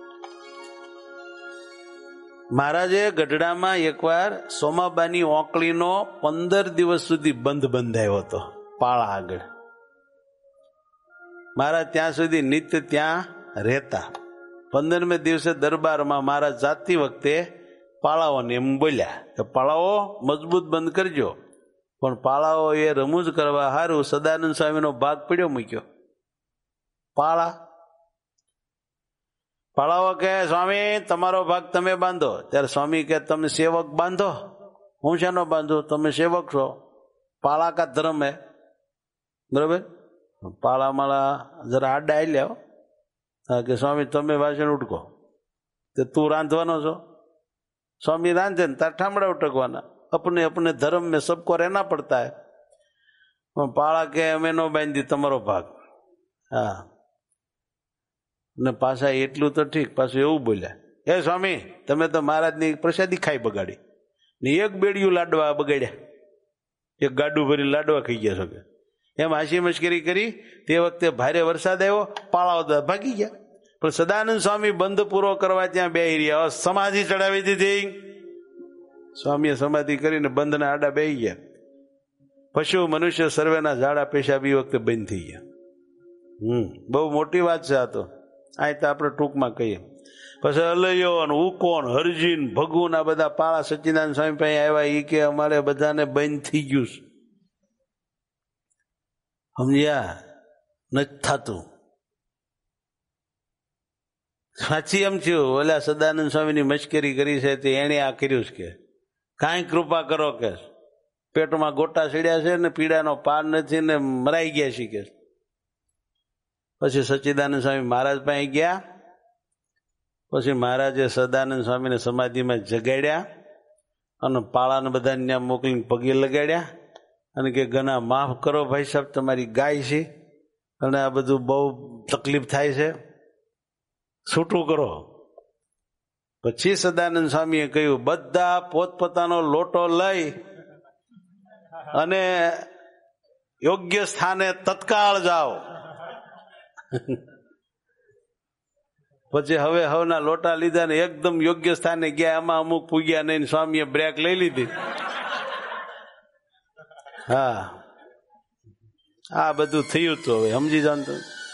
મહારાજે ગઢડામાં એકવાર સોમાબાની ઓંકળીનો પંદર દિવસ સુધી બંધ બંધાયો હતો પાળા આગળ. મહારાજ ત્યાં સુધી નિત્ય ત્યાં રહેતા. પંદરમે દિવસે દરબારમાં મહારાજ જાતી વખતે પાળાઓને એમ બોલ્યા કે પાળાઓ મજબૂત બંધ કરજો. પણ પાળાઓ એ રમૂજ કરવા હારું સદાનંદ સ્વામીનો ભાગ પડ્યો મૂક્યો. પાળા પાળાઓ કે સ્વામી તમારો ભાગ તમે બાંધો. ત્યારે સ્વામી કે તમે સેવક બાંધો. હું શાનો બાંધું? તમે સેવક છો. પાળા કા ધર્મ હે. બરોબર. પાળા માળા જરા આડા લ્યાવો. હા, કે સ્વામી તમે વાસણ ઉટકો, તે તું રાંધવાનો છો? સ્વામી રાંધે ને તાર ઠામડા ઉટકવાના. અપને અપને ધર્મ મેં સબકો રહેના પડતા હે. પાળા કે અમે નો બાંધી, તમારો ભાગ. હા, ને પાછા એટલું તો ઠીક, પાછું એવું બોલ્યા, હે સ્વામી તમે તો મહારાજની પ્રસાદી ખાઈ બગાડી ને એક બેડિયું લાડવા બગાડ્યા, એક ગાડું ભરી લાડવા ખાઈ ગયા છો કે. એમ હાસી મશ્કરી કરી. તે વખતે ભારે વરસાદ આવ્યો, પાળાઓ ભાગી ગયા. પણ સદાનંદ સ્વામી બંધ પૂરો કરવા ત્યાં બેહી રહ્યા. સમાધિ ચડાવી દીધી. સ્વામીએ સમાધિ કરીને બંધના આડા બેહી ગયા. પશુ મનુષ્ય સર્વેના ઝાડા પેશાબ એ વખતે બંધ થઈ ગયા. હમ બહુ મોટી વાત છે આ તો. આ તો આપણે ટૂંકમાં કહીએ. પછી અલૈયો ને ઉકોણ હરજીન ભગુન આ બધા પાળા સચ્ચિદાનંદ સ્વામી પાસે આવ્યા. એ કે અમારે બધાને બંધ થઈ ગયું છે. સમજ્યા? નથી થતું. સાચી એમ થયું. ઓલા સદાનંદ સ્વામીની મશ્કરી કરી છે તે એને આ કર્યું છે કે કાંઈ કૃપા કરો કે પેટમાં ગોટા સીડ્યા છે ને પીડાનો પાર નથી ને મરાઈ ગયા છે કે. પછી સચ્ચિદાનંદ સ્વામી મહારાજ પાસે ગયા. પછી મહારાજે સદાનંદ સ્વામીને સમાધિમાં જગાડ્યા અને પાળાને બધાને ત્યાં મોકલીને પગે લગાડ્યા અને કે ઘણા માફ કરો ભાઈ સાહેબ, તમારી ગાય છે અને આ બધું બહુ તકલીફ થાય છે, છૂટું કરો. પછી સદાનંદ સ્વામીએ કહ્યું, બધા પોતપોતાનો લોટો લઈ અને યોગ્ય સ્થાને તત્કાળ જાઓ. પછી હવે હવના લોટા લીધા ને એકદમ યોગ્ય સ્થાને ગયા. એમાં અમુક પૂગ્યા નહીં. સ્વામીએ બ્રેક લઈ લીધી. હા, આ બધું થયું હતું. હવે સમજી જાણતો.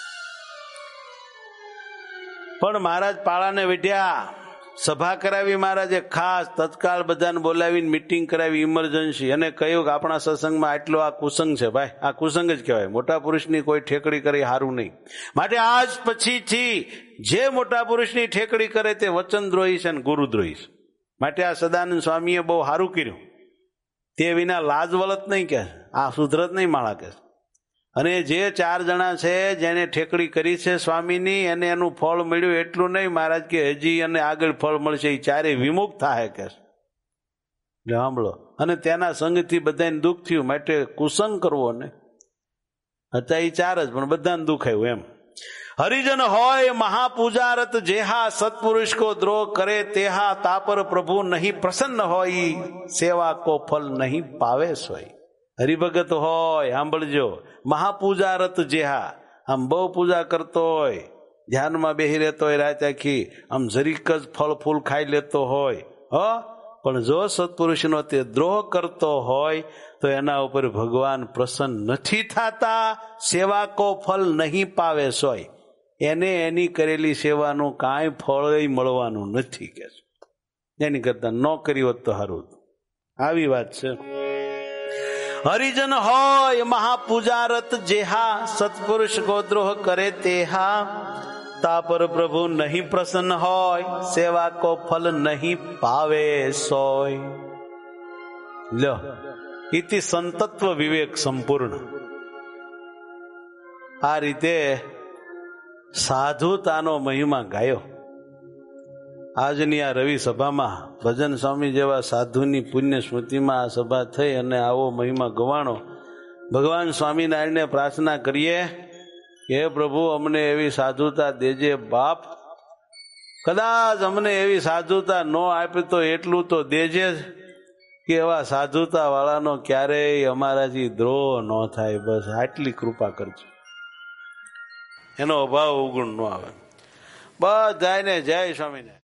પણ મહારાજ પાળાને વેઠ્યા, સભા કરાવી મહારાજે ખાસ, તત્કાળ બધાને બોલાવીને મિટિંગ કરાવી ઇમરજન્સી, અને કહ્યું કે આપણા સત્સંગમાં આટલો આ કુસંગ છે ભાઈ, આ કુસંગ જ કહેવાય. મોટા પુરુષની કોઈ ઠેકડી કરી હારું નહીં. માટે આજ પછીથી જે મોટા પુરુષની ઠેકડી કરે તે વચનદ્રોહી છે અને ગુરુદ્રોહી છે. માટે આ સદાનંદ સ્વામીએ બહુ સારું કર્યું. તે વિના લાજ વલત નહીં કે આ સુધરત નહીં માળા કે. અને જે ચાર જણા છે જેને ઠેકડી કરી છે સ્વામીની અને એનું ફળ મળ્યું એટલું નહીં, મહારાજ કે હજી અને આગળ ફળ મળશે, એ ચારે વિમુખ થાય કે સાંભળો. અને તેના સંગથી બધાને દુઃખ થયું, માટે કુસંગ કરવો ને. હતા એ ચાર જ, પણ બધાને દુઃખ આવ્યું એમ. હરિજન હોય મહાપૂજારત જેહા, સત્પુરુષ કો દ્રોહ કરે તેહા, તાપર પ્રભુ નહીં પ્રસન્ન હોય, સેવા કો ફલ નહીં પાવે સોય. હરિભગત હોય, સાંભળજો, મહાપૂજારત જેહા, આમ બહુ પૂજા કરતો હોય, ધ્યાનમાં બેસી રહેતો હોય રાત આખી, આમ જરીક જ ફળ ફૂલ ખાઈ લેતો હોય, હો, પણ જો સત્પુરુષનો તે દ્રોહ કરતો હોય તો એના ઉપર ભગવાન પ્રસન્ન નથી થતા, સેવા કો ફલ નહીં પાવે સોય. એને એની કરેલી સેવાનું કાંઈ ફળ મળવાનું નથી કે એની કરતા ન કરી હોત તો સારું. આવી વાત છે. હરિજન હોય મહાપૂજારત જેહા, સત્પુરુષ કો દ્રોહ કરે તેહા, તા પર પ્રભુ નહીં પ્રસન્ન હોય, સેવા કો ફલ નહીં પાવે સોય. લ્યો, ઇતિ સંતત્વ વિવેક સંપૂર્ણ. આ રીતે સાધુતાનો મહિમા ગાયો. આજની આ રવિ સભામાં ભજન સ્વામી જેવા સાધુની પુણ્ય સ્મૃતિમાં આ સભા થઈ અને આવો મહિમા ગવાણો. ભગવાન સ્વામિનારાયણને પ્રાર્થના કરીએ કે હે પ્રભુ, અમને એવી સાધુતા દેજે બાપ. કદાચ અમને એવી સાધુતા ન આપી તો એટલું તો દેજે કે એવા સાધુતા વાળાનો ક્યારેય અમારાથી દ્રોહ ન થાય. બસ આટલી કૃપા કરજો, એનો અભાવ ઉગુણ ન આવે. બધાને જય સ્વામિનારાયણ.